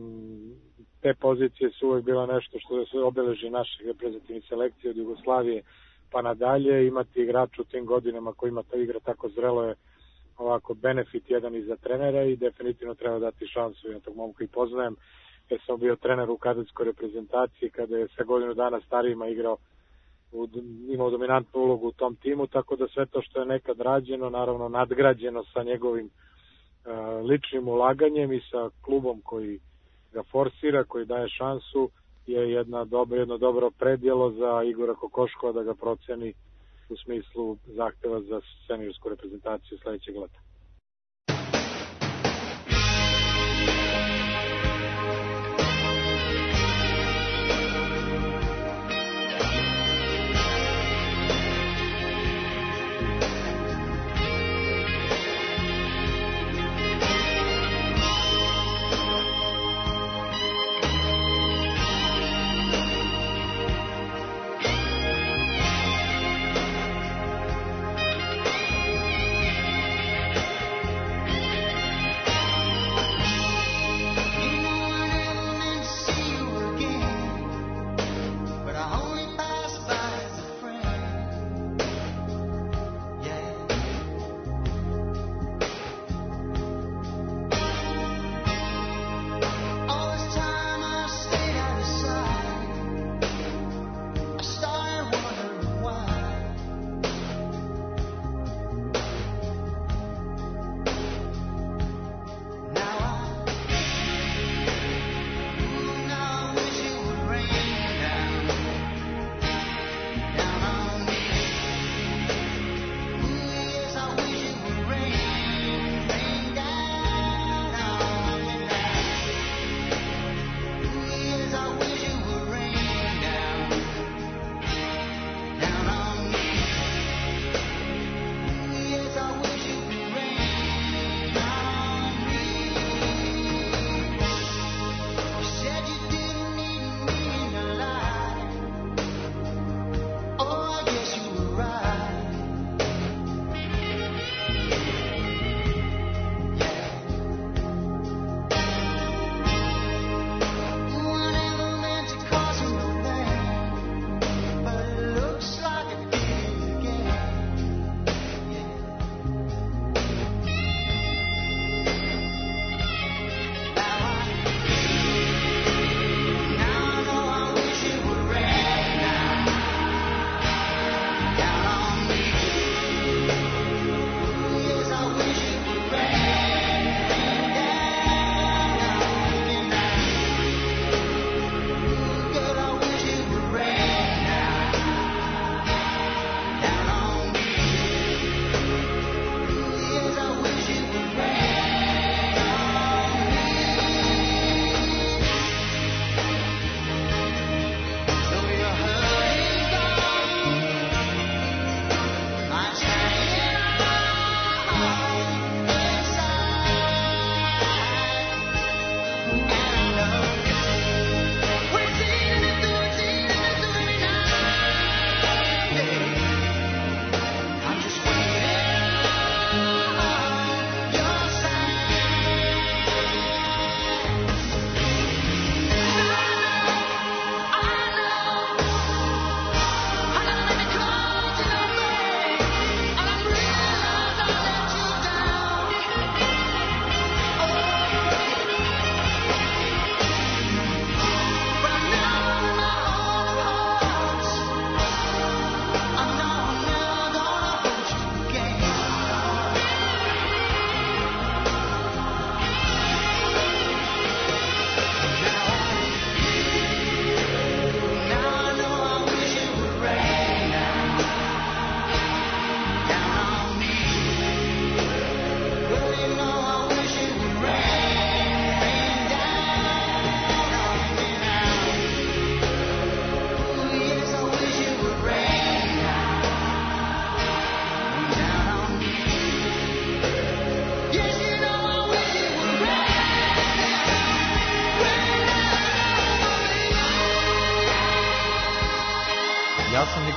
m, te pozicije su uvek bila nešto što se obeleži naših reprezentativnih selekcija od Jugoslavije pa nadalje. Imati igrača u tim godinama kojima ta igra tako zrelo je ovako benefit jedan i za trenera i definitivno treba dati šansu. Ja tog momka i poznajem, jer sam bio trener u kadetskoj reprezentaciji kada je sa godinu dana starijima igrao, imao dominantnu ulogu u tom timu, tako da sve to što je nekad rađeno, naravno nadgrađeno sa njegovim uh, ličnim ulaganjem i sa klubom koji ga forsira, koji daje šansu, je jedna dobro, jedno dobro predjelo za Igora Kokoškova da ga proceni u smislu zahteva za seniorsku reprezentaciju sledećeg leta.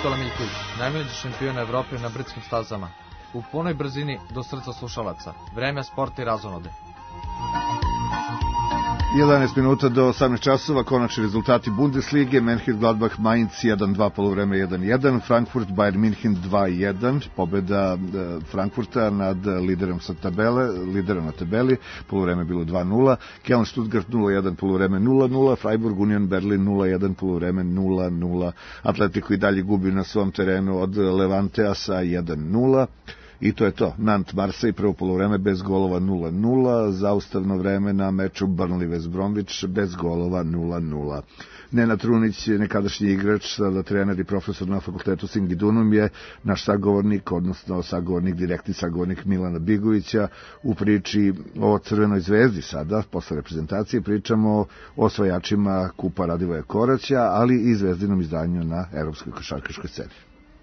Nikola Miljković, najmlađi šampion Evrope na brdskim stazama. U punoj brzini do srca slušalaca. Vreme sporta i razonode. jedanaest minuta do osamnaest časova, konačni rezultati Bundeslige, Mönchengladbach Mainz jedan dva, poluvreme jedan jedan, Frankfurt Bayern München dva jedan, pobeda Frankfurta nad liderom sa tabele, liderom na tabeli, poluvreme bilo dva nula, Köln Stuttgart nula jedan, poluvreme nula nula, Freiburg Union Berlin nula jedan, poluvreme nula nula, Atletico i dalje gubi na svom terenu od Levantea sa jedan nula. I to je to. Nantes Marseille, prvo poluvreme bez golova nula nula, zaustavno vreme na meču Burnley West Bromwich bez golova nula nula. Nenad Trunić, nekadašnji igrač, sada trener i profesor na fakultetu Singidunum, je naš sagovornik, odnosno sagovornik, direktni sagovornik Milana Bigovića u priči o Crvenoj zvezdi. Sada, posle reprezentacije, pričamo o osvajačima kupa Radivoja Koraća, ali i zvezdinom izdanju na evropskoj košarkaškoj sceni.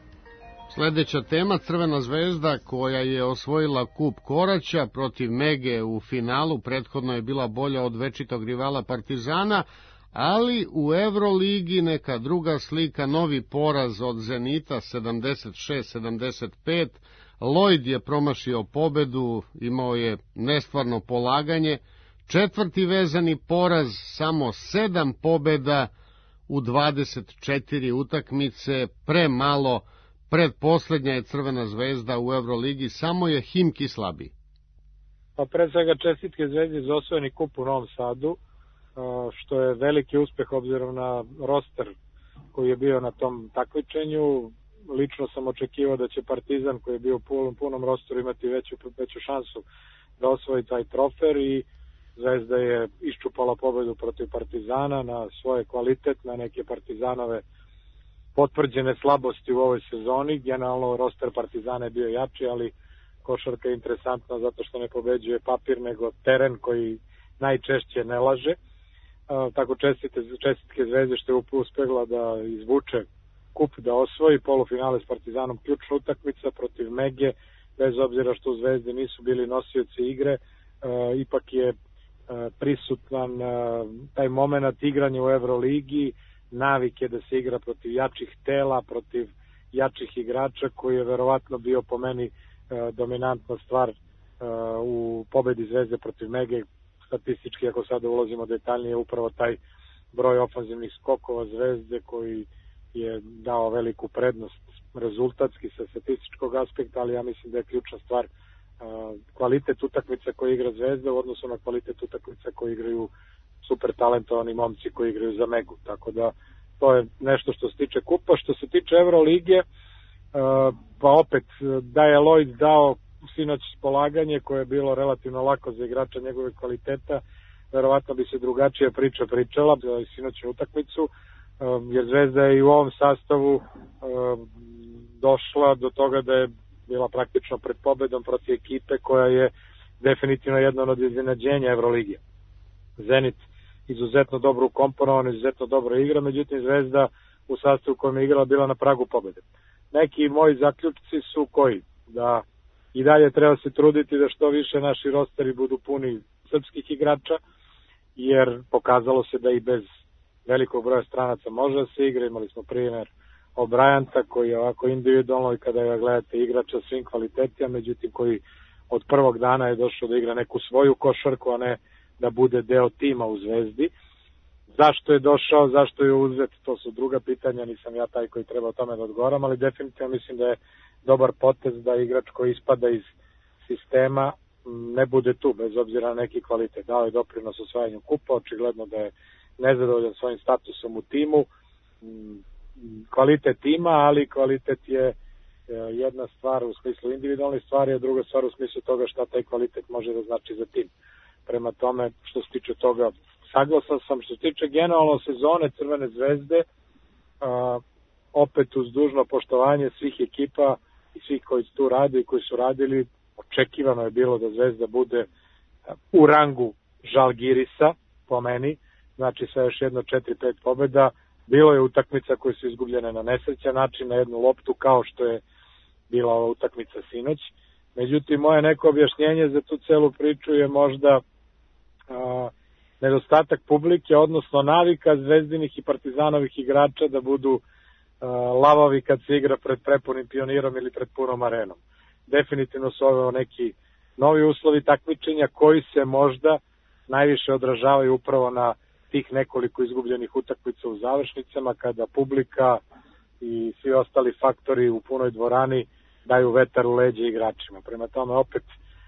Sljedeća tema, Crvena zvezda koja je osvojila kup Koraća protiv Mege u finalu, prethodno je bila bolja od večitog rivala Partizana, ali u Euroligi neka druga slika, novi poraz od Zenita sedamdeset šest sedamdeset pet, Lloyd je promašio pobedu, imao je nestvarno polaganje, četvrti vezani poraz, samo sedam pobeda u dvadeset četiri utakmice, premalo. Predposlednja je Crvena zvezda u Euroligi, samo je Himki slabiji. Pa pre svega čestitke Zvezdi za osvojeni kup u Novom Sadu, što je veliki uspeh obzirom na roster koji je bio na tom takmičenju. Lično sam očekivao da će Partizan, koji je bio u punom, punom rosteru, imati veću, veću šansu da osvoji taj trofer i Zvezda je iščupala pobedu protiv Partizana na svoje kvalitet, na neke Partizanove potvrđene slabosti u ovoj sezoni. Generalno roster Partizana je bio jači, ali košarka je interesantna zato što ne pobeđuje papir nego teren koji najčešće ne laže. Uh, tako čestite, čestitke Zvezde što je uspjela da izvuče kup, da osvoji polufinale s Partizanom, ključna utakmica protiv Mege, bez obzira što u Zvezdi nisu bili nosioci igre, uh, ipak je uh, prisutan uh, taj moment igranja u Euroligi, navike da se igra protiv jačih tela, protiv jačih igrača, koji je verovatno bio po meni e, dominantna stvar e, u pobedi Zvezde protiv Mege. Statistički, ako sada ulazimo detaljnije, upravo taj broj ofanzivnih skokova Zvezde koji je dao veliku prednost rezultatski sa statističkog aspekta, ali ja mislim da je ključna stvar e, kvalitet utakmica koje igra Zvezda u odnosu na kvalitet utakmica koje igraju super talentovani momci koji igraju za Megu, tako da to je nešto što se tiče kupa. Što se tiče Euroligije, pa opet da je Lloyd dao sinoć polaganje koje je bilo relativno lako za igrača njegove kvaliteta, verovatno bi se drugačija priča pričala za sinoćnu utakmicu, jer Zvezda je i u ovom sastavu došla do toga da je bila praktično pred pobedom protiv ekipe koja je definitivno jedno od iznenađenja Euroligije. Zenit izuzetno dobro ukomponovan, izuzetno dobro igra, međutim Zvezda u sastavu kojem je igrala bila na pragu pobede. Neki moji zaključci su koji? Da i dalje treba se truditi da što više naši rosteri budu puni srpskih igrača, jer pokazalo se da i bez velikog broja stranaca može da se igra. Imali smo primjer O'Brienta koji je ovako individualno i kada ga gledate igrača svim kvalitetima, međutim koji od prvog dana je došao da igra neku svoju košarku, a ne da bude deo tima u Zvezdi. Zašto je došao, zašto je uzet, to su druga pitanja, nisam ja taj koji treba o tome da odgovaram, ali definitivno mislim da je dobar potez da igrač koji ispada iz sistema ne bude tu, bez obzira na neki kvalitet. Dao je doprinos osvajanju kupa, očigledno da je nezadovoljan svojim statusom u timu. Kvalitet ima, ali kvalitet je jedna stvar u smislu individualnih stvari, a druga stvar u smislu toga šta taj kvalitet može da znači za tim. Prema tome, što se tiče toga, saglasan sam. Što se tiče generalno sezone Crvene zvezde, a, opet uz dužno poštovanje svih ekipa i svih koji tu rade i koji su radili, očekivano je bilo da Zvezda bude u rangu Žalgirisa, po meni, znači sa još jedno četiri pet pobjeda. Bilo je utakmica koje su izgubljene na nesrećan način, na jednu loptu, kao što je bila ova utakmica sinoć. Međutim, moje neko objašnjenje za tu celu priču je možda a, nedostatak publike, odnosno navika zvezdinih i partizanovih igrača da budu lavavi kad se igra pred prepunim Pionirom ili pred punom Arenom. Definitivno su ovo neki novi uslovi takmičenja koji se možda najviše odražavaju upravo na tih nekoliko izgubljenih utakmica u završnicama, kada publika i svi ostali faktori u punoj dvorani daju vetar u leđe igračima. Prema tome, opet,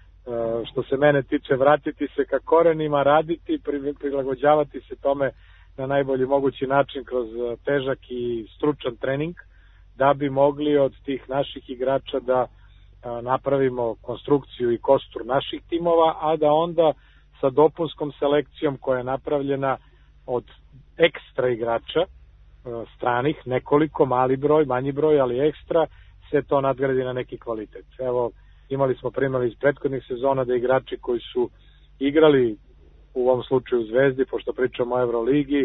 što se mene tiče, vratiti se ka korenima, raditi, prilagođavati se tome na najbolji mogući način kroz težak i stručan trening, da bi mogli od tih naših igrača da napravimo konstrukciju i kostur naših timova, a da onda sa dopunskom selekcijom koja je napravljena od ekstra igrača, stranih, nekoliko, mali broj, manji broj, ali ekstra, se to nadgradi na neki kvalitet. Evo, imali smo primjeri iz prethodnih sezona da igrači koji su igrali u ovom slučaju Zvezdi, pošto pričamo o Euroligi,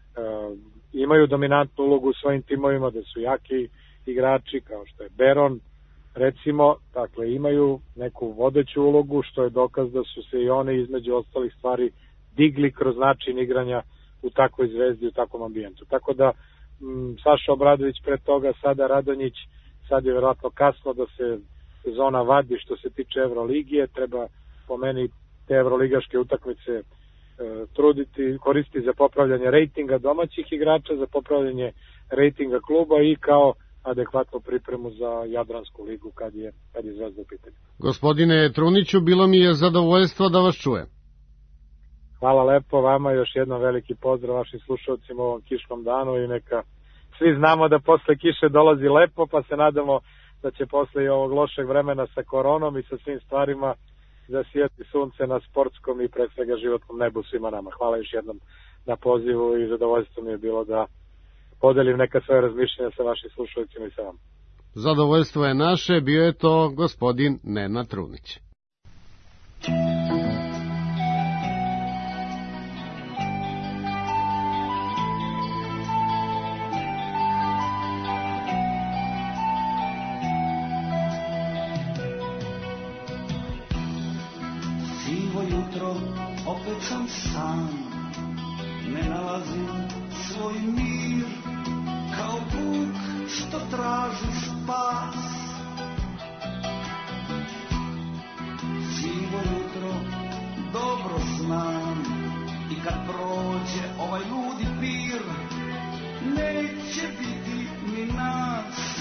imaju dominantnu ulogu u svojim timovima, da su jaki igrači, kao što je Beron, recimo, dakle, imaju neku vodeću ulogu, što je dokaz da su se i one između ostalih stvari digli kroz način igranja u takvoj Zvezdi, u takvom ambijentu. Tako da, m, Saša Obradović pre toga, sada Radonjić, sad je vjerojatno kasno da se sezona vadi što se tiče Evroligije, treba po meni te evroligaške utakmice e, truditi, koristiti za popravljanje rejtinga domaćih igrača, za popravljanje rejtinga kluba i kao adekvatnu pripremu za Jadransku ligu kad je, kad je Zvezda u pitanju. Gospodine Truniću, bilo mi je zadovoljstvo da vas čujem. Hvala lepo vama, još jednom veliki pozdrav vašim slušalcima u ovom kišnom danu i neka svi znamo da posle kiše dolazi lepo, pa se nadamo da će posle i ovog lošeg vremena sa koronom i sa svim stvarima zasijati sunce na sportskom i pre svega životnom nebu svima nama. Hvala još jednom na pozivu i zadovoljstvo mi je bilo da podelim neka svoje razmišljenja sa vašim slušalcima i sa vam. Zadovoljstvo je naše, bio je to gospodin Nenad Trunić. Sivo jutro, opet sam sam, ne nalazim svoj mir, kao vuk što traži spas. Sivo jutro, dobro znam, i kad prođe ovaj ludi pir, neće biti ni nas.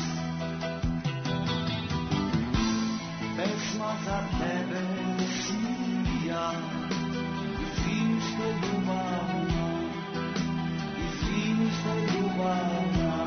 Pesma za tebe svija, izvini što je ljubavna, izvini što je ljubavna.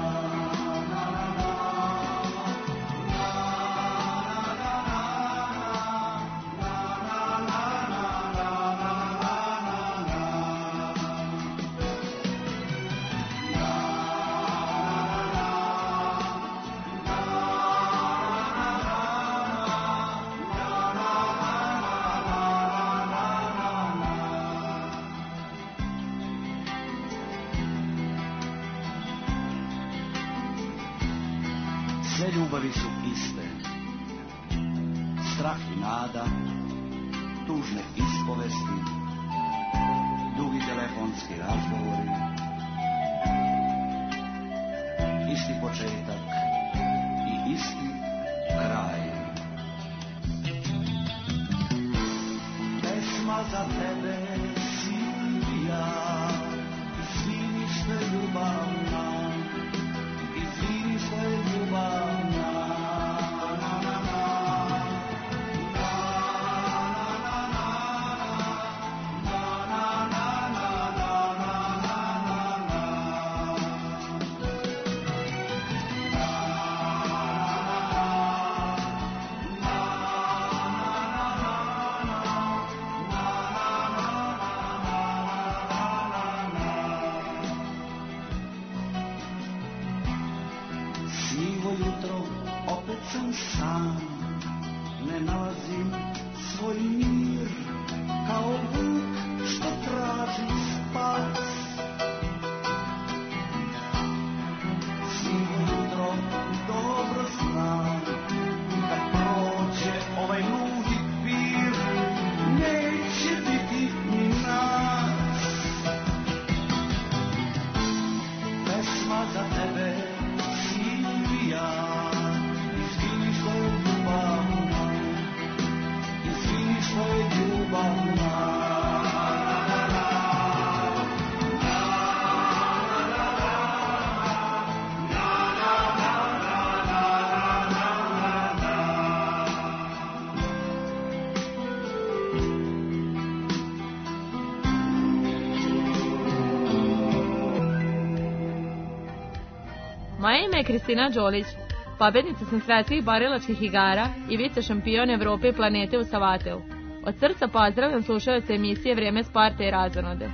Sve ljubavi su iste, strah i nada, tužne ispovesti, dugi telefonski razgovori, isti početak i isti kraj. Pesma za tebe Silvija, izvini što je ljubavna, izvini što je ljubavna. Sivo jutro, opet sam sam, ne nalazim svoj mir, kao vuk što traži spas. Sivo jutro, dobro znam, kad prođe ovaj ludi pir, neće biti ni nas. Pesma za tebe Moje ime je Kristina Đolić, pobednica sam svetskih borilačkih igara i vice šampion Evrope i planete u Savateu. Od srca pozdravljam slušalce emisije Vrijeme sporta i razonode.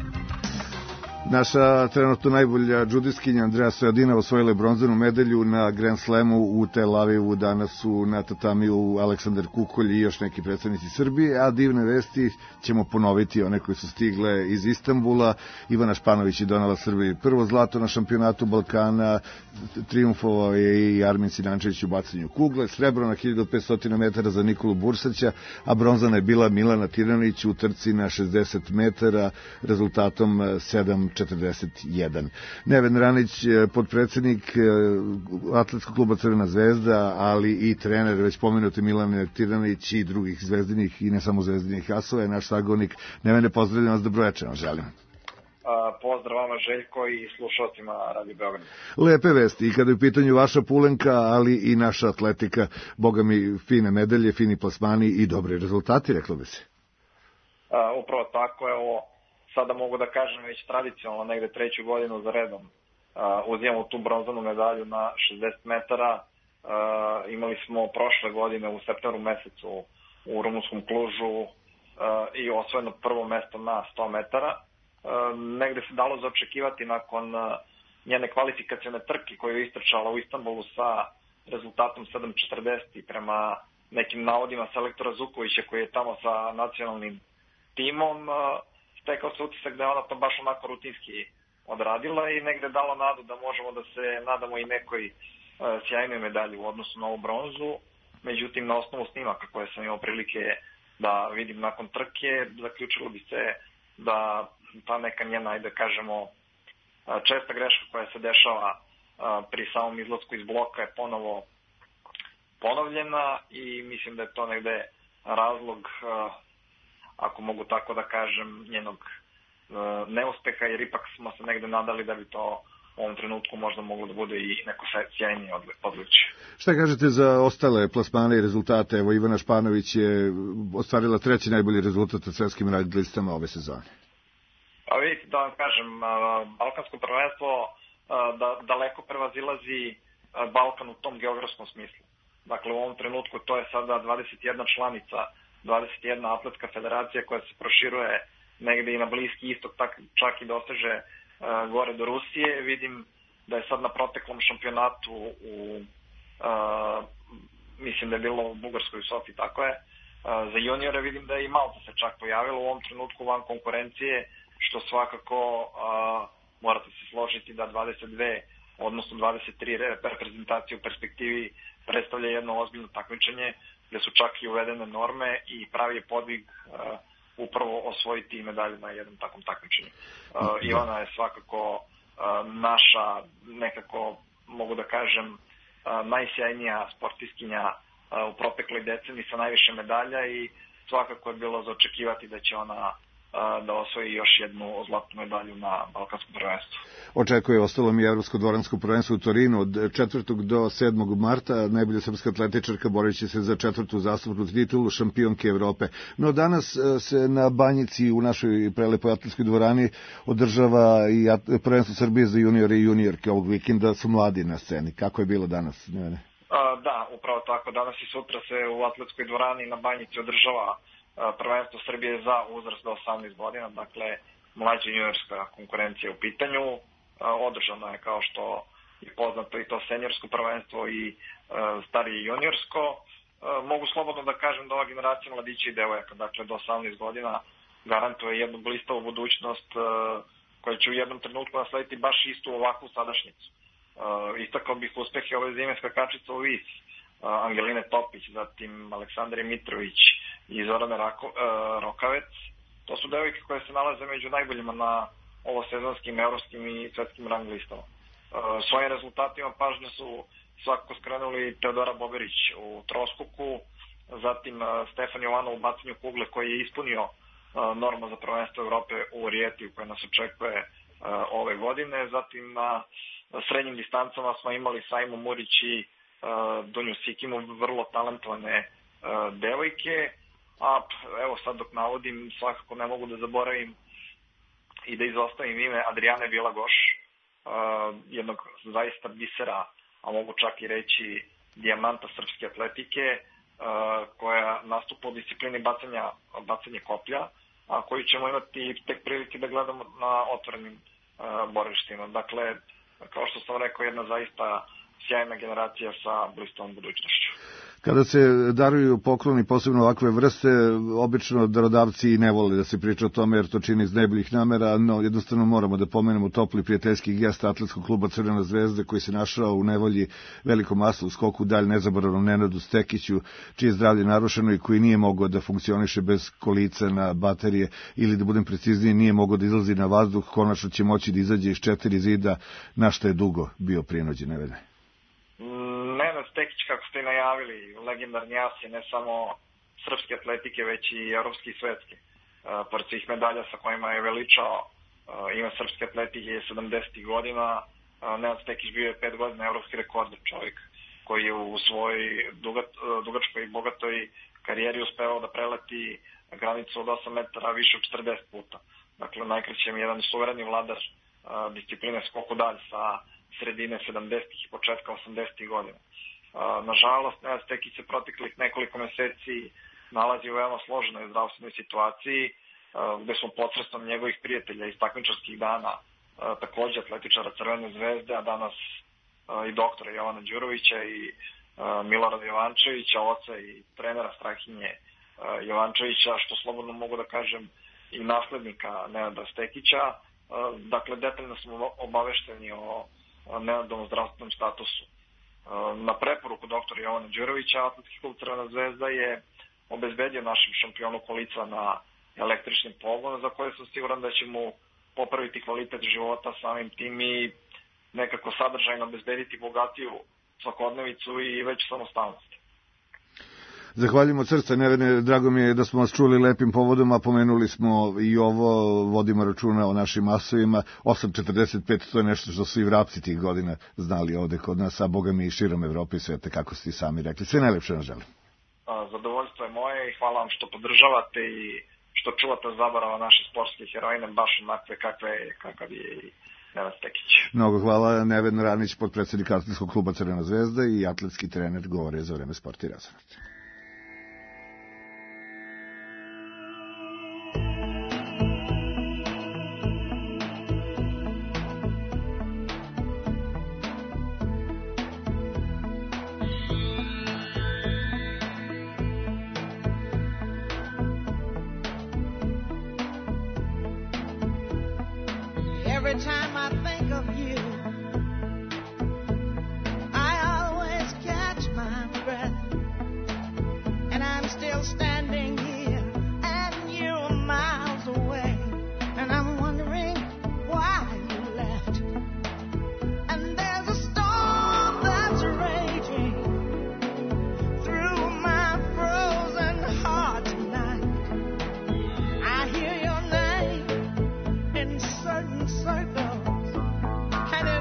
Naša trenutno najbolja džudiskinja Andreja Stojadina osvojila je bronzanu medalju na Grand Slamu u Tel Avivu. Danas su na tatamiju Aleksandar Kukolj i još neki predstavnici Srbije, a divne vesti ćemo ponoviti, one koje su stigle iz Istanbula. Ivana Španović je donala Srbiji prvo zlato na šampionatu Balkana, triumfovao je i Armin Sinančević u bacanju kugle, srebro na hiljadu petsto metara za Nikolu Bursaća, a bronzana je bila Milana Tiranić u trci na šezdeset metara rezultatom sedam četrdeset jedan. Neven Ranić, podpredsednik Atletskog kluba Crvena zvezda, ali i trener već pomenuti Milane Tiranić i drugih zvezdinih i ne samo zvezdinih asova, je naš sagovornik. Nevene, pozdravljam vas, dobroveče vam želim. Pozdrav vama Željko i slušalcima Radio Beograd. Lepe vesti i kada je u pitanju vaša pulenka, ali i naša atletika, boga mi fine medalje, fini plasmani i dobri rezultati, reklo bi se. Uh, upravo tako, evo, sada mogu da kažem već tradicionalno negde treću godinu za redom. Uh, uzimamo tu bronzanu medalju na šezdeset metara. Uh, imali smo prošle godine u septembru mesecu u rumunskom Klužu uh, i osvojeno prvo mesto na sto metara. Uh, negde se dalo zaočekivati nakon uh, njene kvalifikacione trke koju je istrčala u Istanbulu sa rezultatom sedam četrdeset prema nekim navodima selektora Zukovića koji je tamo sa nacionalnim timom. Uh, stekao se utisak da je ona to baš onako rutinski odradila i negde dalo nadu da možemo da se nadamo i nekoj uh, sjajnoj medalji u odnosu na ovu bronzu. Međutim, na osnovu snimaka koje sam imao prilike da vidim nakon trke, zaključilo bi se da ta neka njena, ajde kažemo, česta greška koja se dešava pri samom izlasku iz bloka je ponovo ponovljena i mislim da je to negde razlog, ako mogu tako da kažem, njenog neuspeha, jer ipak smo se negde nadali da bi to u ovom trenutku možda moglo da bude i neko sjajnije odličje. Šta kažete za ostale plasmane i rezultate? Evo, Ivana Španović je ostvarila treći najbolji rezultat na svetskim rang listama ove sezone. A vidite, da vam kažem, balkansko prvenstvo da, daleko prevazilazi Balkan u tom geografskom smislu. Dakle, u ovom trenutku to je sada dvadeset jedna članica, dvadeset jedna atletska federacija koja se proširuje negde i na Bliski istok, tak, čak i doseže uh, gore do Rusije. Vidim da je sad na proteklom šampionatu u, uh, mislim da je bilo u Bugarskoj u Sofiji, tako je, uh, za juniore vidim da je i Malta se čak pojavilo u ovom trenutku van konkurencije, što svakako uh, morate se složiti da dvadeset dve, odnosno dvadeset tri reprezentacije u perspektivi predstavlja jedno ozbiljno takmičenje gde su čak i uvedene norme i pravi je podvig uh, upravo osvojiti medalju na jednom takvom takmičenju. Uh, Ivana je svakako uh, naša, nekako mogu da kažem, uh, najsjajnija sportistkinja uh, u protekloj deceniji sa najviše medalja i svakako je bilo za očekivati da će ona da osvoji još jednu zlatnu medalju na balkanskom prvenstvu. Očekuje ostalo mi Evropsko dvoransko prvenstvo u Torinu od četvrtog do sedmog marta. Najbolja srpska atletičarka borit će se za četvrtu zastupnu titulu šampionke Evrope. No danas se na Banjici u našoj prelepoj atletskoj dvorani održava i prvenstvo Srbije za juniore i juniorke. Ovog vikenda su mladi na sceni. Kako je bilo danas? Ne? A, da, upravo tako. Danas i sutra se u atletskoj dvorani na Banjici održava prvenstvo Srbije za uzrast do osamnaest godina, dakle mlađa juniorska konkurencija u pitanju. Održano je, kao što je poznato, i to seniorsko prvenstvo i starije juniorsko. Mogu slobodno da kažem da ova generacija mladića i devojaka, dakle do osamnaest godina, garantuje jednu blistavu budućnost koja će u jednom trenutku naslediti baš istu ovakvu sadašnjicu. Istakao bih uspehe ove zime skakačica u vis, Angeline Topić, zatim Aleksandre Mitrović i Zorane Rako, uh, Rokavec. To su devojke koje se nalaze među najboljima na ovosezonskim, evropskim i svetskim rang listama. Uh, svojim rezultatima pažnju su svakako skrenuli Teodora Boberić u troskoku, zatim uh, Stefan Jovanov u bacanju kugle koji je ispunio uh, norma za prvenstvo Evrope u Rijeti koje nas očekuje uh, ove godine. Zatim na srednjim distancama smo imali Sajmu Murić i uh, Dunju Sikimu, vrlo talentovane uh, devojke. A evo sad dok navodim, svakako ne mogu da zaboravim i da izostavim ime Adriane Bilagoš, jednog zaista bisera, a mogu čak i reći dijamanta srpske atletike, koja nastupa u disciplini bacanja, bacanje koplja, a koju ćemo imati tek prilike da gledamo na otvorenim borištima. Dakle, kao što sam rekao, jedna zaista sjajna generacija sa blistavom budućnošću. Kada se daruju pokloni, posebno ovakve vrste, obično darodavci ne vole da se priča o tome jer to čini iz najboljih namera, no jednostavno moramo da pomenemo topli prijateljski gest Atletskog kluba Crvena zvezda koji se našao u nevolji velikom maslu u skoku dalj nezaboravnom Nenadu Stekiću, čije zdravlje narušeno i koji nije mogao da funkcioniše bez kolica na baterije ili da budem precizniji, nije mogao da izlazi na vazduh, konačno će moći da izađe iz četiri zida, na što je dugo bio prinuđen, ne vede. Nenad Stekić, kako ste i najavili, legendarni as je ne samo srpske atletike, već i evropski i svetski. Pored svih medalja sa kojima je veličao ime srpske atletike je sedamdesetih godina. Nenad Stekić bio je pet godina evropski rekorder, čovjek koji je u svojoj dugačkoj i bogatoj karijeri uspevao da preleti granicu od osam metara više od četrdeset puta. Dakle, najkraćem jedan suvereni vladar discipline skoku dalj sa sredine sedamdesetih i početka osamdesetih godina. Nažalost, Nenad Stekić se proteklih nekoliko meseci nalazi u veoma složenoj zdravstvenoj situaciji, gde smo posredstvom njegovih prijatelja iz takmičarskih dana, takođe atletičara Crvene zvezde, a danas i doktora Jovana Đurovića i Milorada Jovančevića, oca i trenera Strahinje Jovančevića, što slobodno mogu da kažem i naslednika Nenada Stekića. Dakle, detaljno smo obavešteni o Nenadom zdravstvenom statusu. Na preporuku doktora Jovana Đurovića, Atletski klub Crvena zvezda je obezbedio našem šampionu kolica na električnim pogonom, za koje sam siguran da će mu popraviti kvalitet života, samim tim i nekako sadržajno obezbediti bogatiju svakodnevicu i veću samostalnost. Zahvaljujemo od srca, Nevene, drago mi je da smo vas čuli lepim povodom, a pomenuli smo i ovo, vodimo računa o našim masovima. osam četrdeset pet, to je nešto što su i vrapci tih godina znali ovde kod nas, a boga mi i širom Evrope i sveta, kako ste i sami rekli. Sve najlepše nam želim. Zadovoljstvo je moje i hvala vam što podržavate i što čuvate zaborava naše sportske herojine, baš onakve kakve, kakav je i Nenad Stekić. Mnogo hvala. Neven Ranić, potpredsednik Atletskog kluba Crvena zvezda i atletski trener, govore za Vreme sporta i razonode. Every time I think of you, I always catch my breath, and I'm still standing here, and you're miles away, and I'm wondering why you left. And there's a storm that's raging through my frozen heart tonight. I hear your name in certain circles, and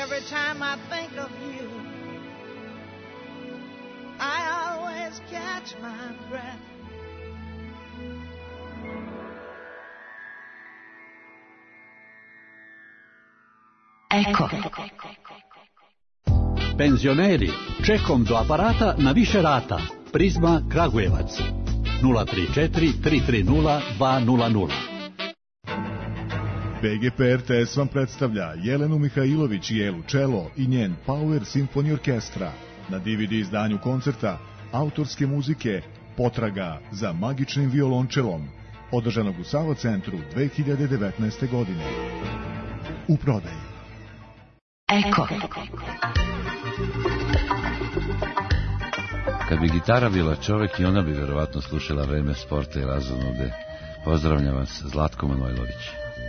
every time I think of you, I always catch my breath. Eko. Penzioneri, čekom do aparata na više rata. Prizma Kragujevac. nula tri četiri tri tri nula dva nula nula. B G P R T S vam predstavlja Jelenu Mihajlović i Jelu Čelo i njen Power Symphony Orkestra na D V D izdanju koncerta autorske muzike Potraga za magičnim violončelom, održanog u Sava centru dve hiljade devetnaeste. godine. U prodaji. Eko. Kad bi gitara bila čovek i ona bi verovatno slušala Vreme sporta i razonude. Pozdravljam vas, Zlatko Manojlović.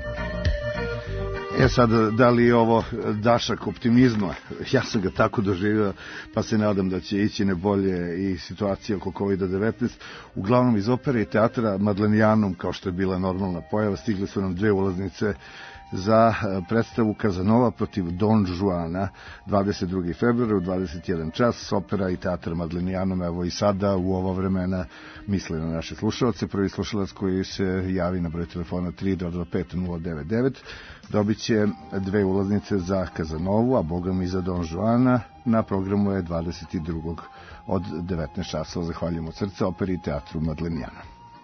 E sad, da li je ovo dašak optimizma? Ja sam ga tako doživio, pa se nadam da će ići ne bolje i situacija oko kovid devetnaest. Uglavnom iz opere i teatra Madlenijanom, kao što je bila normalna pojava, stigle su nam dve ulaznice za predstavu Kazanova protiv Don Juana dvadeset drugog februara u dvadeset jedan čas. Opera i teatr Madlenijanom, evo i sada u ovo vremena misle na naše slušalce. Prvi slušalac koji se javi na broj telefona tri dva dva pet nula devet devet dobit će dve ulaznice za Kazanovu, a boga mi za Don Juana. Na programu je dvadeset drugog od devetnaest časova. Zahvaljujem od srca operi i teatru Madlenijana.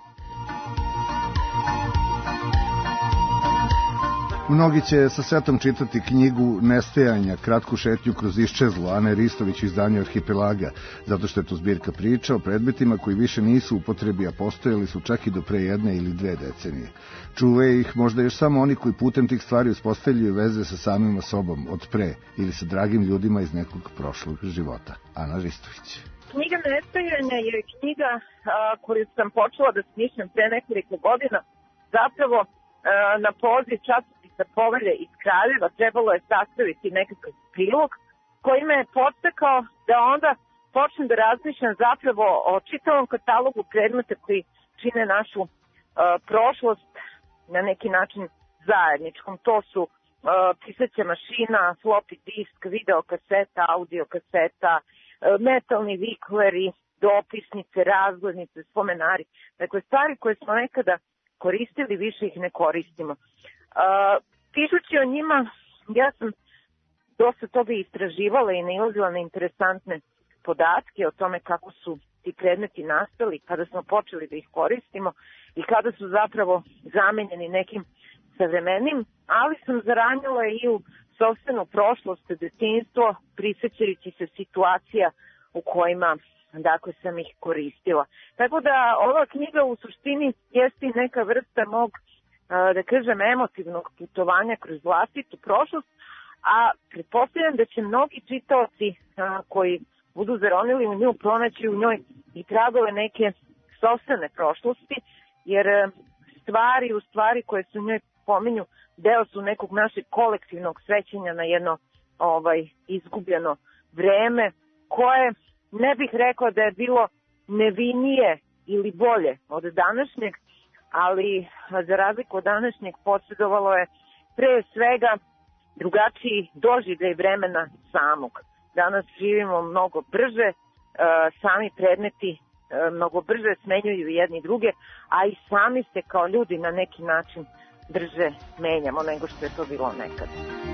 Mnogi će sa setom čitati knjigu Nestajanja, kratku šetnju kroz iščezlo, Ane Ristović u izdanju Arhipelaga, zato što je to zbirka priča o predmetima koji više nisu u upotrebi, a postojali su čak i do pre jedne ili dve decenije. Čuvaju ih možda još samo oni koji putem tih stvari uspostavljaju veze sa samima sobom od pre ili sa dragim ljudima iz nekog prošlog života. Ana Ristović. Knjiga Nestajanja je knjiga a, koju sam počela da smišljam pre nekoliko godina. Zapravo a, na poziv časopisa Povelje iz Kraljeva trebalo je sastaviti nekakav prilog koji me je podstakao da onda počnem da razmišljam zapravo o čitavom katalogu predmeta koji čine našu a, prošlost na neki način zajedničkom. To su a, pisaća mašina, floppy disk, videokaseta, audiokaseta, metalni vikleri, dopisnice, razglednice, spomenari. Dakle, stvari koje smo nekada koristili, više ih ne koristimo. Uh, pišući o njima, ja sam dosta toga istraživala i nailazila na interesantne podatke o tome kako su ti predmeti nastali, kada smo počeli da ih koristimo i kada su zapravo zamenjeni nekim savremenim, ali sam zaranjala i u sopstvenu prošlost, detinjstvo, prisjećajući se situacija u kojima dakle sam ih koristila. Tako da ova knjiga u suštini jeste i neka vrsta mog, da kažem, emotivnog putovanja kroz vlastitu prošlost, a pretpostavljam da će mnogi čitaoci koji budu zaronili u nju pronaći u njoj i tragove neke sopstvene prošlosti, jer stvari u stvari koje se u njoj pominju deo su nekog našeg kolektivnog sećanja na jedno ovaj izgubljeno vreme koje ne bih rekla da je bilo nevinije ili bolje od današnjeg, ali za razliku od današnjeg posjedovalo je pre svega drugačiji doživljaj vremena samog. Danas živimo mnogo brže, sami predmeti mnogo brže smenjuju jedni druge, a i sami se kao ljudi na neki način brže menjamo nego što je to bilo nekad.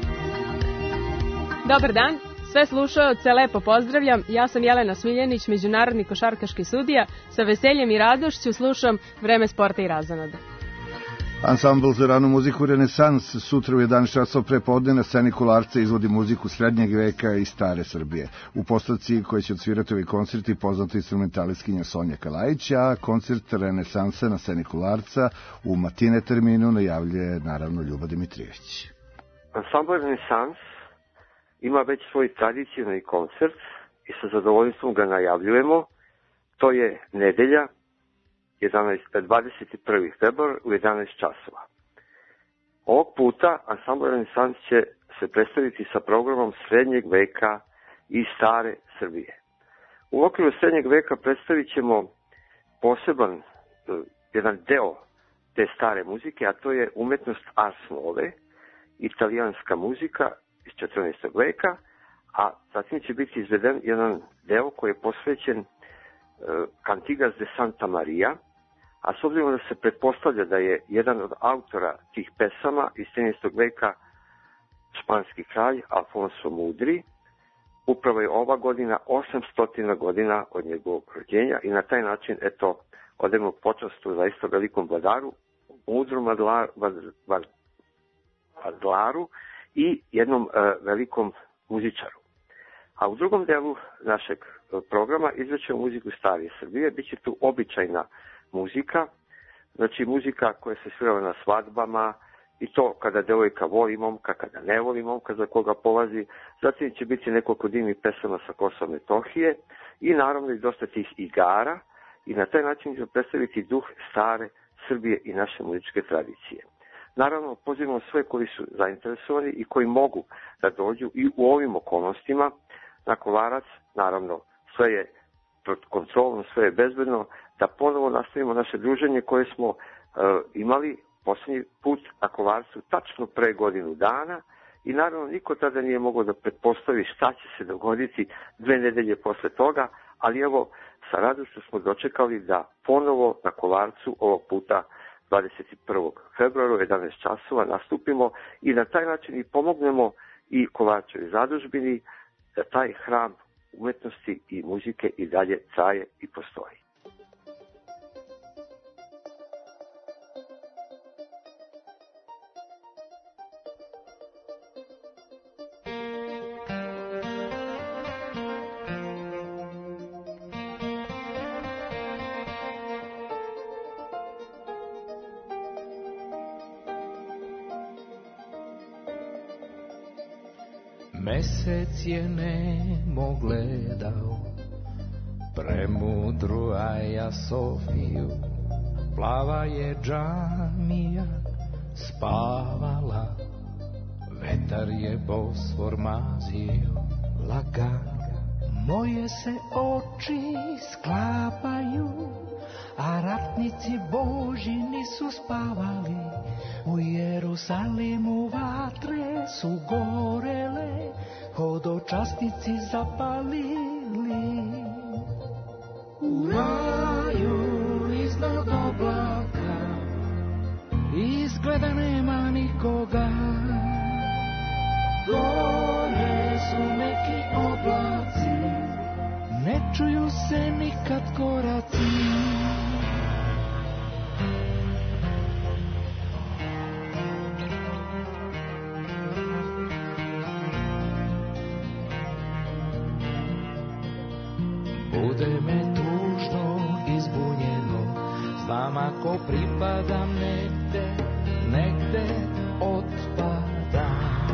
Dobar dan, sve slušaoce lepo pozdravljam. Ja sam Jelena Smiljanić, međunarodni košarkaški sudija. Sa veseljem i radošću slušam Vreme sporta i razonoda. Ansambl za ranu muziku Renesans sutra u jedanaest časova pre podne na sceni Kolarca izvodi muziku srednjeg veka i stare Srbije. U postavci koji će odsvirati ovi koncerti poznata instrumentaliskinja Sonja Kalajić, a koncert Renesansa na sceni Kolarca u matine terminu najavljuje naravno Ljuba Dimitrijević. Ansambl Renesans ima već svoj tradicionalni koncert i sa zadovoljstvom ga najavljujemo. To je nedelja, dvadeset prvi februar u jedanaest časova. Ovog puta Ansambl Renesans će se predstaviti sa programom srednjeg veka i stare Srbije. U okviru srednjeg veka predstavit ćemo poseban jedan deo te stare muzike, a to je umetnost Ars Nove, italijanska muzika iz četrnaestog veka, a zatim će biti izveden jedan deo koji je posvećen e, Cantigas de Santa Maria, a s obzirom da se pretpostavlja da je jedan od autora tih pesama iz trinaestog veka španski kralj Alfonso Mudri, upravo je ova godina osamsto godina od njegovog rođenja i na taj način, eto, odajemo počastu zaista velikom vladaru, mudrom vladlaru i jednom e, velikom muzičaru. A u drugom delu našeg programa izvećemo muziku starije Srbije, bit će tu običajna muzika, znači muzika koja se svirava na svadbama, i to kada devojka voli momka, kada ne voli momka za koga polazi. Zatim će biti nekoliko divnih pesama sa Kosova i Metohije i naravno i dosta tih igara i na taj način ćemo predstaviti duh stare Srbije i naše muzičke tradicije. Naravno, pozivamo sve koji su zainteresovani i koji mogu da dođu i u ovim okolnostima na Kolarac. Naravno, sve je pod kontrolom, sve je bezbedno, da ponovo nastavimo naše druženje koje smo uh, imali posljednji put na Kolarcu tačno pre godinu dana i naravno niko tada nije mogao da pretpostavi šta će se dogoditi dve nedelje posle toga, ali evo sa radošću smo dočekali da ponovo na Kolarcu ovog puta dvadeset prvog februara u jedanaest časova nastupimo i na taj način i pomognemo i Kolarčevoj zadužbini da taj hram umetnosti i muzike i dalje traje i postoji. Mesec je nemo gledao premudru Aja Sofiju, plava je džamija spavala, vetar je Bosfor mazio lagano. Moje se oči sklapaju, a ratnici Boži nisu spavali. U Jerusalimu vatre su gorele, hodočasnici zapalili. U raju iznad oblaka izgleda nema nikoga. Gore su neki oblaci, ne čuju se nikad koraci. Bude me tužno izbunjeno, znam ako pripadam negde, negde otpadam.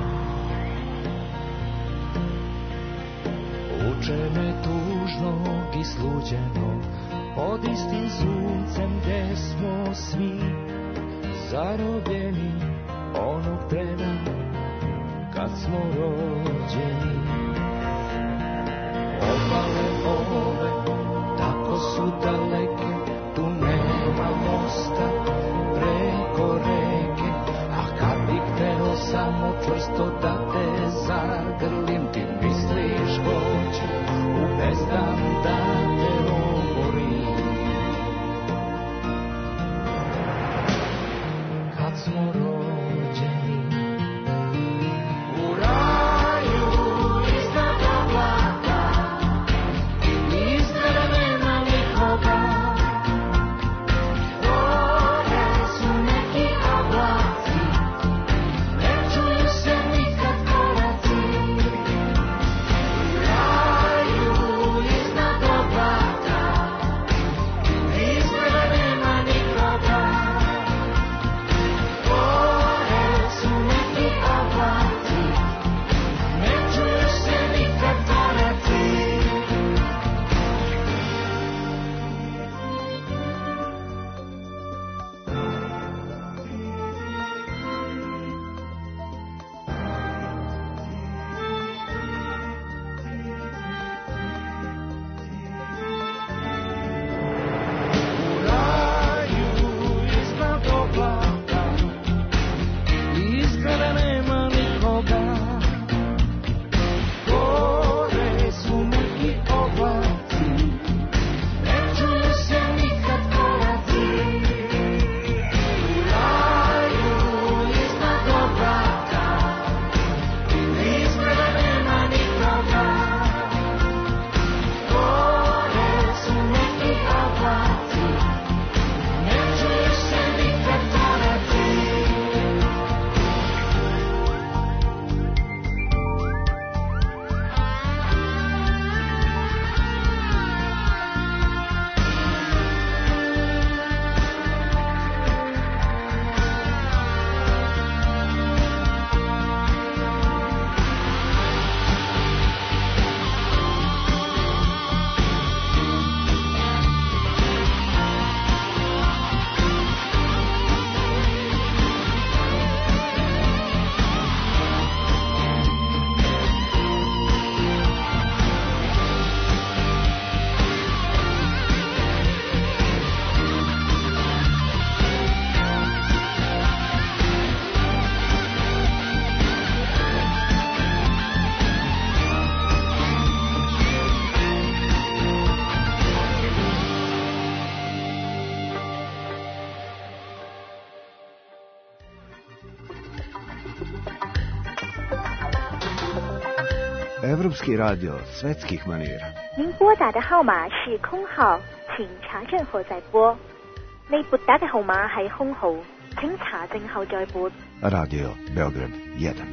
Uče me tužno i sluđeno, pod istim suncem gde smo svi zarobljeni onog trena kad smo rođeni. Obale ove, tako su daleke, tu nema mosta preko reke, a kad bih hteo samo čvrsto da te zagrlim, ti misliš ko će u bezdan da te obori. Kad smo rođeni u raju iznad oblaka, Evropski radio svetskih manira. 您拨打的号碼是空號，請查證後再撥。你撥打嘅號碼係空號，請查證後再撥。 Radio Beograd jedan.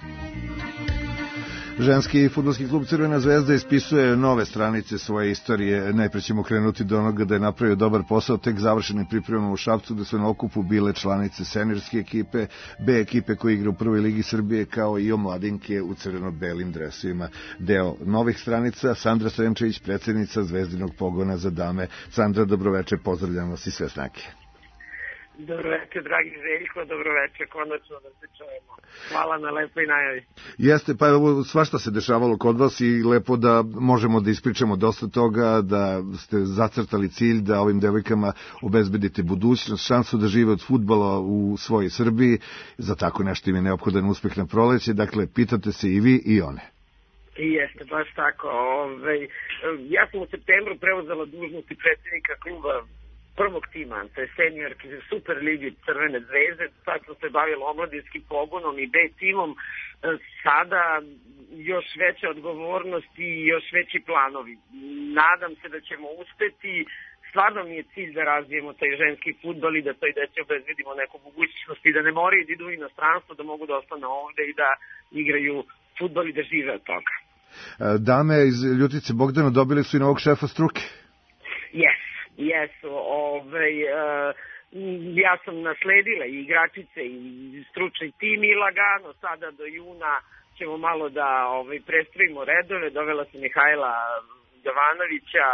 Ženski fudbalski klub Crvena zvezda ispisuje nove stranice svoje istorije. Najpre ćemo krenuti do onoga da je napravio dobar posao tek završenim pripremama u Šapcu, da su na okupu bile članice seniorske ekipe, B ekipe koja igra u prvoj ligi Srbije, kao i omladinke u crveno-belim dresovima. Deo novih stranica, Sandra Sremčević, predsjednica Zvezdinog pogona za dame. Sandra, dobroveče, pozdravljam vas i sve snake. Dobroveče, dragi Željko, dobroveče, konačno da se čujemo. Hvala na lepoj najavi. Jeste, pa evo, svašta se dešavalo kod vas i lepo da možemo da ispričamo dosta toga, da ste zacrtali cilj da ovim devojkama obezbedite budućnost, šansu da žive od fudbala u svojoj Srbiji. Za tako nešto im je neophodan uspeh na proleće, dakle, pitate se i vi i one. I jeste, baš tako. Ove, ja sam u septembru preuzela dužnosti predsjednika kluba prvog tima, to je seniorki Super ligi Crvene zvezde, sad sam se bavila omladinskim pogonom i B timom, sada još veća odgovornost i još veći planovi. Nadam se da ćemo uspeti, stvarno mi je cilj da razvijemo taj ženski fudbal i da toj deci obezbedimo neku mogućnost i da ne moraju da idu u inostranstvo, da mogu da ostane ovde i da igraju fudbal i da žive od toga. Dame iz Ljutice Bogdana dobili su i novog šefa struke. Yes. Jesu, ovaj, uh, ja sam nasledila i igračice i stručni tim i lagano sada do juna ćemo malo da ovaj, prestrojimo redove. Dovela sam Mihajla Jovanovića,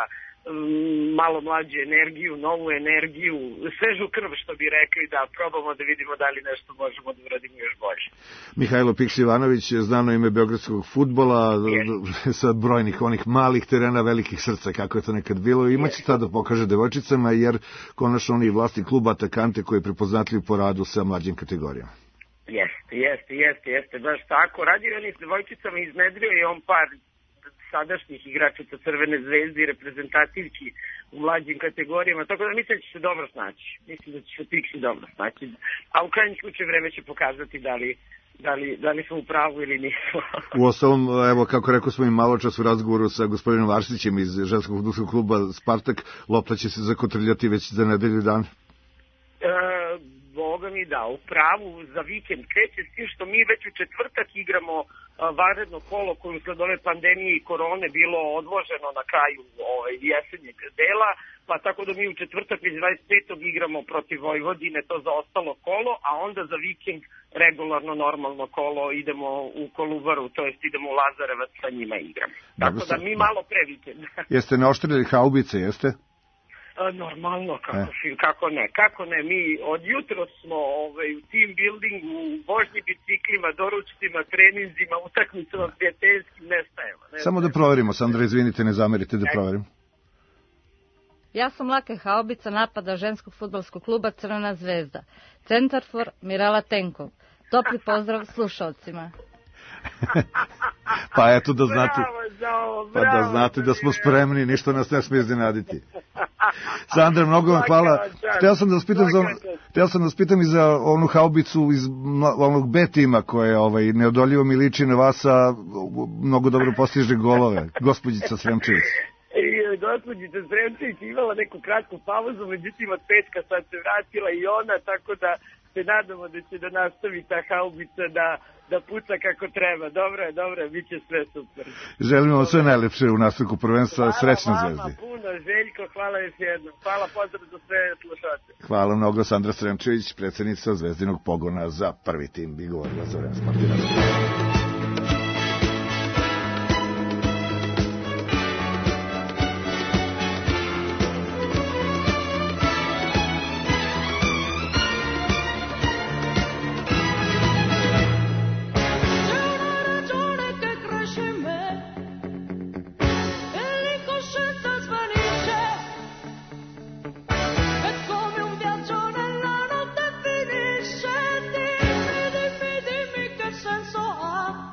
malo mlađu energiju, novu energiju, svežu krv što bi rekli, da probamo da vidimo da li nešto možemo da uradimo još bolje. Mihajlo Pikš-Ivanović je znano ime beogradskog fudbala, yes. Sa brojnih onih malih terena, velikih srca, kako je to nekad bilo. Imaće yes. tada pokaže devojčicama, jer konačno oni vlasti kluba Atakante koji je prepoznatljiv po radu sa mlađim kategorijama. Jeste, jeste, jeste, jeste, baš tako. Radio on je s devojčicama, iznedrio je on par sadašnjih igračica Crvene zvezde i reprezentativki u mlađim kategorijama, tako da mislim da će se dobro snaći. Mislim da će se Piksi dobro snaći. A u krajnjem slučaju vreme će pokazati da li, da li, da li smo u pravu ili nismo. U ostalom, evo kako rekao smo i malo čas u razgovoru sa gospodinom Varsićem iz ženskog fudbalskog kluba Spartak, lopta će se zakotrljati već za nedelju dan. E, Boga mi da, u pravu za vikend kreće s tim što mi već u četvrtak igramo vanredno kolo koje usled ove pandemije i korone bilo odloženo na kraju ovaj, jesenjeg dela, pa tako da mi u četvrtak već dvadeset petog igramo protiv Vojvodine, to za ostalo kolo, a onda za vikend regularno normalno kolo idemo u Kolubaru, to jest idemo u Lazarevac, sa njima igramo. Tako da mi malo pre vikenda. Jeste naoštrili haubice, jeste? Normalno, kako, e. kako ne, kako ne, mi od jutro smo ovaj, u team buildingu, u vožnji biciklima, doručcima, treninzima, utakmicama, prijateljskim, ne stajemo. Ne Samo da proverimo, Sandra, izvinite, ne zamerite da proverim. Ja sam Lake Haubica, napada ženskog fudbalskog kluba Crvena zvezda. Centar for Mirela Tenkov. Topli pozdrav slušalcima. Pa eto da znate, bravo, bravo, pa da znate da smo spremni, ništa nas ne smije iznenaditi. Sandra, mnogo vam hvala. Hteo sam da vas pitam za, hteo sam da vas pitam i za onu haubicu iz onog B tima koje ovaj, neodoljivo mi liči na vas, a mnogo dobro postiže golove. Gospođica Sremčević. Gospođica Sremčević imala neku kratku pauzu, međutim od petka sad se vratila i ona, tako da se nadamo da će da nastavi ta haubica da, da puca kako treba. Dobro je, dobro je, bit će sve super. Želimo vam sve najlepše u nastavku prvenstva, srećno Zvezdi. Hvala puno, Željko, hvala još jednom. Hvala, pozdrav za sve slušače. Hvala mnogo, Sandra Sremčević, predsjednica Zvezdinog pogona za prvi tim, bi govorila za vreme sporta. senso ha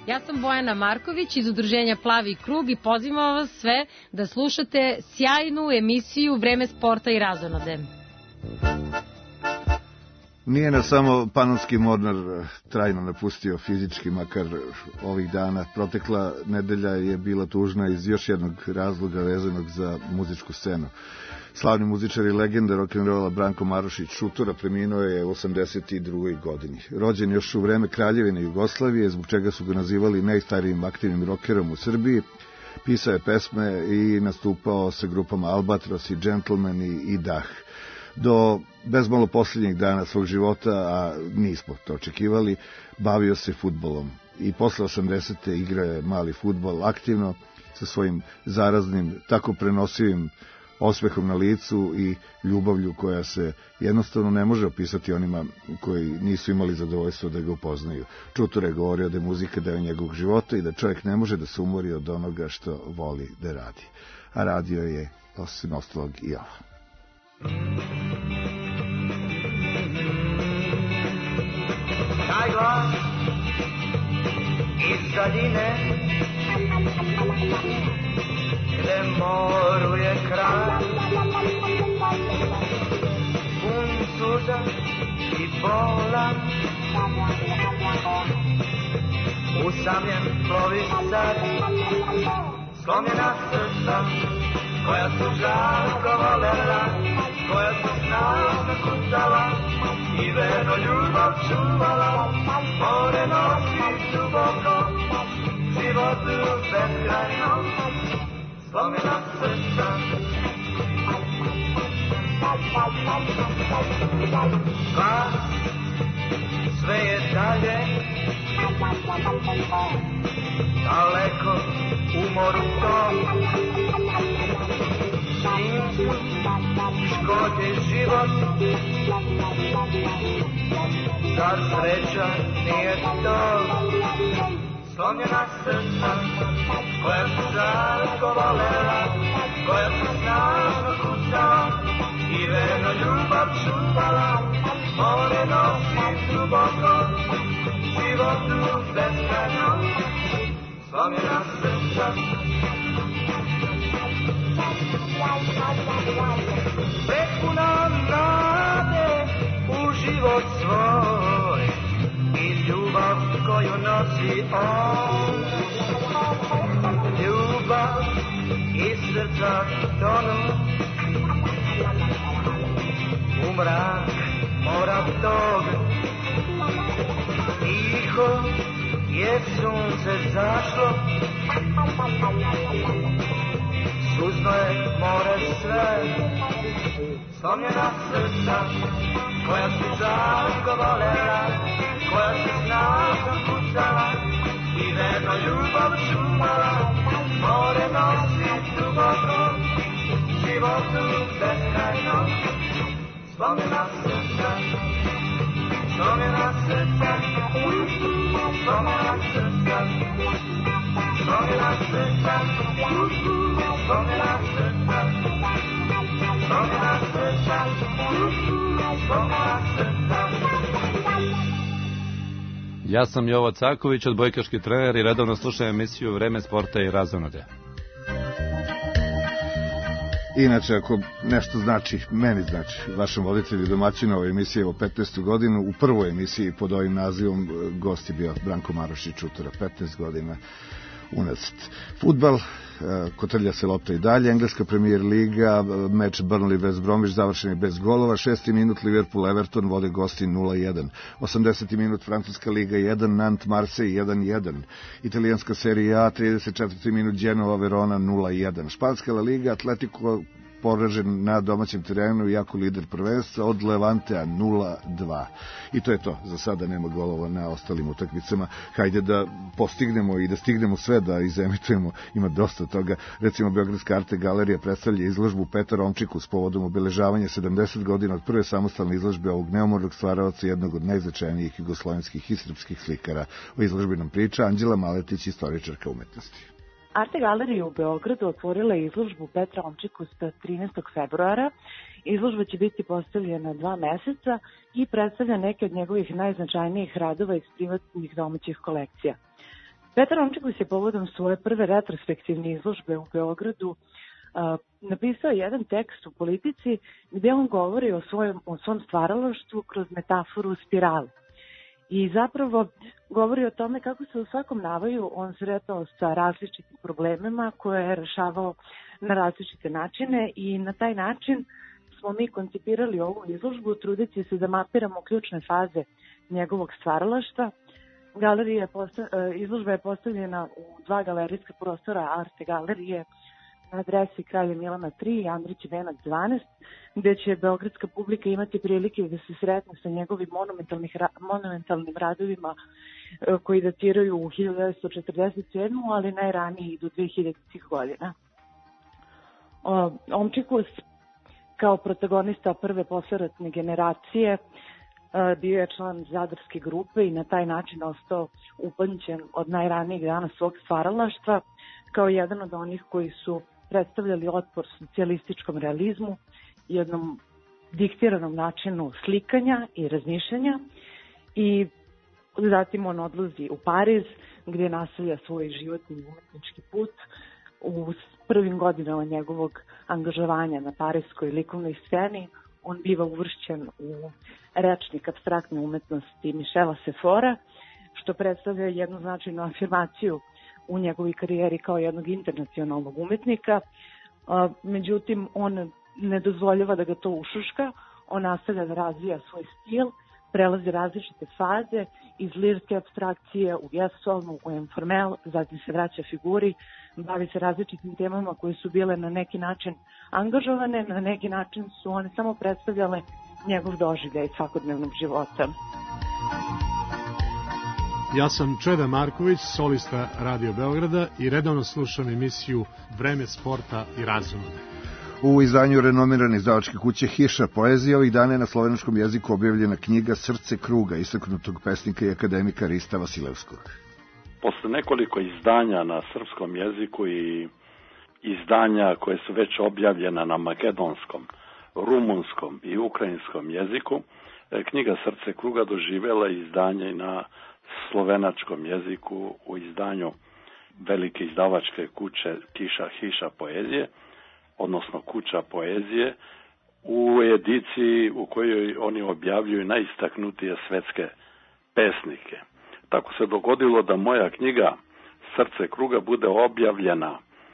Ja sam Bojana Marković iz udruženja Plavi krug i pozivam vas sve da slušate sjajnu emisiju Vreme sporta i razonode. Nije nas samo Panonski Mornar trajno napustio fizički, makar ovih dana. Protekla nedelja je bila tužna iz još jednog razloga vezanog za muzičku scenu. Slavni muzičar i legenda rock'n'rolla Branko Marušić Šutora preminuo je u osamdeset drugoj godini. Rođen još u vreme Kraljevine Jugoslavije, zbog čega su ga nazivali najstarijim aktivnim rockerom u Srbiji, pisao je pesme i nastupao sa grupama Albatros i Gentleman i, i Dah. Do bezmalo posljednjih dana svog života, a nismo to očekivali, bavio se fudbalom. I posle osamdesete igra je mali fudbal aktivno, sa svojim zaraznim, tako prenosivim osmehom na licu i ljubavlju koja se jednostavno ne može opisati onima koji nisu imali zadovoljstvo da ga upoznaju. Čutor je govorio da je muzika deo njegovog života i da čovjek ne može da se umori od onoga što voli da radi. A radio je, osim ostalog, i ovo. Taj glas iz daljine gde moru je kraj, pun suza i bola, usamljen plovi sad, slomljena srca koja su žarko volela, koja su snažno kucala i verno ljubav čuvala, more nosi duboko, životu beskrajno, slomljena srca. Glas, sve je dalje, daleko u moru tom, njim škodi život, zar sreća nije to? Slomljena srca koja su žarko volela, koja su snažno kucala i verno ljubav čuvala, more nosi duboko, životu beskrajno, slomljena srca. Prepuna nade u život svoj i ljubav koju nosi on, ljubav iz srca tonu u mrak mora tog. Tiho je sunce zašlo, suzno je more sve, slomljena srca koja su žarko volela, koja su snažno kucala i verno ljubav čuvala, more nosi duboko, životu beskrajno, slomljena srca, slomljena srca, slomljena srca, slomljena srca, slomljena srca, slomljena srca, slomljena srca. Ja sam Jovo Caković, odbojkaški trener i redovno slušam emisiju Vreme sporta i razonode. Inače, ako nešto znači, meni znači, vašem voditelju domaćinu ove emisije evo petnaestu godinu, u prvoj emisiji pod ovim nazivom gost je bio Branko Marušić Čutora, petnaest godina unazad. Fudbal, kotrlja se lopta i dalje, engleska premier liga, meč Burnley West Bromwich završen je bez golova, šesti minut Liverpool Everton vode gosti nula jedan, osamdeseti minut Francuska liga jedan, Nantes Marseille jedan jedan, italijanska serija A, trideset četvrti minut Genova Verona nula jedan, španska La Liga Atletico poražen na domaćem terenu, jako lider prvenstva, od Levantea nula dva. I to je to. Za sada nema golova na ostalim utakmicama. Hajde da postignemo i da stignemo sve da izemitujemo. Ima dosta toga. Recimo, Beogradska Arte galerija predstavlja izložbu Petra Omčiku s povodom obeležavanja sedamdeset godina od prve samostalne izložbe ovog neumornog stvaraoca, jednog od najznačajnijih jugoslovenskih i srpskih slikara. O izložbi nam priča Anđela Maletić, istoričarka umetnosti. Arte galerija u Beogradu otvorila je izložbu Petra Omčikusta trinaestog februara. Izložba će biti postavljena dva meseca i predstavlja neke od njegovih najznačajnijih radova iz privatnih domaćih kolekcija. Petar Omčekus je povodom svoje prve retrospektivne izložbe u Beogradu uh, napisao jedan tekst u Politici gdje on govori o, svojom, o svom stvaralaštvu kroz metaforu spirale. I zapravo govori o tome kako se u svakom navoju on sretao sa različitim problemima koje je rešavao na različite načine i na taj način smo mi koncipirali ovu izložbu trudeći se da mapiramo ključne faze njegovog stvaralaštva. Galerija je posta, izložba je postavljena u dva galerijska prostora Arte galerije na adresi Kralja Milana tri i Andrić Venac dvanaest, gde će beogradska publika imati prilike da se sretne sa njegovim monumentalnim radovima koji datiraju u hiljadu devetsto četrdeset sedmu. ali najranije i do dvehiljaditih godina. Omčekus kao protagonista prve posleratne generacije bio je član Zadarske grupe i na taj način ostao upamćen od najranijeg dana svog stvaralaštva kao jedan od onih koji su predstavljali otpor socijalističkom realizmu, jednom diktiranom načinu slikanja i razmišljanja, i zatim on odlazi u Pariz gdje nastavlja svoj životni umetnički put. U prvim godinama njegovog angažovanja na parijskoj likovnoj sceni on biva uvršćen u rečnik apstraktne umetnosti Michela Sefora, što predstavlja jednu značajnu afirmaciju u njegovoj karijeri kao jednog internacionalnog umetnika. Međutim, on ne dozvoljava da ga to ušuška, on nastavlja da razvija svoj stil, prelazi različite faze iz lirske apstrakcije u gestualnu, u informel, zatim se vraća figuri, bavi se različitim temama koje su bile na neki način angažovane, na neki način su one samo predstavljale njegov doživljaj svakodnevnog života. Ja sam Čeda Marković, solista Radio Beograda i redovno slušam emisiju Vreme sporta i razonode. U izdanju renomirane izdavačke kuće Hiša poezija ovih dana je na slovenačkom jeziku objavljena knjiga Srce kruga istaknutog pesnika i akademika Rista Vasilevskog. Posle nekoliko izdanja na srpskom jeziku i izdanja koje su već objavljena na makedonskom, rumunskom i ukrajinskom jeziku, knjiga Srce kruga doživjela izdanje na slovenačkom jeziku u izdanju velike izdavačke kuće Kiša Hiša poezije, odnosno kuća poezije, u ediciji u kojoj oni objavljuju najistaknutije svetske pesnike. Tako se dogodilo da moja knjiga Srce kruga bude objavljena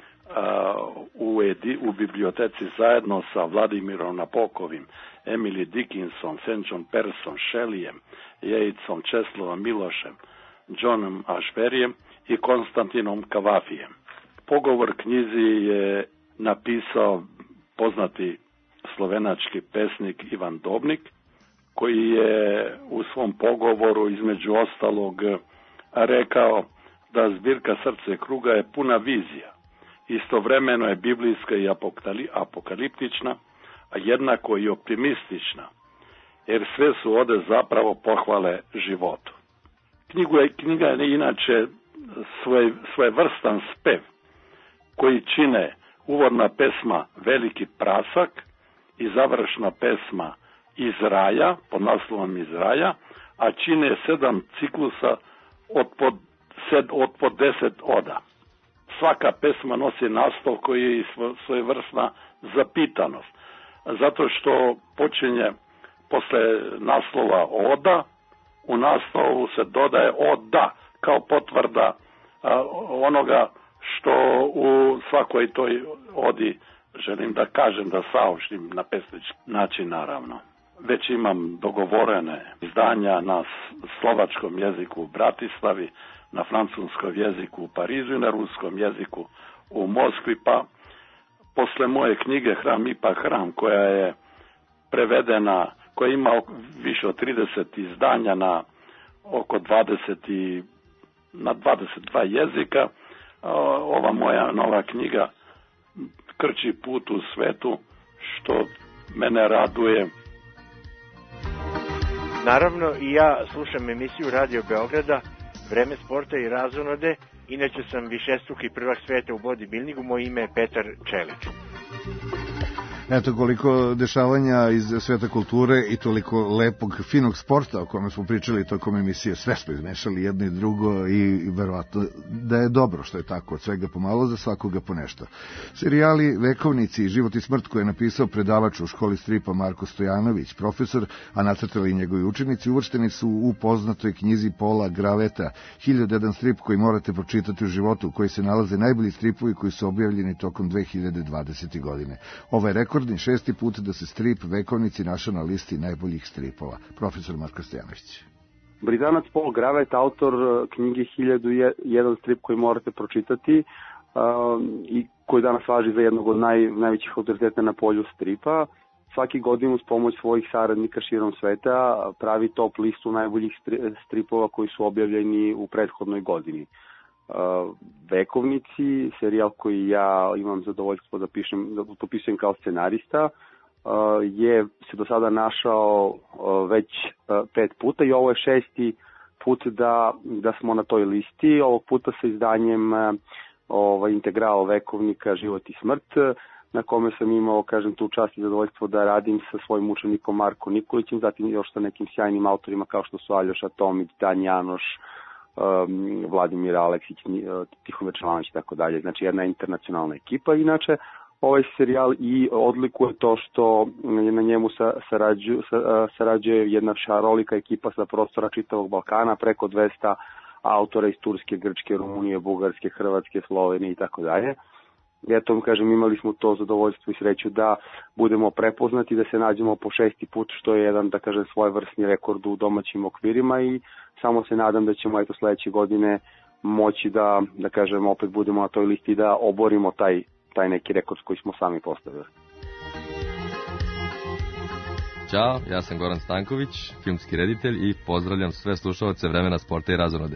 uh, u, edi, u biblioteci zajedno sa Vladimirom Napokovim, Emily Dickinson, Saint John Persson, Shelleyem, Jejicom, Česlovom Milošem, Johnom Ashberijem i Konstantinom Kavafijem. Pogovor knjizi je napisao poznati slovenački pesnik Ivan Dobnik, koji je u svom pogovoru između ostalog rekao da zbirka Srce kruga je puna vizija. Istovremeno je biblijska i apokaliptična, a jednako i optimistična, jer sve su ode zapravo pohvale životu. Knjigu je, knjiga je inače svoj, svojevrstan spev koji čine uvodna pesma Veliki prasak i završna pesma Iz raja, pod naslovom Iz raja, a čine sedam ciklusa od pod, sed, od pod deset oda. Svaka pesma nosi naslov koji je svojevrsna zapitanost, zato što počinje posle naslova oda, u naslovu se dodaje oda, kao potvrda a, onoga što u svakoj toj odi želim da kažem, da saopštim na pesnički način naravno. Već imam dogovorene izdanja na slovačkom jeziku u Bratislavi, na francuskom jeziku u Parizu i na ruskom jeziku u Moskvi, pa posle moje knjige Hram ipak hram, koja je prevedena, koja ima više od trideset izdanja na oko dvadeset i, na dvadeset dva jezika, ova moja nova knjiga krči put u svetu, što mene raduje. Naravno i ja slušam emisiju Radio Beograda, Vreme sporta i razonode. Inače sam višestruki prvak sveta u bodybuildingu, moje ime je Petar Čelić. Eto koliko dešavanja iz sveta kulture i toliko lepog, finog sporta o kome smo pričali tokom emisije. Sve smo izmešali jedno i drugo i verovatno da je dobro što je tako, od svega pomalo, za svakoga po nešto. Serijali Vekovnici i Život i smrt koje je napisao predavač u školi stripa Marko Stojanović, profesor, a nacrtali i njegovi učenici, uvršteni su u poznatoj knjizi Pola Graveta, hiljadu jedan strip koji morate pročitati u životu, u koji se nalaze najbolji stripovi koji su objavljeni tokom dve hiljade dvadesete. godine. Ovo je rekordni šesti put da se strip Vekovnici našao na listi najboljih stripova. Profesor Marko Stojanović. Britanac Paul Gravet, autor knjige hiljadu jedan strip koji morate pročitati uh, i koji danas važi za jednog od naj, najvećih autoriteta na polju stripa. Svaki godin uz pomoć svojih saradnika širom sveta pravi top listu najboljih stripova koji su objavljeni u prethodnoj godini. Uh, Vekovnici, serijal koji ja imam zadovoljstvo da pišem, da popisujem kao scenarista, uh, je se do sada našao uh, već uh, pet puta i ovo je šesti put da, da smo na toj listi. Ovog puta sa izdanjem uh, ovaj, integrala Vekovnika Život i smrt, na kome sam imao, kažem, tu čast i zadovoljstvo da radim sa svojim učenikom Marko Nikolićem, zatim još sa nekim sjajnim autorima kao što su Aljoša Tomić, Dan Janoš, Um, Vladimir Aleksić, Tihomir Članović i tako dalje. Znači jedna internacionalna ekipa. Inače, ovaj serijal i odlikuje to što na njemu sarađuje, sarađuje jedna šarolika ekipa sa prostora čitavog Balkana, preko dvesta autora iz Turske, Grčke, Rumunije, Bugarske, Hrvatske, Slovenije i tako dalje. Eto, kažem, imali smo to zadovoljstvo i sreću da budemo prepoznati, da se nađemo po šesti put, što je jedan, da kažem, svojevrsni rekord u domaćim okvirima i samo se nadam da ćemo eto sledeće godine moći da, da kažem, opet budemo na toj listi i da oborimo taj, taj neki rekord koji smo sami postavili. Ćao, ja sam Goran Stanković, filmski reditelj i pozdravljam sve slušalce Vremena sporta i razonode.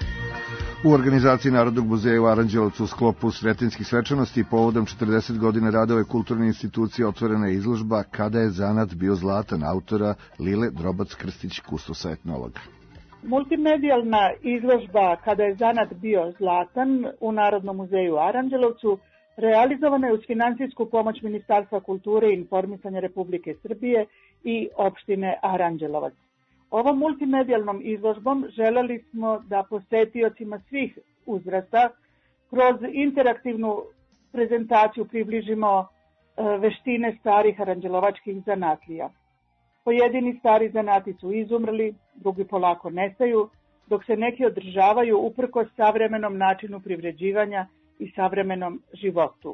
U organizaciji Narodnog muzeja u Aranđelovcu u sklopu Sretenjskih svečanosti povodom četrdeset godina rada ove kulturne institucije otvorena je izložba Kada je zanat bio zlatan, autora Lile Drobac-Krstić, kustosa etnologa. Multimedijalna izložba Kada je zanat bio zlatan u Narodnom muzeju u Aranđelovcu realizovana je uz finansijsku pomoć Ministarstva kulture i informisanja Republike Srbije i opštine Aranđelovac. Ovom multimedijalnom izložbom želeli smo da posetiocima svih uzrasta kroz interaktivnu prezentaciju približimo veštine starih aranđelovačkih zanatlija. Pojedini stari zanati su izumrli, drugi polako nestaju, dok se neki održavaju uprkos savremenom načinu privređivanja i savremenom životu.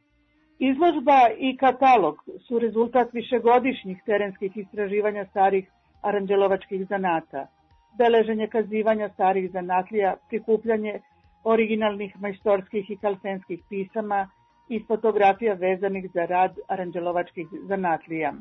Izložba i katalog su rezultat višegodišnjih terenskih istraživanja starih aranđelovačkih zanata, beleženje kazivanja starih zanatlija, prikupljanje originalnih majstorskih i kalsenskih pisama i fotografija vezanih za rad aranđelovačkih zanatlija.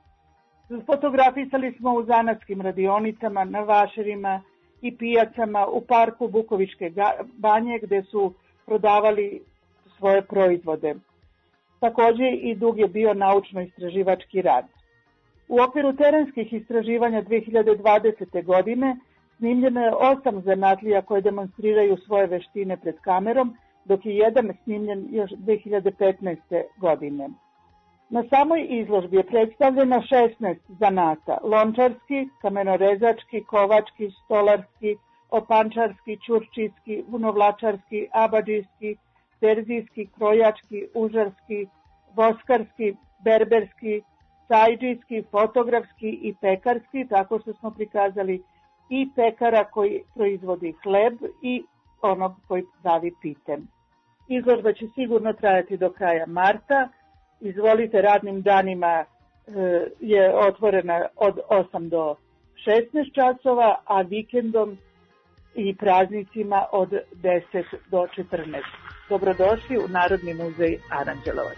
Fotografisali smo u zanatskim radionicama, na vašerima i pijacama u parku Bukovičke banje gde su prodavali svoje proizvode. Takođe i dug je bio naučno-istraživački rad. U okviru terenskih istraživanja dve hiljade dvadesete. godine snimljeno je osam zanatlija koje demonstriraju svoje veštine pred kamerom, dok je jedan snimljen još dve hiljade petnaeste. godine. Na samoj izložbi je predstavljeno šesnaest zanata: lončarski, kamenorezački, kovački, stolarski, opančarski, ćurčijski, vunovlačarski, abadžijski, terzijski, krojački, užarski, voskarski, berberski, sajđijski, fotografski i pekarski, tako što smo prikazali i pekara koji proizvodi hleb i onog koji pravi piten. Izložba će sigurno trajati do kraja marta. Izvolite, radnim danima je otvorena od osam do šesnaest časova, a vikendom i praznicima od deset do četrnaest. Dobrodošli u Narodni muzej Aranđelovac.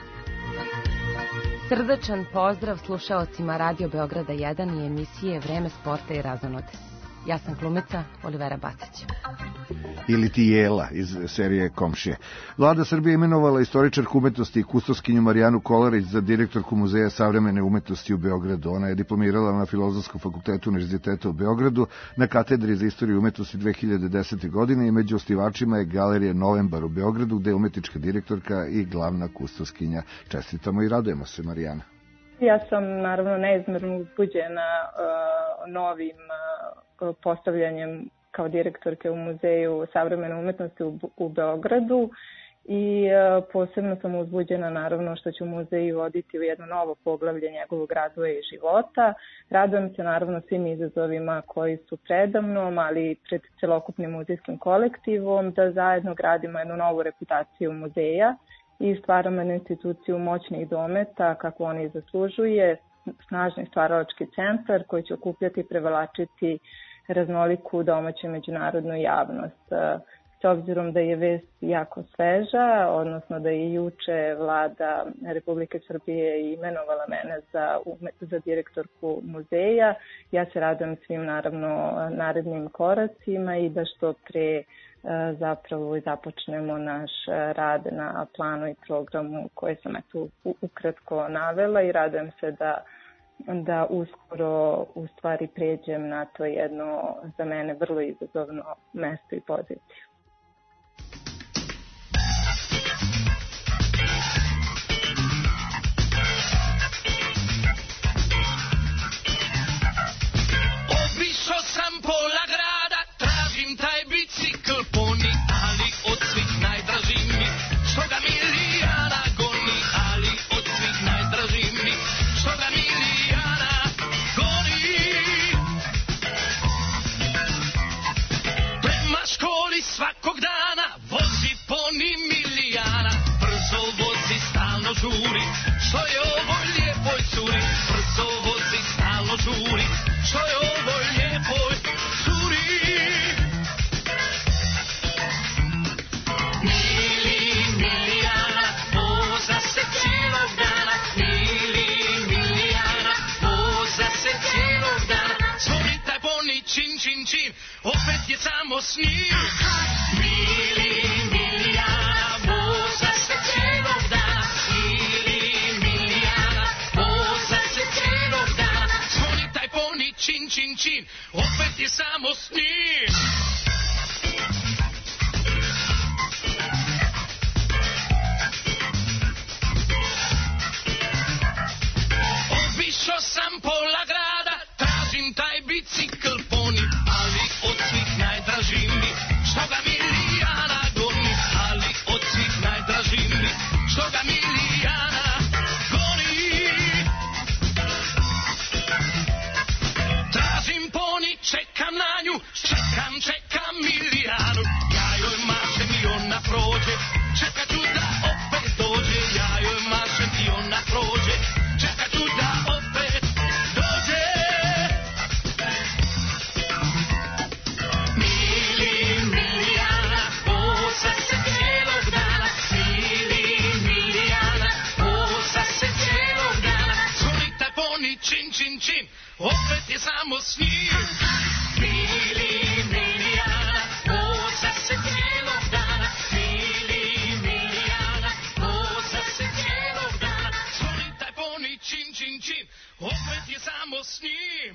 Srdačan pozdrav slušaocima Radio Beograda jedan i emisije Vreme sporta i razonode. Ja sam glumica Olivera Bacić. ili ti Jela iz serije Komšije. Vlada Srbije imenovala istoričarku umetnosti i kustoskinju Marijanu Kolarić za direktorku Muzeja savremene umetnosti u Beogradu. Ona je diplomirala na Filozofskom fakultetu Univerziteta u Beogradu na katedri za istoriju umetnosti dve hiljade desete. godine i među osnivačima je Galerije Novembar u Beogradu, gde je umetnička direktorka i glavna kustoskinja. Čestitamo i radujemo se, Marijana. Ja sam naravno neizmerno uzbuđena uh, novim uh, postavljanjem kao direktorke u Muzeju savremene umetnosti u, u Beogradu i uh, posebno sam uzbuđena naravno što ću muzej voditi u jedno novo poglavlje njegovog razvoja i života. Radujem se naravno svim izazovima koji su predamnom, ali i pred celokupnim muzejskim kolektivom, da zajedno gradimo jednu novu reputaciju muzeja i stvaramo jednu instituciju moćnih dometa kako oni zaslužuje, snažni stvaralački centar koji će okupljati i prevlačiti raznoliku domaću međunarodnu javnost. S obzirom da je vest jako sveža, odnosno da je juče vlada Republike Srbije imenovala mene za, za direktorku muzeja, ja se radujem svim naravno narednim koracima i da što pre zapravo započnemo naš rad na planu i programu koje sam eto ukratko navela i radujem se da da uskoro u stvari pređem na to jedno za mene vrlo izazovno mesto i poziciju. Obišao sam pola grada, tražim taj bicikl poni, ali od svih najdraži mi, što ga Milijana goni, ali od svih najdraži mi, što ga Milijana goni. Prema školi svakog dana vozi poni Milijana, brzo vozi, stalno žuri, što je ovo lijepoj curi, brzo vozi, stalno žuri, što je ovo lijepoj curi. Mili Milijana, voza se cijelog dana, Mili Milijana, voza se cijelog dana, zvoni taj poni čin, čin, čin, opet je samo s njim. Mili Milijana, voza se cijelog dana, Mili Milijana, voza se cijelog dana, zvoni taj poni čin, čin, čin, opet je samo s njim. Obišao sam pola grada, tražim taj bicikl poni, ali od svih najdraži mi, što ga Milijana goni, ali od svih najdraži mi, što ga Milijana goni. Tražim poni, čekam na nju, čekam, čekam Milijanu, ja joj mašem i ona prođe, čekat ću da opet dođe, ja joj mašem i ona prođe, čekat ću da opet dođe. Mili Milijana, voza se cijelog dana, Mili Milijana, voza se cijelog dana, zvoni taj poni čin, čin, čin, opet je samo s njim. Mili Milijana, voza se cijelog dana, Mili Milijana, voza se cijelog dana, zvoni taj poni čin, čin, čin, opet je samo s njim.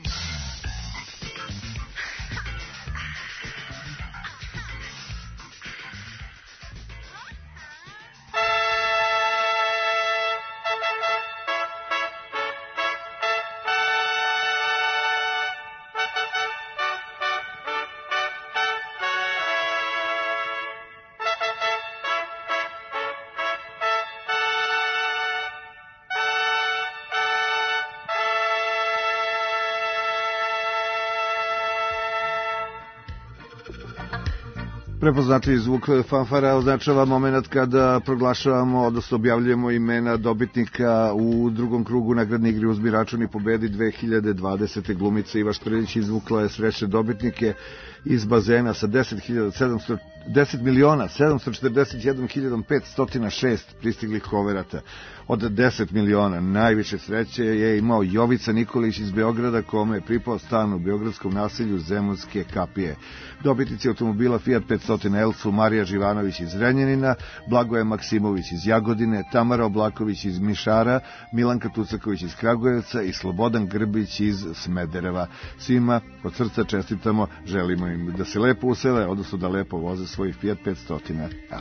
Prepoznatljiv zvuk fanfara označava moment kada proglašavamo, odnosno objavljujemo imena dobitnika u drugom krugu nagradne igre Uzmi račun i pobedi dve hiljade dvadesete. Glumica Iva Štrljić izvukla je srećne dobitnike iz bazena sa deset hiljada sedamsto deset miliona sedamsto četrdeset jedan hiljadu petsto šest pristiglih koverata. Od deset miliona najviše sreće je imao Jovica Nikolić iz Beograda, kome je pripao stan u beogradskom naselju Zemunske kapije. Dobitnici automobila Fiat petsto L su Marija Živanović iz Zrenjanina, Blagoje Maksimović iz Jagodine, Tamara Oblaković iz Mišara, Milanka Tucaković iz Kragujevca i Slobodan Grbić iz Smedereva. Svima od srca čestitamo, želimo im da se lepo usele, odnosno da lepo voze svoj Fiat petsto L.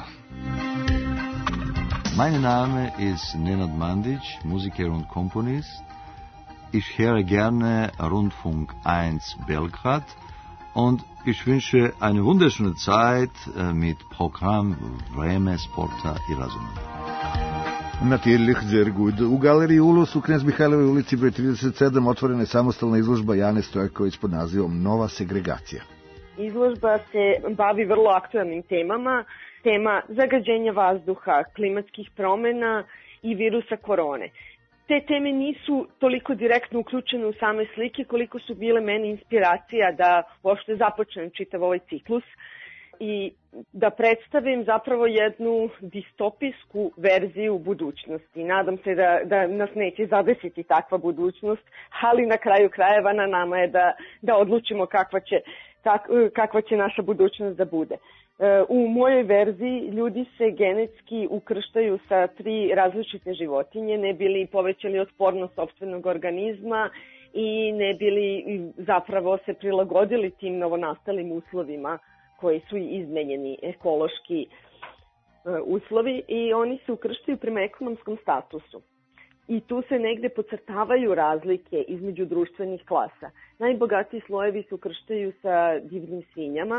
Mein Name ist Nenad Mandić, Musiker und Komponist. Ich höre gerne Rundfunk eins Belgrad und ich wünsche eine wunderschöne Zeit mit Programm Vreme sporta i razonode. Natürlich sehr gut. U galeriji Ulus u Knez Mihajlovoj ulici broj trideset sedam otvorena je samostalna izložba Jane Stojković pod nazivom Nova segregacija. Izložba se bavi vrlo aktualnim temama, tema zagađenja vazduha, klimatskih promena i virusa korone. Te teme nisu toliko direktno uključene u same slike koliko su bile meni inspiracija da uopšte započnem čitav ovaj ciklus i da predstavim zapravo jednu distopijsku verziju budućnosti. Nadam se da, da nas neće zadesiti takva budućnost, ali na kraju krajeva na nama je da, da odlučimo kakva će, tak, kakva će naša budućnost da bude. U mojoj verziji ljudi se genetski ukrštaju sa tri različite životinje, ne bili povećali otpornost sopstvenog organizma i ne bili zapravo se prilagodili tim novonastalim uslovima koji su izmenjeni ekološki uslovi i oni se ukrštaju prema ekonomskom statusu. I tu se negde podcrtavaju razlike između društvenih klasa. Najbogatiji slojevi se ukrštaju sa divnim svinjama,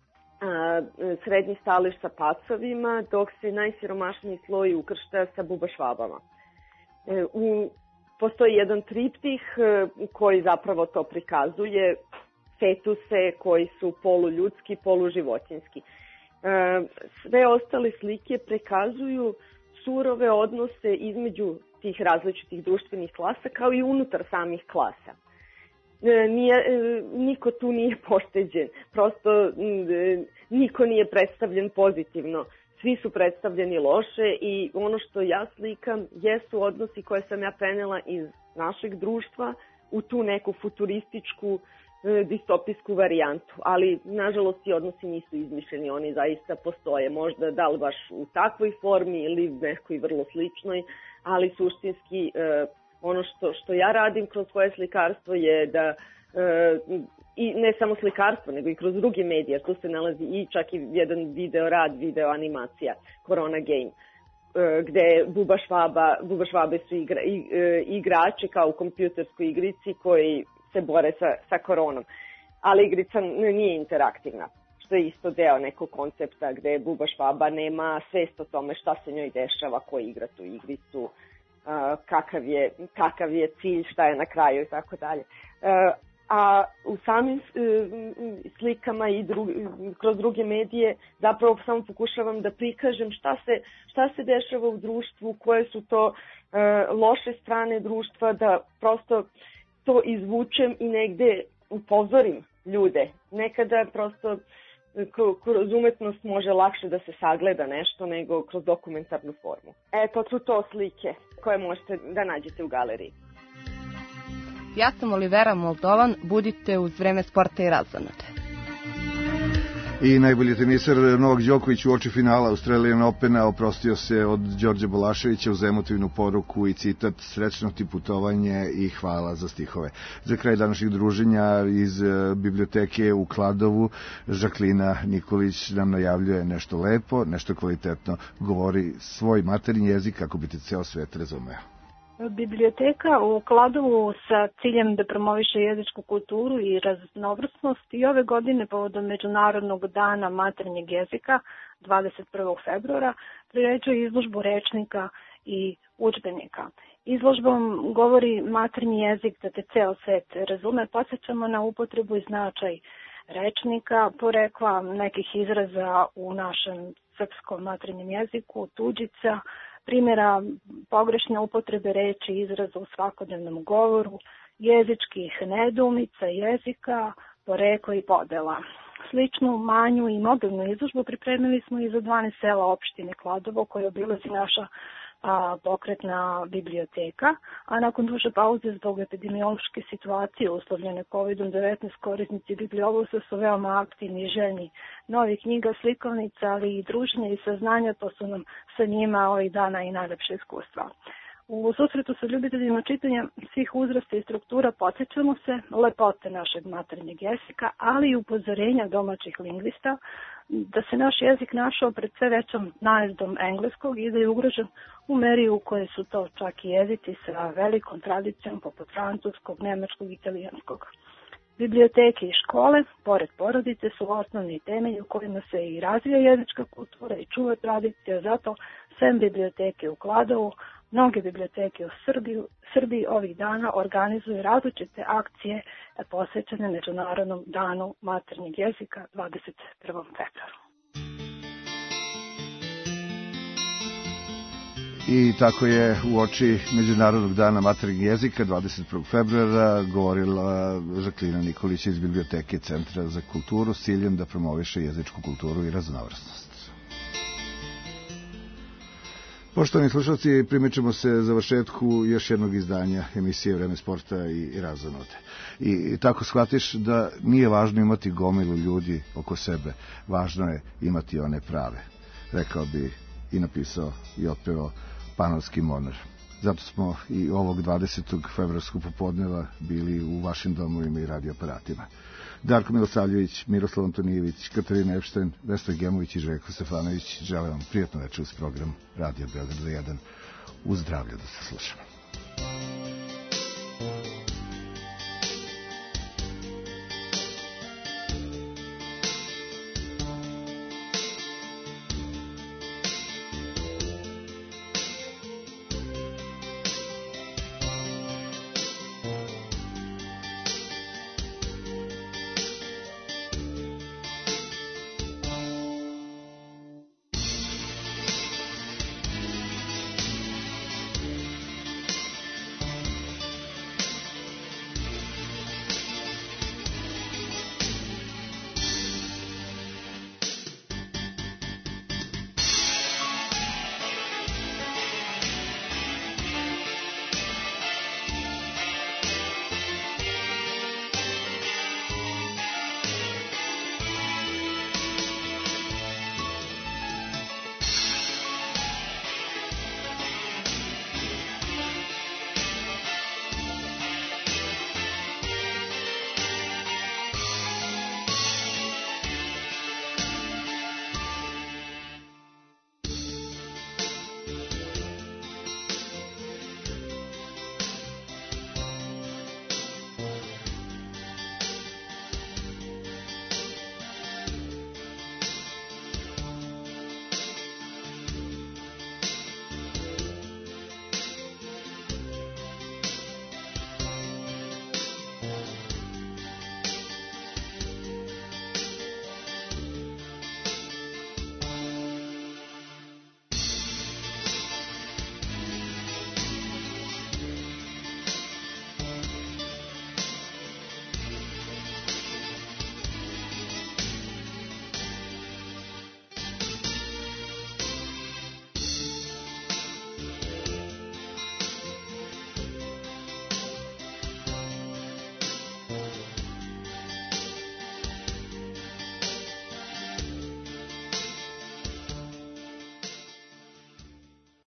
srednji stalež sa pacovima, dok se najsiromašniji sloj ukršta sa bubašvabama. U, postoji jedan triptih koji zapravo to prikazuje, fetuse koji su poluljudski, poluživotinski. Sve ostale slike prikazuju surove odnose između tih različitih društvenih klasa kao i unutar samih klasa. Nije, niko tu nije pošteđen, prosto niko nije predstavljen pozitivno, svi su predstavljeni loše i ono što ja slikam jesu odnosi koje sam ja prenela iz našeg društva u tu neku futurističku distopijsku varijantu, ali nažalost ti odnosi nisu izmišljeni, oni zaista postoje, možda da li baš u takvoj formi ili nekoj vrlo sličnoj, ali suštinski ono što, što ja radim kroz svoje slikarstvo je da, e, i ne samo slikarstvo, nego i kroz druge medije, tu se nalazi i čak i jedan video rad, video animacija, Corona Game, e, gde Buba Švaba, Buba Švabe su igra, i, e, igrači kao u kompjuterskoj igrici koji se bore sa, sa koronom, ali igrica nije interaktivna, što je isto deo nekog koncepta gde Buba Švaba nema svest o tome šta se njoj dešava, ko igra tu igricu, Uh, kakav je, kakav je cilj, šta je na kraju i tako dalje. Uh, a u samim uh, slikama i dru, kroz druge medije zapravo samo pokušavam da prikažem šta se, šta se dešava u društvu, koje su to uh, loše strane društva, da prosto to izvučem i negde upozorim ljude. Nekada prosto kroz umetnost može lakše da se sagleda nešto nego kroz dokumentarnu formu. E, to su to slike koje možete da nađete u galeriji. Ja sam Olivera Moldovan, budite uz Vreme sporta i razonode. I najbolji teniser Novak Đoković u oči finala Australian Opena oprostio se od Đorđe Bolaševića uz emotivnu poruku i citat srećno ti putovanje i hvala za stihove. Za kraj današnjeg druženja iz biblioteke u Kladovu Žaklina Nikolić nam najavljuje nešto lepo, nešto kvalitetno, govori svoj maternji jezik kako bi te ceo svet razumeo. Biblioteka u Kladovu sa ciljem da promoviše jezičku kulturu i raznovrsnost i ove godine povodom Međunarodnog dana maternjeg jezika dvadeset prvog februara priređuje izložbu rečnika i udžbenika. Izložbom govori maternji jezik da te ceo svet razume, podsjećamo na upotrebu i značaj rečnika, porekla nekih izraza u našem srpskom maternjem jeziku, tuđica, primjera pogrešne upotrebe reči i izraza u svakodnevnom govoru, jezičkih nedoumica, jezika, porekla i podela. Sličnu manju i mobilnu izložbu pripremili smo i za dvanaest sela opštine Kladovo koje obilazi naša a, pokretna biblioteka, a nakon duže pauze zbog epidemiološke situacije uslovljene kovid devetnaest korisnici bibliolosa su veoma aktivni i željni novih knjiga, slikovnica, ali i druženja i saznanja, to su nam sa njima ovih dana i najlepše iskustva. U susretu sa ljubiteljima čitanja svih uzrasta i struktura podsjećamo se lepote našeg maternjeg jezika, ali i upozorenja domaćih lingvista da se naš jezik našao pred sve većom najezdom engleskog i da je ugrožen u meri u kojoj su to čak i jezici sa velikom tradicijom poput francuskog, nemačkog i italijanskog. Biblioteke i škole, pored porodice, su osnovni temelji u kojima se i razvija jezička kultura i čuva tradicija, zato sem biblioteke u Kladovu, mnoge biblioteke u Srbiji, Srbiji ovih dana organizuju različite akcije posvećene Međunarodnom danu maternjeg jezika dvadeset prvog februara. I tako je u oči Međunarodnog dana maternjeg jezika dvadeset prvog februara govorila Žaklina Nikolić iz Biblioteke Centra za kulturu s ciljem da promoviše jezičku kulturu i raznovrsnost. Poštovani slušalci, primećemo se završetku još jednog izdanja emisije Vreme sporta i razonode. I tako shvatiš da nije važno imati gomilu ljudi oko sebe, važno je imati one prave. Rekao bi i napisao i otpevao Panonski monar. Zato smo i ovog dvadesetog februarskog popodneva bili u vašim domovima i radioaparatima. Darko Milosavljević, Miroslav Antonijević, Katarina Epštajn, Vesna Gemović i Željko Stefanović žele vam prijatno večer uz program Radio Beograd za jedan. Uz zdravlje da se slušamo.